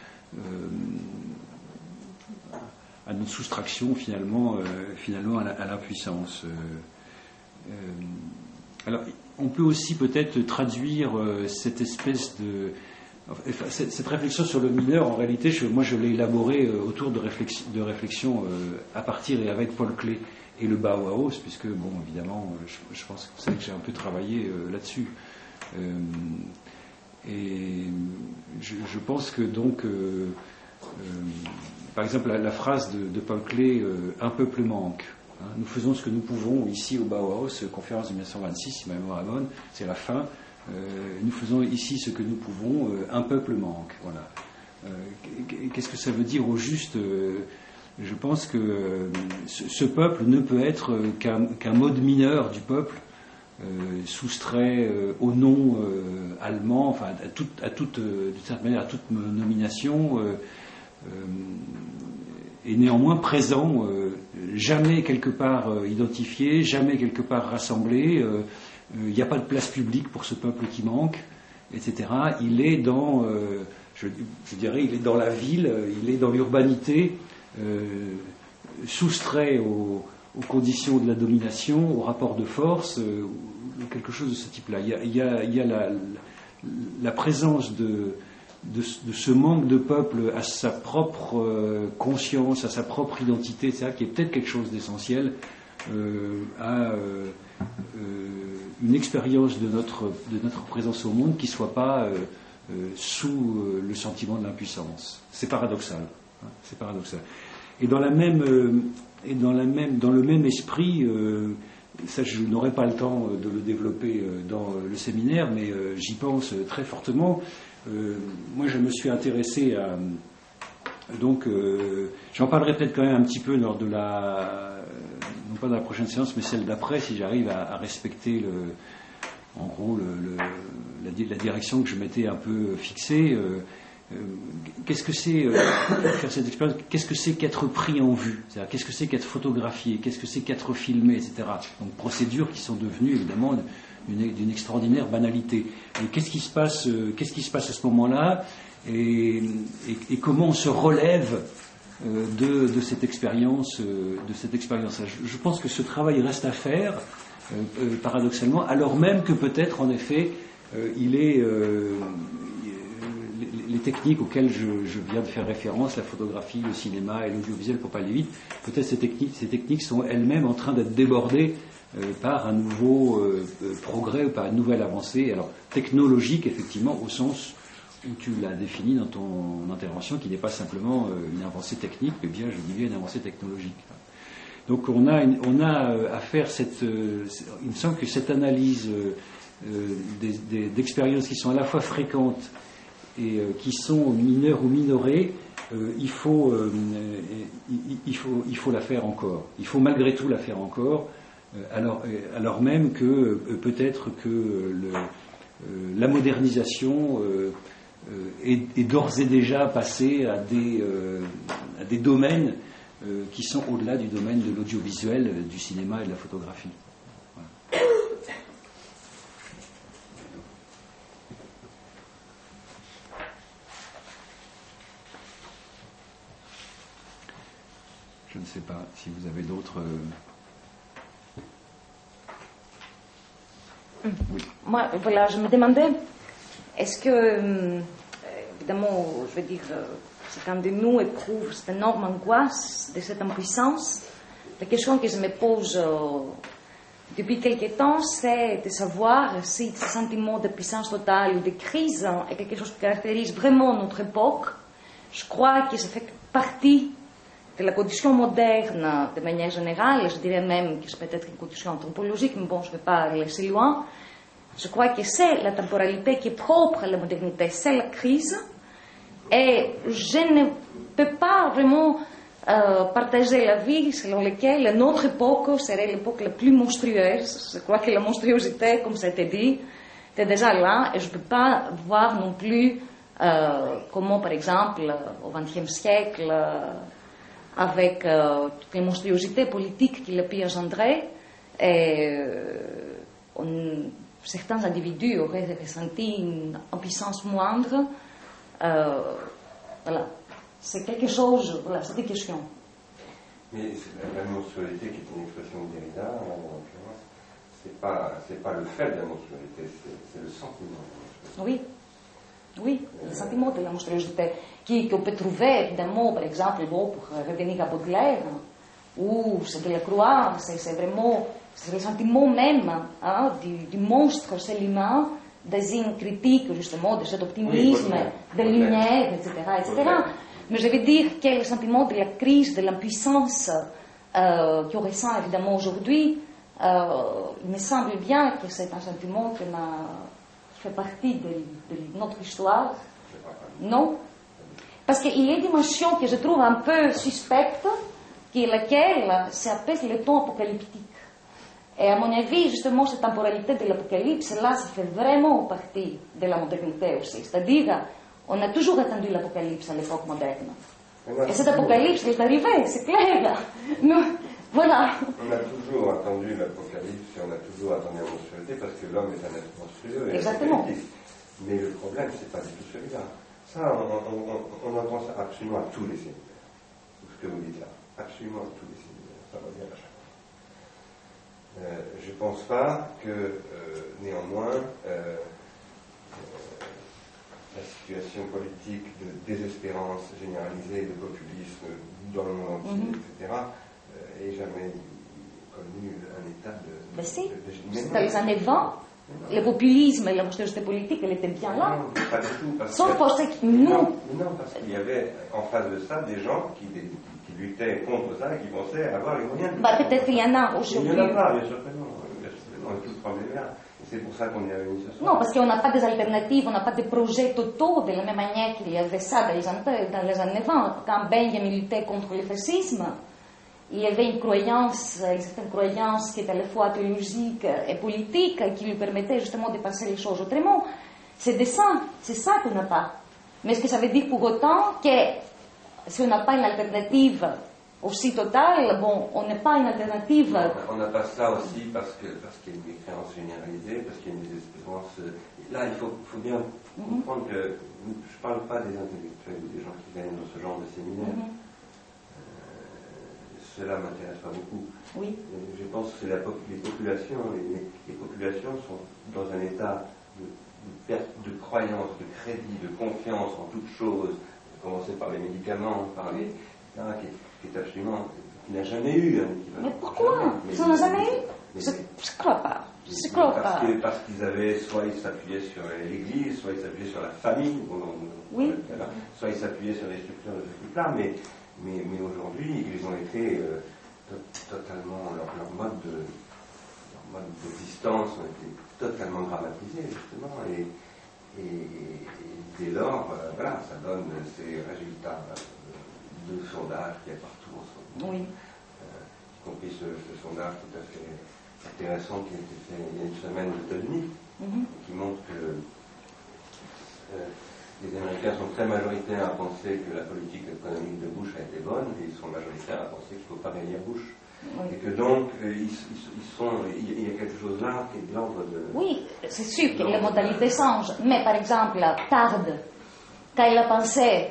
à notre soustraction finalement à l'impuissance. Alors, on peut aussi peut-être traduire cette espèce cette réflexion sur le mineur. En réalité, moi, je l'ai élaborée autour de réflexions à partir et avec Paul Klee et le Bauhaus, puisque, bon, évidemment, je pense que vous savez que j'ai un peu travaillé là-dessus. Et je pense que donc, par exemple, la phrase de Paul Klee, un peuple manque. Hein, nous faisons ce que nous pouvons ici au Bauhaus, conférence de 1926, si ma mémoire est bonne, c'est la fin. Nous faisons ici ce que nous pouvons, un peuple manque. Voilà. Qu'est-ce que ça veut dire au juste? Je pense que ce peuple ne peut être qu'un mode mineur du peuple, soustrait au nom allemand, enfin d'une certaine manière à toute nomination, et néanmoins présent, jamais quelque part identifié, jamais quelque part rassemblé. Il n'y a pas de place publique pour ce peuple qui manque, etc. Il est dans, je dirais, il est dans la ville, il est dans l'urbanité, soustrait aux conditions de la domination, aux rapports de force, quelque chose de ce type-là. Il y a la présence de ce manque de peuple à sa propre conscience, à sa propre identité, etc., qui est peut-être quelque chose d'essentiel à une expérience de notre présence au monde qui ne soit pas sous le sentiment de l'impuissance. C'est paradoxal. Hein, c'est paradoxal. Et dans le même esprit, ça je n'aurai pas le temps de le développer dans le séminaire, mais j'y pense très fortement. Moi je me suis intéressé à... Donc j'en parlerai peut-être quand même un petit peu lors de non pas dans la prochaine séance, mais celle d'après, si j'arrive à respecter en gros la direction que je m'étais un peu fixée. Qu'est-ce que c'est faire cette expérience? Qu'est-ce que c'est qu'être pris en vue? C'est-à-dire, qu'est-ce que c'est qu'être photographié? Qu'est-ce que c'est qu'être filmé, etc. Donc procédures qui sont devenues évidemment d'une extraordinaire banalité. Et qu'est-ce qui se passe à ce moment-là, et comment on se relève de cette expérience, Je pense que ce travail reste à faire, paradoxalement, alors même que peut-être en effet il est les techniques auxquelles je viens de faire référence, la photographie, le cinéma et l'audiovisuel, pour pas aller vite, peut-être ces techniques sont elles-mêmes en train d'être débordées par un nouveau progrès ou par une nouvelle avancée, alors technologique effectivement, au sens où tu l'as défini dans ton intervention, qui n'est pas simplement une avancée technique, mais bien, je dis bien, une avancée technologique. Donc on a à faire il me semble que cette analyse d'expériences qui sont à la fois fréquentes et qui sont mineures ou minorées, il faut la faire encore. Il faut malgré tout la faire encore, alors même que peut-être que la modernisation est d'ores et déjà passée à des domaines qui sont au-delà du domaine de l'audiovisuel, du cinéma et de la photographie. Voilà. Je ne sais pas si vous avez d'autres... Oui. Moi, voilà, je me demandais, est-ce que, évidemment, je veux dire, chacun de nous éprouve cette énorme angoisse de cette impuissance. La question que je me pose depuis quelque temps, c'est de savoir si ce sentiment de puissance totale ou de crise est quelque chose qui caractérise vraiment notre époque. Je crois que ça fait partie de la condition moderne de manière générale, je dirais même que c'est peut-être une condition anthropologique, mais bon, je ne vais pas aller si loin. Je crois que c'est la temporalité qui est propre à la modernité, c'est la crise, et je ne peux pas vraiment partager l'avis selon lequel notre époque serait l'époque la plus monstrueuse. Je crois que la monstruosité, comme ça a été dit, est déjà là, et je ne peux pas voir non plus comment, par exemple, au XXe siècle, avec toutes les monstruosités politiques qu'il a pu engendrer, certains individus auraient ressenti une puissance moindre. Voilà. C'est quelque chose, voilà, c'est des questions. Mais la monstruosité, qui est une expression de Derrida, en l'occurrence, c'est pas le fait de la monstruosité, c'est le sentiment de la monstruosité. Oui, le sentiment de la monstruosité, qu'on peut trouver évidemment, par exemple, bon, pour revenir à Baudelaire, ou c'est Delacroix, c'est vraiment c'est le sentiment même du monstre, c'est l'humain, des signes critiques, justement, de cet optimisme, de lumière, etc., etc. Mais je veux dire que le sentiment de la crise, de l'impuissance qu'on ressent évidemment aujourd'hui, il me semble bien que c'est un sentiment qui fait partie de notre histoire. Non? Parce qu'il y a une dimension que je trouve un peu suspecte, qui est laquelle s'appelle le temps apocalyptique. Et à mon avis, justement, cette temporalité de l'apocalypse, là, ça fait vraiment partie de la modernité aussi. C'est-à-dire, on a toujours attendu l'apocalypse à l'époque moderne. Et cet apocalypse est arrivé, c'est clair. Nous, voilà. On a toujours attendu l'apocalypse et on a toujours attendu la monstruosité parce que l'homme est un être monstrueux. Exactement. Mais le problème, c'est pas du tout celui-là. Ça, on entend ça absolument à tous les séminaires. Ce que vous dites là. Absolument à tous les séminaires. Ça revient à chaque fois. Je ne pense pas que, néanmoins, la situation politique de désespérance généralisée, de populisme dans le monde entier, etc., ait jamais connu un état de... Mais si, dans les années 20, le populisme et la monstruosité politique, elle était bien là. Non, pas du tout. Sauf pour ceux qui... Non, parce qu'il y avait en face de ça des gens qui luttaient contre ça et qui pensaient avoir les moyens de... Peut-être qu'il y en a aujourd'hui. Il n'y en a pas, bien sûr que non. Tout le problème est là. Et c'est pour ça qu'on y a réuni ce soir. Non, parce qu'on n'a pas des alternatives, on n'a pas de projets totaux de la même manière qu'il y avait ça dans les années 20. Quand Benjamin luttait contre le fascisme, il y avait une certaine croyance qui était à la fois théologique et politique, qui lui permettait justement de penser les choses autrement. C'est ça qu'on n'a pas. Mais est-ce que ça veut dire pour autant que si on n'a pas une alternative aussi totale, bon, on n'est pas une alternative. On n'a pas ça aussi parce qu'il y a une mécréance généralisée, parce qu'il y a une désespérance. Là, il faut bien comprendre que je ne parle pas des intellectuels ou des gens qui viennent dans ce genre de séminaire. Cela m'intéresse pas beaucoup. Oui. Je pense que les populations. Les populations sont dans un état de perte de croyance, de crédit, de confiance en toute chose, à commencer par les médicaments, par les... qui est absolument... qui n'a jamais eu un équivalent. Mais pourquoi? Ça n'a jamais eu? Je ne crois pas. Parce qu'ils avaient, soit ils s'appuyaient sur l'Église, soit ils s'appuyaient sur la famille, oui. Soit ils s'appuyaient sur les structures de ce type-là, mais aujourd'hui, ils ont été totalement... Leur mode d'existence ont été totalement dramatisés, justement, et dès lors, voilà, ça donne ces résultats de sondages qu'il y a partout en ce moment. Oui. Y compris ce sondage tout à fait intéressant qui a été fait il y a une semaine aux États-Unis, qui montre que les Américains sont très majoritaires à penser que la politique économique de Bush a été bonne, et ils sont majoritaires à penser qu'il ne faut pas réélire Bush. Oui. Et que donc, il y a quelque chose là qui est de l'ordre de... Oui, c'est sûr que les modalités changent, mais par exemple, Tard, quand il a pensé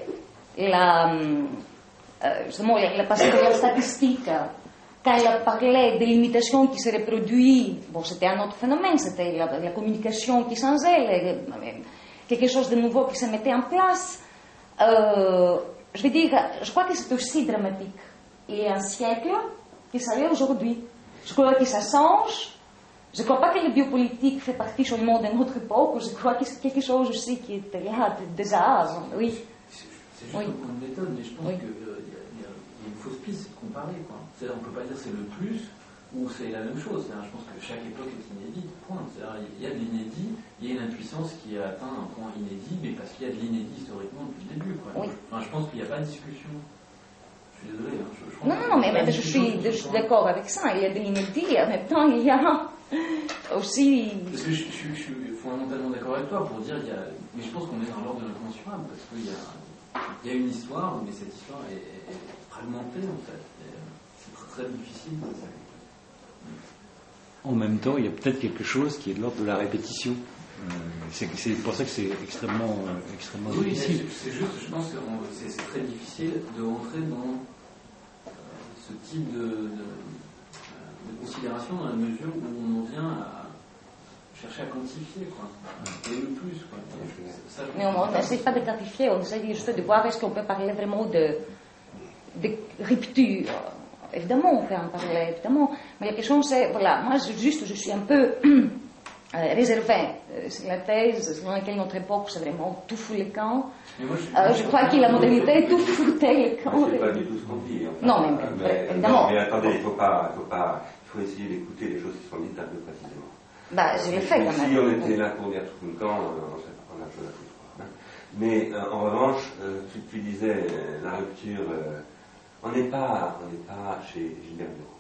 justement, il a pensé de la statistique, quand il a parlé des limitations qui se reproduisent, bon, c'était un autre phénomène, c'était la communication qui changeait, quelque chose de nouveau qui se mettait en place. Je veux dire, je crois que c'est aussi dramatique. Il y a un siècle que ça l'est aujourd'hui. Je crois que ça change. Je ne crois pas que le biopolitique fait partie seulement de notre époque. Je crois que c'est quelque chose aussi qui était là déjà avant. Oui. C'est juste un point de méthode, mais je pense qu'il y a une fausse piste, c'est de comparer. C'est-à-dire, on ne peut pas dire c'est le plus ou c'est la même chose. Je pense que chaque époque est inédite, point. C'est-à-dire, il y a de l'inédit, il y a une impuissance qui a atteint un point inédit, mais parce qu'il y a de l'inédit historiquement depuis le début. Oui. Enfin, je pense qu'il n'y a pas de discussion. Je suis désolé. Non, mais je suis d'accord avec ça. Il y a de l'inédit, en même temps, il y a aussi... Parce que je suis fondamentalement d'accord avec toi pour dire, mais je pense qu'on est dans l'ordre de l'incommensurable, parce qu'il y a une histoire, mais cette histoire est fragmentée, en fait. C'est très, très difficile. En même temps, il y a peut-être quelque chose qui est de l'ordre de la répétition. C'est pour ça que c'est extrêmement difficile. C'est juste, je pense que c'est très difficile de rentrer dans ce type de considération dans la mesure où on en vient à chercher à quantifier, et le plus. Mais on n'essaie pas de quantifier, on essaie juste de voir est-ce qu'on peut parler vraiment de rupture. Évidemment, on peut en parler, évidemment. Mais la question, c'est, voilà, moi, je suis un peu réservé. C'est la thèse selon laquelle notre époque, c'est vraiment tout fout les camps. Je crois que la modernité tout foutait les camps. C'est pas du tout ce qu'on dit. Enfin, non, évidemment. Non, mais attendez, il faut essayer d'écouter les choses qui sont dites un peu précisément. Bah, je l'ai fait quand même. Si on était là pour dire tout le camp, on serait pas la chose à foutre. Mais en revanche, tu disais la rupture. On n'est pas chez Gilbert Béraud.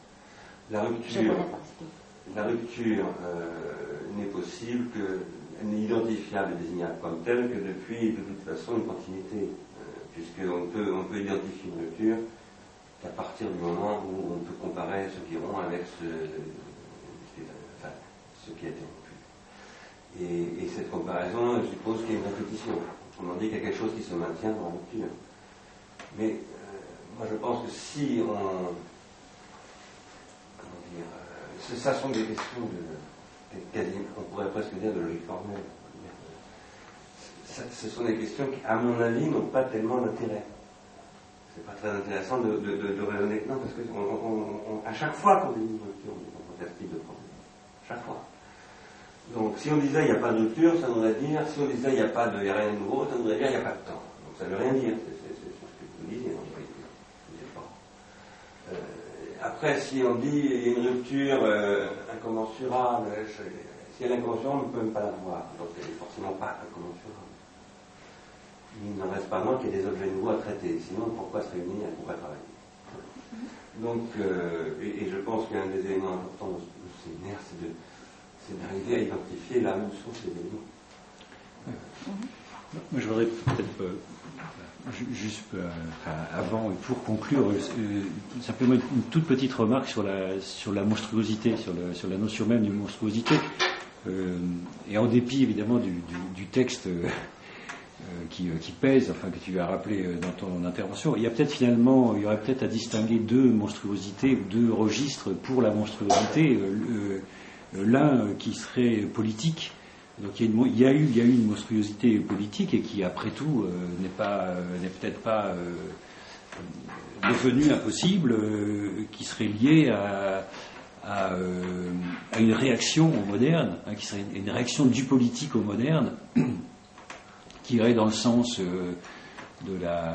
La rupture n'est possible n'est identifiable et désignable comme telle que depuis, de toute façon, une continuité, puisqu'on peut identifier une rupture qu'à partir du moment où on peut comparer ce qui rompt avec ce qui a été rompu. Et cette comparaison, je suppose qu'il y a une répétition. On dit qu'il y a quelque chose qui se maintient dans la rupture. Mais moi, je pense que si on... Comment dire... ça sont des questions on pourrait presque dire de logique formelle. Ce sont des questions qui, à mon avis, n'ont pas tellement d'intérêt. C'est pas très intéressant de raisonner. Non, parce que à chaque fois qu'on dit une rupture, on rencontre ce type de problème. Chaque fois. Donc, si on disait il n'y a pas de rupture, ça voudrait dire, si on disait il n'y a rien de nouveau, ça voudrait dire il n'y a pas de temps. Donc, ça ne veut rien dire. C'est ce que vous disiez, en réalité. Après, si on dit il y a une rupture incommensurable, si elle est incommensurable, on ne peut même pas la voir. Donc elle n'est forcément pas incommensurable. Il n'en reste pas moins qu'il y a des objets nouveaux à traiter. Sinon, pourquoi se réunir et pourquoi travailler? Donc, et je pense qu'un des éléments importants de ce séminaire, c'est d'arriver à identifier là où sont ces éléments. Moi, je voudrais peut-être juste avant, pour conclure, simplement une toute petite remarque sur la monstruosité, sur la notion même de monstruosité. Et en dépit évidemment du texte qui pèse, enfin que tu as rappelé dans ton intervention, il y aurait peut-être à distinguer deux monstruosités ou deux registres pour la monstruosité. L'un qui serait politique. Donc il y a eu une monstruosité politique et qui après tout n'est peut-être pas devenue impossible, qui serait liée à une réaction au moderne, qui serait une réaction du politique au moderne, qui irait dans le sens de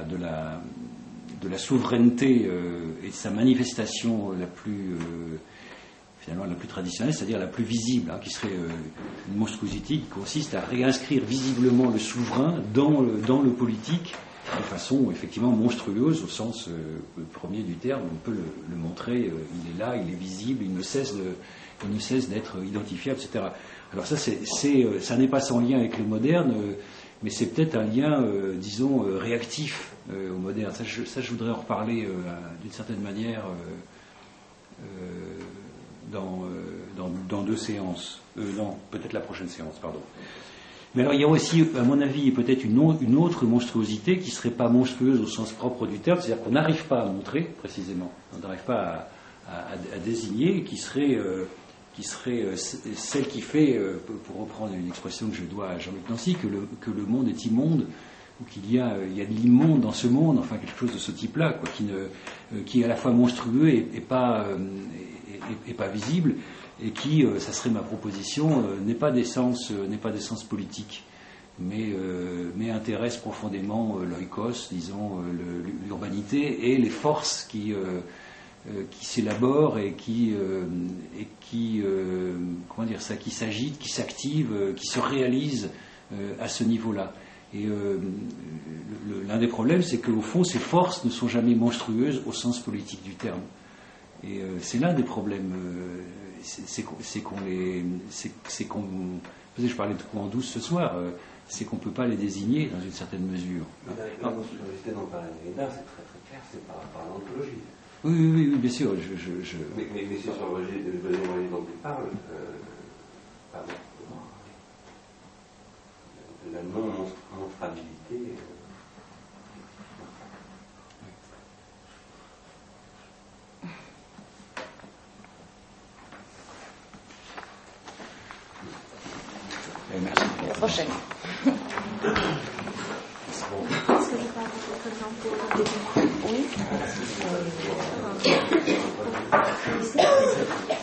la souveraineté et de sa manifestation la plus traditionnelle, c'est-à-dire la plus visible, qui serait une monstruosité qui consiste à réinscrire visiblement le souverain dans le politique de façon effectivement monstrueuse au sens premier du terme. On peut le montrer, il est là, il est visible, il ne cesse d'être identifiable, etc. Alors ça n'est pas sans lien avec le moderne, mais c'est peut-être un lien, disons, réactif au moderne. Ça, je voudrais en reparler d'une certaine manière dans deux séances. Non, peut-être la prochaine séance, pardon. Mais alors il y a aussi, à mon avis, peut-être une autre monstruosité qui ne serait pas monstrueuse au sens propre du terme, c'est-à-dire qu'on n'arrive pas à montrer précisément, on n'arrive pas à désigner, qui serait celle qui fait, pour reprendre une expression que je dois à Jean-Luc Nancy, que le monde est immonde, ou qu'il y a de l'immonde dans ce monde, enfin quelque chose de ce type-là, quoi, qui est à la fois monstrueux et pas visible, et qui, ça serait ma proposition, n'est pas d'essence politique, mais intéresse profondément l'oikos, disons, l'urbanité et les forces qui s'élaborent et qui comment dire ça, qui s'agitent, qui s'activent, qui se réalisent à ce niveau-là. Et l'un des problèmes, c'est qu'au fond, ces forces ne sont jamais monstrueuses au sens politique du terme. Et c'est l'un des problèmes. Je parlais de coups en douce ce soir. C'est qu'on ne peut pas les désigner dans une certaine mesure. La monstruosité dont parlait Derrida, c'est très très clair, c'est par l'anthologie. Oui, bien sûr. Mais c'est sur le registre dont tu parles, de la non-monstrabilité. Merci. À la prochaine. Est-ce que je peux avoir votre nom pour le début? Oui.